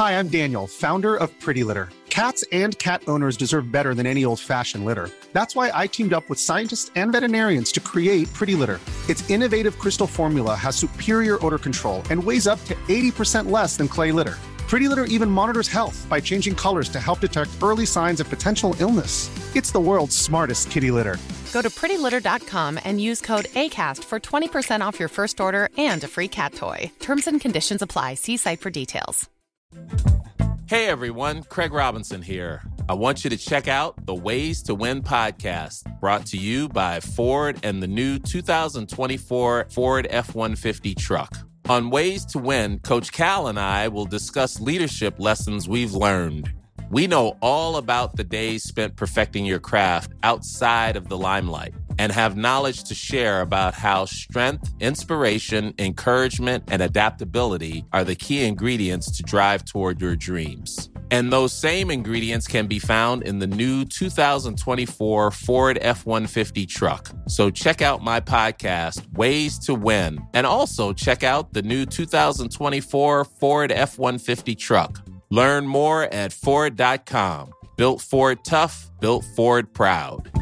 [SPEAKER 9] Hi, I'm Daniel, founder of Pretty Litter. Cats and cat owners deserve better than any old-fashioned litter. That's why I teamed up with scientists and veterinarians to create Pretty Litter. Its innovative crystal formula has superior odor control and weighs up to eighty percent less than clay litter. Pretty Litter even monitors health by changing colors to help detect early signs of potential illness. It's the world's smartest kitty litter.
[SPEAKER 10] Go to pretty litter dot com and use code ACAST for twenty percent off your first order and a free cat toy. Terms and conditions apply. See site for details.
[SPEAKER 11] Hey everyone, Craig Robinson here. I want you to check out the Ways to Win podcast, brought to you by Ford and the new two thousand twenty-four Ford F one fifty truck. On Ways to Win, Coach Cal and I will discuss leadership lessons we've learned. We know all about the days spent perfecting your craft outside of the limelight and have knowledge to share about how strength, inspiration, encouragement, and adaptability are the key ingredients to drive toward your dreams. And those same ingredients can be found in the new two thousand twenty-four Ford F one fifty truck. So check out my podcast, Ways to Win, and also check out the new two thousand twenty-four Ford F one fifty truck. Learn more at Ford dot com. Built Ford tough, built Ford proud.